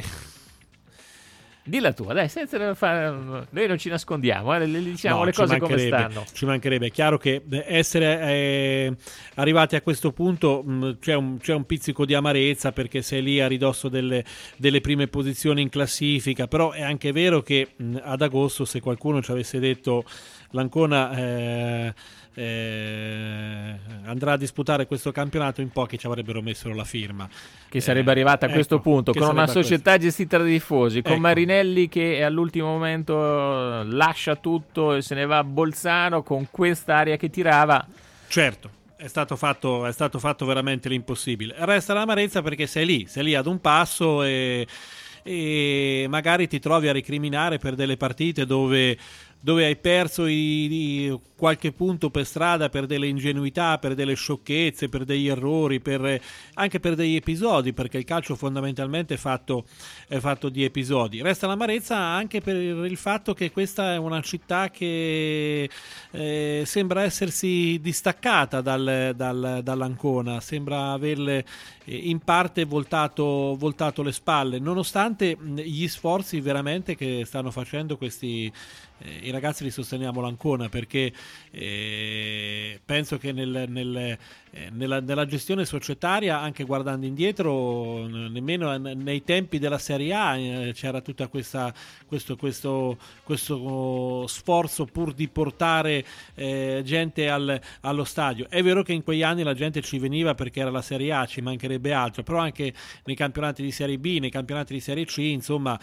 Di la tua, dai, senza fare, noi non ci nascondiamo, eh, le diciamo no, le cose come mancherebbe, stanno. Ci mancherebbe, è chiaro che essere eh, arrivati a questo punto mh, c'è, un, c'è un pizzico di amarezza perché sei lì a ridosso delle, delle prime posizioni in classifica, però è anche vero che mh, ad agosto se qualcuno ci avesse detto l'Ancona eh, eh, andrà a disputare questo campionato, in pochi ci avrebbero messo la firma. Che sarebbe arrivata a eh, questo ecco, punto, con una società questo. gestita dai tifosi, con ecco. Marinelli che all'ultimo momento lascia tutto e se ne va a Bolzano con quest'aria che tirava. Certo, è stato fatto, è stato fatto veramente l'impossibile. Resta l'amarezza perché sei lì, sei lì ad un passo e, e magari ti trovi a recriminare per delle partite dove... dove hai perso i, i, qualche punto per strada per delle ingenuità, per delle sciocchezze, per degli errori, per, anche per degli episodi, perché il calcio fondamentalmente è fatto, è fatto di episodi. Resta l'amarezza anche per il fatto che questa è una città che eh, sembra essersi distaccata dal, dal, dall'Ancona, sembra averle in parte voltato, voltato le spalle, nonostante gli sforzi veramente che stanno facendo questi eh, i ragazzi li sosteniamo l'Ancona, perché eh, penso che nel, nel, eh, nella, nella gestione societaria, anche guardando indietro, nemmeno nei tempi della Serie A eh, c'era tutta questa questo, questo, questo sforzo pur di portare eh, gente al, allo stadio. È vero che in quegli anni la gente ci veniva perché era la Serie A, ci mancherebbe altro, però anche nei campionati di Serie B, nei campionati di Serie C, insomma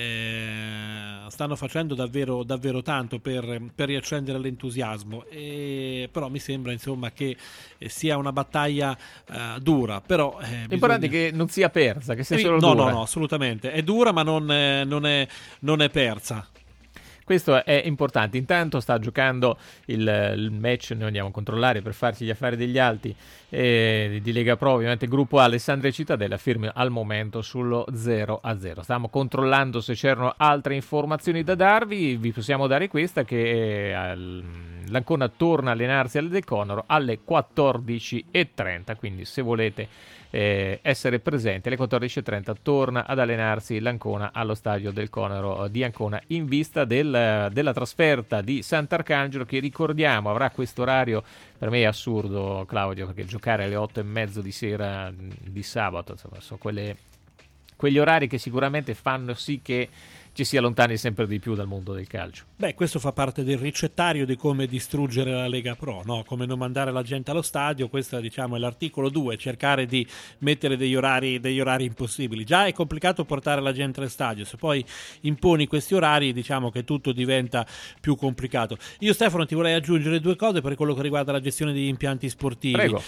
eh, stanno facendo davvero, davvero tanto per, per riaccendere l'entusiasmo, e, però mi sembra insomma che sia una battaglia uh, dura, però eh, l'importante bisogna... è che non sia persa, che sia eh, solo no, dura. no, no, assolutamente, è dura ma non, eh, non, è, non è persa. Questo è importante. Intanto sta giocando il, il match, noi andiamo a controllare per farci gli affari degli altri eh, di Lega Pro, ovviamente gruppo A, Alessandria e Cittadella, firmi al momento sullo zero a zero. Stiamo controllando se c'erano altre informazioni da darvi, vi possiamo dare questa, che eh, l'Ancona torna a allenarsi alle Del Conoro alle quattordici e trenta, quindi se volete Eh, essere presente alle quattordici e trenta torna ad allenarsi l'Ancona allo stadio del Conoro di Ancona in vista del, della trasferta di Sant'Arcangelo, che ricordiamo avrà questo orario. Per me è assurdo, Claudio, perché giocare alle otto e mezzo di sera di sabato, insomma, sono quelle, quegli orari che sicuramente fanno sì che ci si allontani sempre di più dal mondo del calcio. Beh, questo fa parte del ricettario di come distruggere la Lega Pro, no? Come non mandare la gente allo stadio. Questo, diciamo, è l'articolo due, cercare di mettere degli orari, degli orari impossibili. Già è complicato portare la gente allo stadio, se poi imponi questi orari, diciamo che tutto diventa più complicato. Io, Stefano, ti vorrei aggiungere due cose per quello che riguarda la gestione degli impianti sportivi. Prego.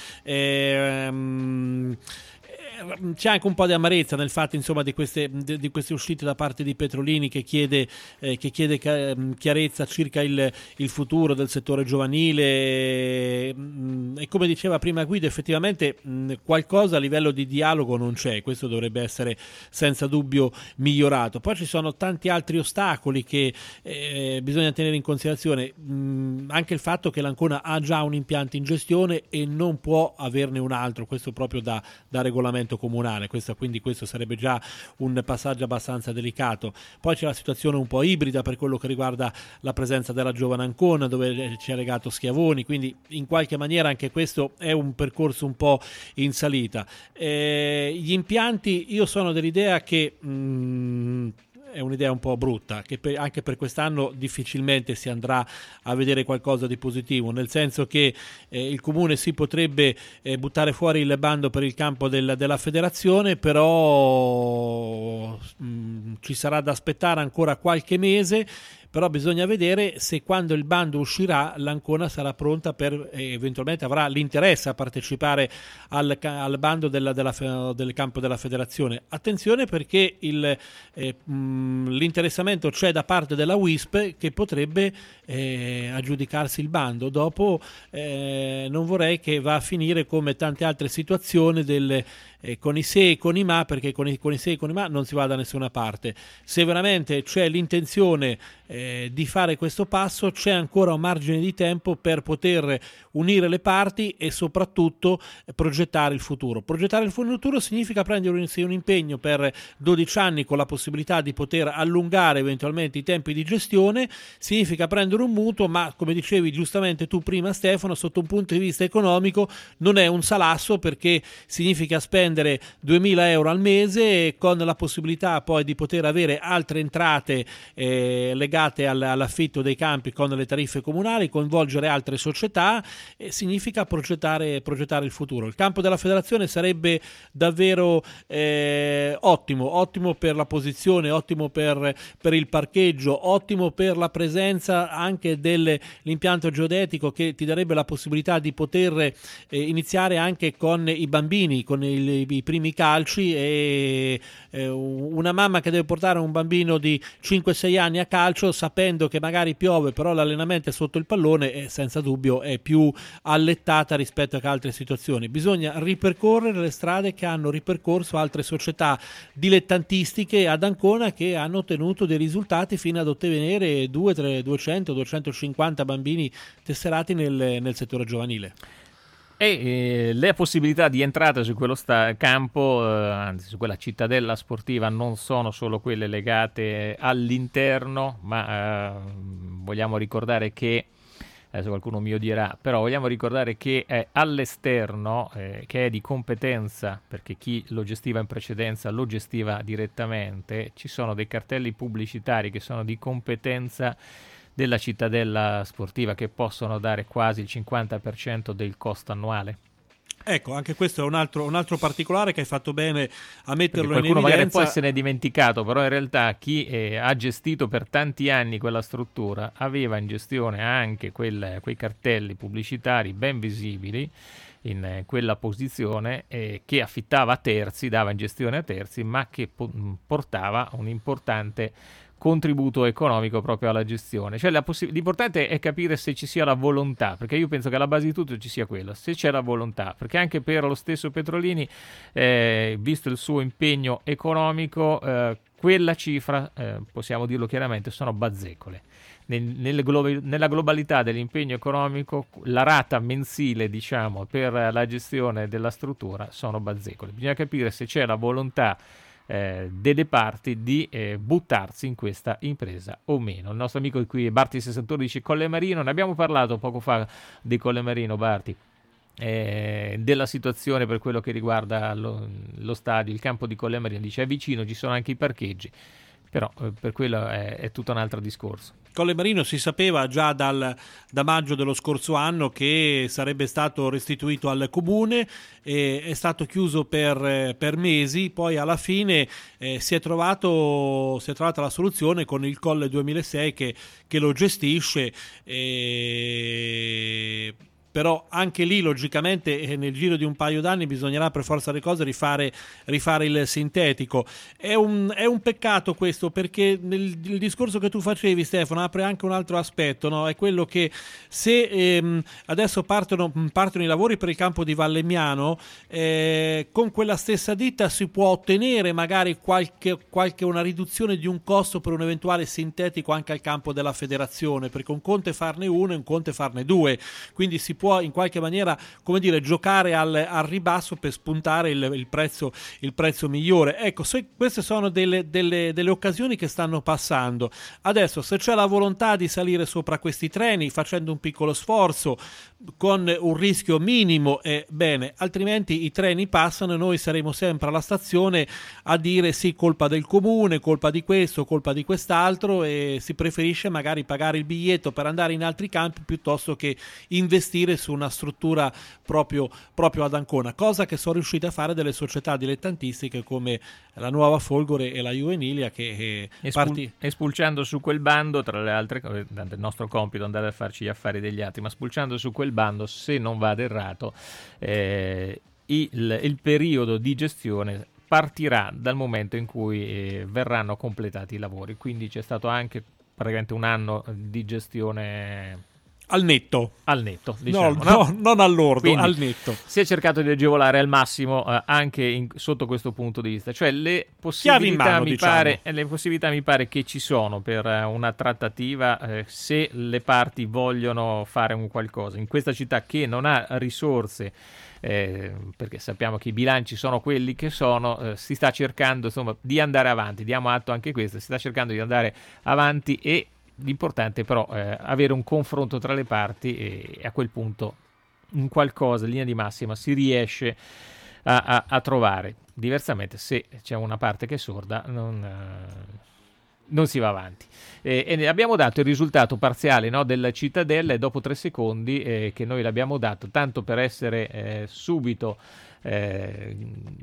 Ehm... C'è anche un po' di amarezza nel fatto, insomma, di queste, di, di queste uscite da parte di Petrolini, che chiede, eh, che chiede chiarezza circa il, il futuro del settore giovanile, e, e come diceva prima Guido, effettivamente mh, qualcosa a livello di dialogo non c'è. Questo dovrebbe essere senza dubbio migliorato. Poi ci sono tanti altri ostacoli che eh, bisogna tenere in considerazione, mh, anche il fatto che l'Ancona ha già un impianto in gestione e non può averne un altro, questo proprio da, da regolamento comunale. Questo, quindi questo sarebbe già un passaggio abbastanza delicato. Poi c'è la situazione un po' ibrida per quello che riguarda la presenza della giovane Ancona, dove ci ha legato Schiavoni, quindi in qualche maniera anche questo è un percorso un po' in salita. Eh, gli impianti, io sono dell'idea che mh, è un'idea un po' brutta, che per, anche per quest'anno difficilmente si andrà a vedere qualcosa di positivo, nel senso che eh, il comune si potrebbe eh, buttare fuori il bando per il campo del, della federazione, però mh, ci sarà da aspettare ancora qualche mese. Però bisogna vedere se, quando il bando uscirà, l'Ancona sarà pronta per, eh, eventualmente avrà l'interesse a partecipare al, al bando della, della, del campo della federazione. Attenzione, perché il, eh, mh, l'interessamento c'è da parte della W I S P, che potrebbe eh, aggiudicarsi il bando. Dopo eh, non vorrei che va a finire come tante altre situazioni del, eh, con i se e con i ma, perché con i, con i se e con i ma non si va da nessuna parte. Se veramente c'è l'intenzione eh, di fare questo passo, c'è ancora un margine di tempo per poter unire le parti e soprattutto eh, progettare il futuro. Progettare il futuro significa prendere un, un impegno per dodici anni con la possibilità di poter allungare eventualmente i tempi di gestione, significa prendere un mutuo, ma come dicevi giustamente tu prima Stefano, sotto un punto di vista economico non è un salasso, perché significa spendere duemila euro al mese con la possibilità poi di poter avere altre entrate eh, legate all'affitto dei campi con le tariffe comunali, coinvolgere altre società, eh, significa progettare, progettare il futuro. Il campo della federazione sarebbe davvero eh, ottimo, ottimo per la posizione, ottimo per, per il parcheggio, ottimo per la presenza anche dell'impianto geodetico, che ti darebbe la possibilità di poter eh, iniziare anche con i bambini, con il, i primi calci, e eh, una mamma che deve portare un bambino di cinque sei anni a calcio, sapendo che magari piove però l'allenamento è sotto il pallone, e senza dubbio è più allettata rispetto a altre situazioni. Bisogna ripercorrere le strade che hanno ripercorso altre società dilettantistiche ad Ancona, che hanno ottenuto dei risultati fino ad ottenere duecento duecentocinquanta bambini tesserati nel, nel settore giovanile. E eh, le possibilità di entrata su quello sta- campo, eh, anzi su quella cittadella sportiva, non sono solo quelle legate all'interno, ma eh, vogliamo ricordare che, adesso qualcuno mi odierà, però vogliamo ricordare che è all'esterno, eh, che è di competenza, perché chi lo gestiva in precedenza lo gestiva direttamente, ci sono dei cartelli pubblicitari che sono di competenza della cittadella sportiva, che possono dare quasi il cinquanta per cento del costo annuale. Ecco, anche questo è un altro, un altro particolare che hai fatto bene a metterlo in evidenza. Qualcuno magari può essere dimenticato, però in realtà chi eh, ha gestito per tanti anni quella struttura aveva in gestione anche quel, quei cartelli pubblicitari ben visibili in eh, quella posizione, eh, che affittava a terzi, dava in gestione a terzi, ma che po- portava un importante contributo economico proprio alla gestione. Cioè la possi- l'importante è capire se ci sia la volontà, perché io penso che alla base di tutto ci sia quello, se c'è la volontà, perché anche per lo stesso Petrolini, eh, visto il suo impegno economico, eh, quella cifra, eh, possiamo dirlo chiaramente, sono bazzecole. Nel, nel glo- nella globalità dell'impegno economico, la rata mensile, diciamo, per la gestione della struttura sono bazzecole. Bisogna capire se c'è la volontà Eh, delle parti di eh, buttarsi in questa impresa o meno. Il nostro amico qui, Barti sessantuno, dice Colle Marino, ne abbiamo parlato poco fa di Colle Marino, Barti, eh, della situazione per quello che riguarda lo, lo stadio, il campo di Colle Marino, dice è vicino, ci sono anche i parcheggi, però eh, per quello è, è tutto un altro discorso. Colle Marino si sapeva già dal, da maggio dello scorso anno che sarebbe stato restituito al comune, e è stato chiuso per, per mesi, poi alla fine eh, si, è trovato, si è trovata la soluzione con il Colle duemilasei che, che lo gestisce, e però anche lì logicamente eh, nel giro di un paio d'anni bisognerà per forza di cose rifare, rifare il sintetico. È un, è un peccato questo, perché nel il discorso che tu facevi, Stefano, apre anche un altro aspetto, no? È quello che se ehm, adesso partono, partono i lavori per il campo di Vallemmiano, eh, con quella stessa ditta si può ottenere magari qualche, qualche una riduzione di un costo per un eventuale sintetico anche al campo della federazione, perché un conto è farne uno e un conto è farne due, quindi si può in qualche maniera, come dire, giocare al, al ribasso per spuntare il, il, prezzo, il prezzo migliore. Ecco, se, queste sono delle, delle, delle occasioni che stanno passando. Adesso, se c'è la volontà di salire sopra questi treni facendo un piccolo sforzo con un rischio minimo, è bene, altrimenti i treni passano e noi saremo sempre alla stazione a dire sì, colpa del comune, colpa di questo, colpa di quest'altro, e si preferisce magari pagare il biglietto per andare in altri campi piuttosto che investire su una struttura proprio, proprio ad Ancona, cosa che sono riuscite a fare delle società dilettantistiche come la Nuova Folgore e la Juvenilia, che Espul- parti... espulciando su quel bando, tra le altre cose, il nostro compito è andare a farci gli affari degli altri, ma spulciando su quel bando, se non vado errato, eh, il, il periodo di gestione partirà dal momento in cui eh, verranno completati i lavori, quindi c'è stato anche praticamente un anno di gestione Al netto. Al netto, diciamo. No, no? no, non all'ordo, Quindi al netto. Si è cercato di agevolare al massimo eh, anche in, sotto questo punto di vista. Cioè le possibilità, mano, mi, diciamo. pare, le possibilità mi pare che ci sono per eh, una trattativa eh, se le parti vogliono fare un qualcosa. In questa città che non ha risorse, eh, perché sappiamo che i bilanci sono quelli che sono, eh, si sta cercando insomma di andare avanti. Diamo atto anche questo, si sta cercando di andare avanti e l'importante però è eh, avere un confronto tra le parti e, e a quel punto un qualcosa, in linea di massima, si riesce a, a, a trovare. Diversamente, se c'è una parte che è sorda, non, eh, non si va avanti. E, e abbiamo dato il risultato parziale, no, della Cittadella e dopo tre secondi eh, che noi l'abbiamo dato, tanto per essere eh, subito... Eh,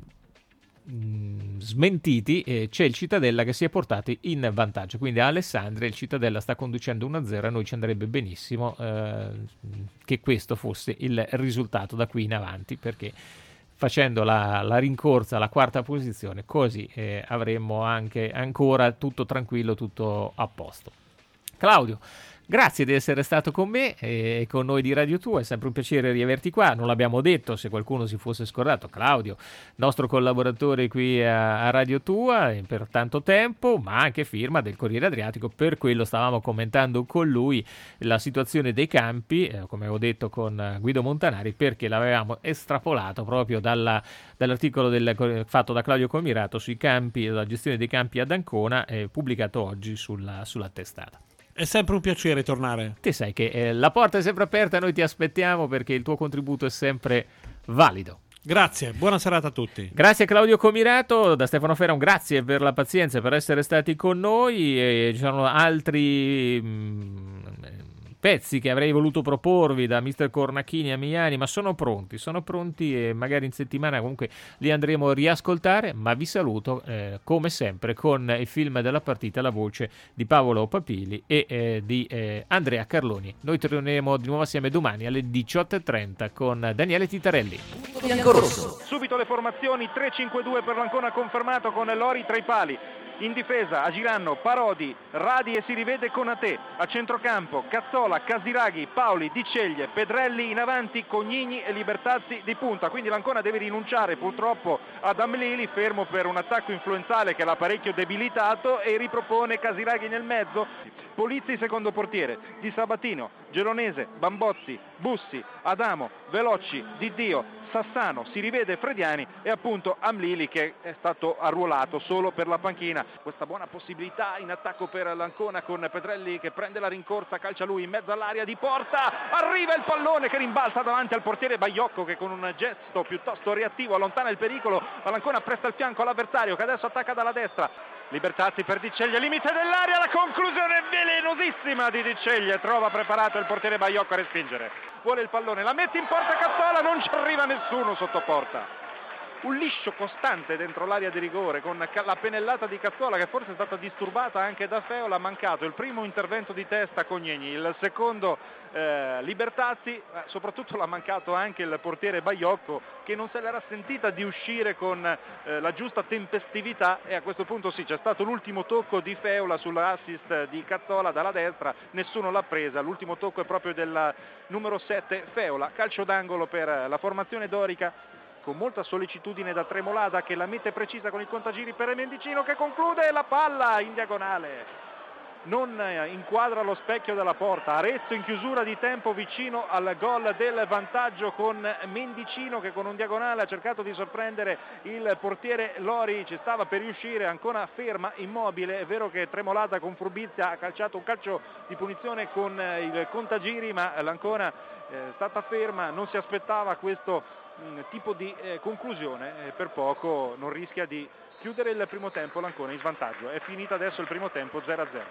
smentiti, eh, c'è il Cittadella che si è portato in vantaggio, quindi a Alessandria il Cittadella sta conducendo uno a zero, a noi ci andrebbe benissimo eh, che questo fosse il risultato da qui in avanti, perché facendo la, la rincorsa alla quarta posizione così eh, avremmo anche ancora tutto tranquillo, tutto a posto. Claudio, grazie di essere stato con me e con noi di Radio Tua, è sempre un piacere riaverti qua, non l'abbiamo detto se qualcuno si fosse scordato, Claudio, nostro collaboratore qui a, a Radio Tua per tanto tempo, ma anche firma del Corriere Adriatico, per quello stavamo commentando con lui la situazione dei campi, eh, come avevo detto con Guido Montanari, perché l'avevamo estrapolato proprio dalla, dall'articolo del, fatto da Claudio Comirato sui campi, la gestione dei campi ad Ancona, eh, pubblicato oggi sulla, sulla testata. È sempre un piacere tornare. Te sai che eh, la porta è sempre aperta, noi ti aspettiamo perché il tuo contributo è sempre valido. Grazie, buona serata a tutti. Grazie a Claudio Comirato, da Stefano Ferra un grazie per la pazienza e per essere stati con noi. E ci sono altri mh, pezzi che avrei voluto proporvi da mister Cornacchini a Miani, ma sono pronti, sono pronti e magari in settimana comunque li andremo a riascoltare, ma vi saluto eh, come sempre con il film della partita, la voce di Paolo Papili e eh, di eh, Andrea Carloni. Noi torneremo di nuovo assieme domani alle diciotto e trenta con Daniele Titarelli. Biancorosso. Subito le formazioni, tre cinque due per l'Ancona confermato con Lori tra i pali. In difesa agiranno Parodi, Radi e si rivede Konate. A centrocampo Cazzola, Casiraghi, Paoli, Di Ceglie, Pedrelli in avanti, Cognini e Libertazzi di punta. Quindi l'Ancona deve rinunciare purtroppo ad Amlili, fermo per un attacco influenzale che l'ha parecchio debilitato, e ripropone Casiraghi nel mezzo. Polizzi secondo portiere, Di Sabatino, Gelonese, Bambozzi, Bussi, Adamo, Veloci, Diddio, Sassano, si rivede Frediani e appunto Amlili che è stato arruolato solo per la panchina. Questa buona possibilità in attacco per l'Ancona con Pedrelli che prende la rincorsa, calcia lui in mezzo all'area di porta, arriva il pallone che rimbalza davanti al portiere Baiocco che con un gesto piuttosto reattivo allontana il pericolo, ma l'Ancona presta il fianco all'avversario che adesso attacca dalla destra. Libertazzi per Di Ceglie, limite dell'area, la conclusione velenosissima di Di Ceglie, trova preparato il portiere Baiocco a respingere, vuole il pallone, la mette in porta Cazzola, non ci arriva nessuno sotto porta. Un liscio costante dentro l'area di rigore con la pennellata di Cazzola che forse è stata disturbata anche da Feola, ha mancato il primo intervento di testa Cognini, il secondo eh, Libertazzi, eh, soprattutto l'ha mancato anche il portiere Baiocco che non se l'era sentita di uscire con eh, la giusta tempestività, e a questo punto sì, c'è stato l'ultimo tocco di Feola sull'assist di Cazzola dalla destra, nessuno l'ha presa, l'ultimo tocco è proprio del numero sette Feola, calcio d'angolo per la formazione dorica, con molta sollecitudine da Tremolada che la mette precisa con il contagiri per Mendicino che conclude la palla in diagonale. Non inquadra lo specchio della porta. Arezzo in chiusura di tempo vicino al gol del vantaggio con Mendicino che con un diagonale ha cercato di sorprendere il portiere Lori, ci stava per riuscire, ancora ferma, immobile. È vero che Tremolada con furbizia ha calciato un calcio di punizione con il contagiri, ma l'Ancona è stata ferma, non si aspettava questo tipo di eh, conclusione, eh, per poco non rischia di chiudere il primo tempo l'Ancona in svantaggio. È finita adesso il primo tempo zero a zero.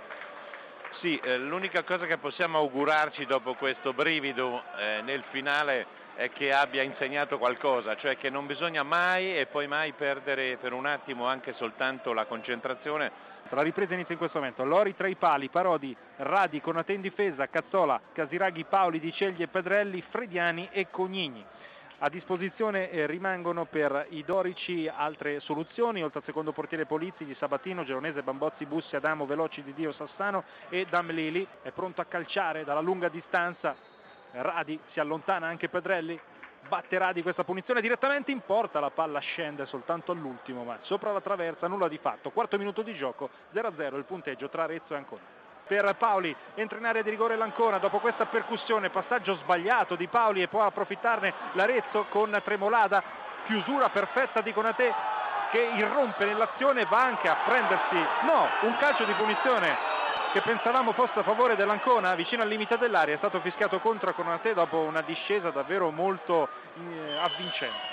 Sì, eh, l'unica cosa che possiamo augurarci dopo questo brivido eh, nel finale è che abbia insegnato qualcosa, cioè che non bisogna mai e poi mai perdere per un attimo anche soltanto la concentrazione. La ripresa inizia in questo momento, Lori tra i pali, Parodi, Radi, Konate in difesa, Cazzola, Casiraghi, Paoli, Di Ceglie, Pedrelli, Frediani e Cognini. a disposizione eh, rimangono per i dorici altre soluzioni, oltre al secondo portiere Polizzi, Di Sabatino, Geronese, Bambozzi, Bussi, Adamo, Veloci, Di Dio, Sassano e Damlili. È pronto a calciare dalla lunga distanza, Radi, si allontana anche Pedrelli, batte Radi questa punizione direttamente in porta, la palla scende soltanto all'ultimo, ma sopra la traversa nulla di fatto. Quarto minuto di gioco, zero a zero il punteggio tra Arezzo e Ancona. Per Paoli, entra in area di rigore l'Ancona, dopo questa percussione, passaggio sbagliato di Paoli e può approfittarne l'Arezzo con Tremolada, chiusura perfetta di Konate che irrompe nell'azione, va anche a prendersi, no, un calcio di punizione che pensavamo fosse a favore dell'Ancona, vicino al limite dell'area, è stato fischiato contro Konate dopo una discesa davvero molto eh, avvincente.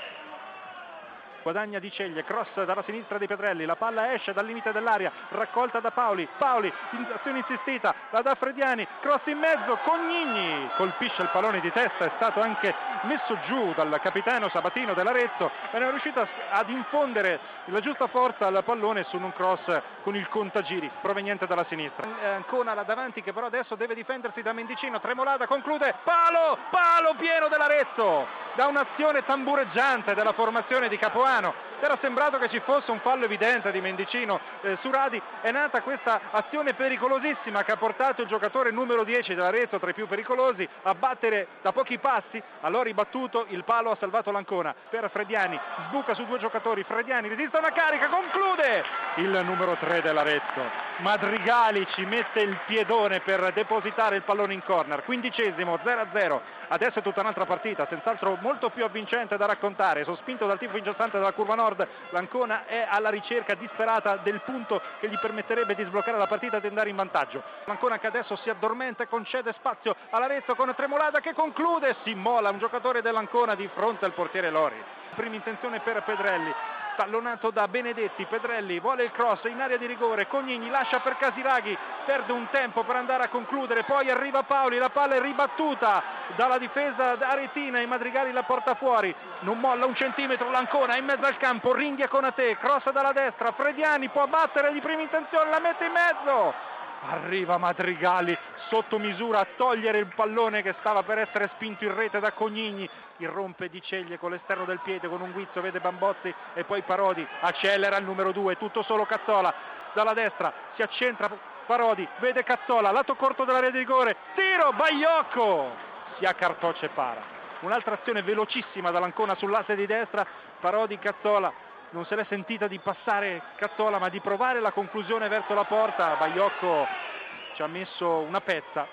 Guadagna Di Ceglie, cross dalla sinistra di Pedrelli, la palla esce dal limite dell'area, raccolta da Paoli, Paoli, azione insistita, la dà Frediani, cross in mezzo, Cognigni colpisce il pallone di testa, è stato anche messo giù dal capitano Sabatino dell'Arezzo, ma non è riuscito ad infondere la giusta forza al pallone su un cross con il contagiri proveniente dalla sinistra. Ancona là davanti che però adesso deve difendersi da Mendicino, Tremolada conclude, palo, palo pieno dell'Arezzo, da un'azione tambureggiante della formazione di Capuano. Era sembrato che ci fosse un fallo evidente di Mendicino eh, su Radi, è nata questa azione pericolosissima che ha portato il giocatore numero dieci dell'Arezzo, tra i più pericolosi, a battere da pochi passi, allora ribattuto, il palo ha salvato l'Ancona per Frediani, sbuca su due giocatori, Frediani resiste a una carica, conclude il numero tre dell'Arezzo, Madrigali ci mette il piedone per depositare il pallone in corner, quindicesimo, zero a zero, adesso è tutta un'altra partita, senz'altro molto più avvincente da raccontare, sospinto dal tifo incessante della curva nord, l'Ancona è alla ricerca disperata del punto che gli permetterebbe di sbloccare la partita e di andare in vantaggio. L'Ancona che adesso si addormenta e concede spazio all'Arezzo con Tremolada che conclude, si immola un giocatore dell'Ancona di fronte al portiere Lori. Prima intenzione per Pedrelli, tallonato da Benedetti, Pedrelli vuole il cross in area di rigore, Cognigni lascia per Casiraghi, perde un tempo per andare a concludere, poi arriva Paoli, la palla è ribattuta dalla difesa aretina e Madrigali la porta fuori, non molla un centimetro l'Ancona, in mezzo al campo, ringhia Konate, cross dalla destra, Frediani può battere di prima intenzione, la mette in mezzo, arriva Madrigali sotto misura a togliere il pallone che stava per essere spinto in rete da Cognigni, irrompe Di Ceglie con l'esterno del piede, con un guizzo vede Bambozzi e poi Parodi, accelera il numero due, tutto solo Cazzola, dalla destra si accentra Parodi, vede Cazzola, lato corto dell'area di rigore, tiro, Baiocco, si accartoccia e para. Un'altra azione velocissima dall'Ancona sull'asse di destra, Parodi, Cazzola, non se l'è sentita di passare Cazzola ma di provare la conclusione verso la porta, Baiocco ci ha messo una pezza,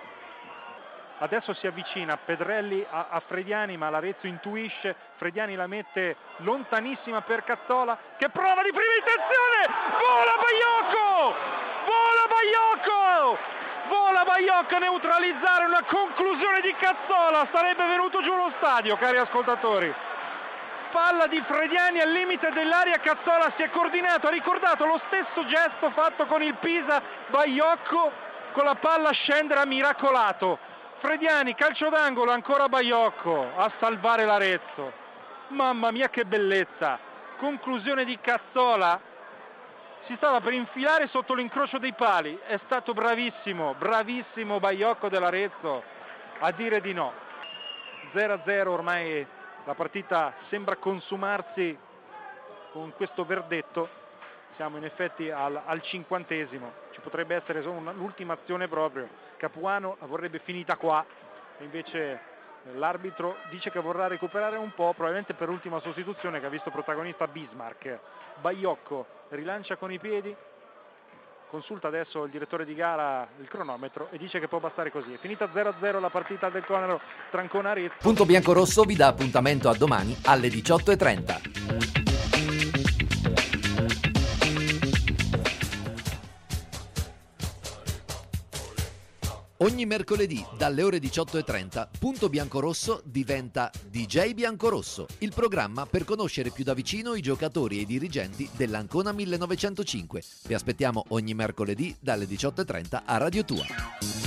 adesso si avvicina Pedrelli a, a Frediani ma l'Arezzo intuisce, Frediani la mette lontanissima per Cazzola che prova di prima intenzione, vola Baiocco, vola Baiocco, vola Baiocco a neutralizzare una conclusione di Cazzola, sarebbe venuto giù lo stadio cari ascoltatori. Palla di Frediani al limite dell'area, Cazzola si è coordinato, ha ricordato lo stesso gesto fatto con il Pisa, Baiocco con la palla a scendere ha miracolato, Frediani calcio d'angolo, ancora Baiocco a salvare l'Arezzo, mamma mia che bellezza, conclusione di Cazzola, si stava per infilare sotto l'incrocio dei pali, è stato bravissimo, bravissimo Baiocco dell'Arezzo a dire di no. zero a zero ormai la partita sembra consumarsi con questo verdetto, siamo in effetti al, al cinquantesimo, ci potrebbe essere solo una, l'ultima azione proprio, Capuano la vorrebbe finita qua, e invece l'arbitro dice che vorrà recuperare un po', probabilmente per l'ultima sostituzione che ha visto protagonista Bismarck. Baiocco rilancia con i piedi, consulta adesso il direttore di gara il cronometro e dice che può bastare così. È finita zero a zero la partita del Conero tra Ancona e Arezzo. Punto Biancorosso vi dà appuntamento a domani alle diciotto e trenta. Ogni mercoledì dalle ore diciotto e trenta Punto Biancorosso diventa D J Biancorosso, il programma per conoscere più da vicino i giocatori e i dirigenti dell'Ancona millenovecentocinque. Vi aspettiamo ogni mercoledì dalle diciotto e trenta a Radio Tua.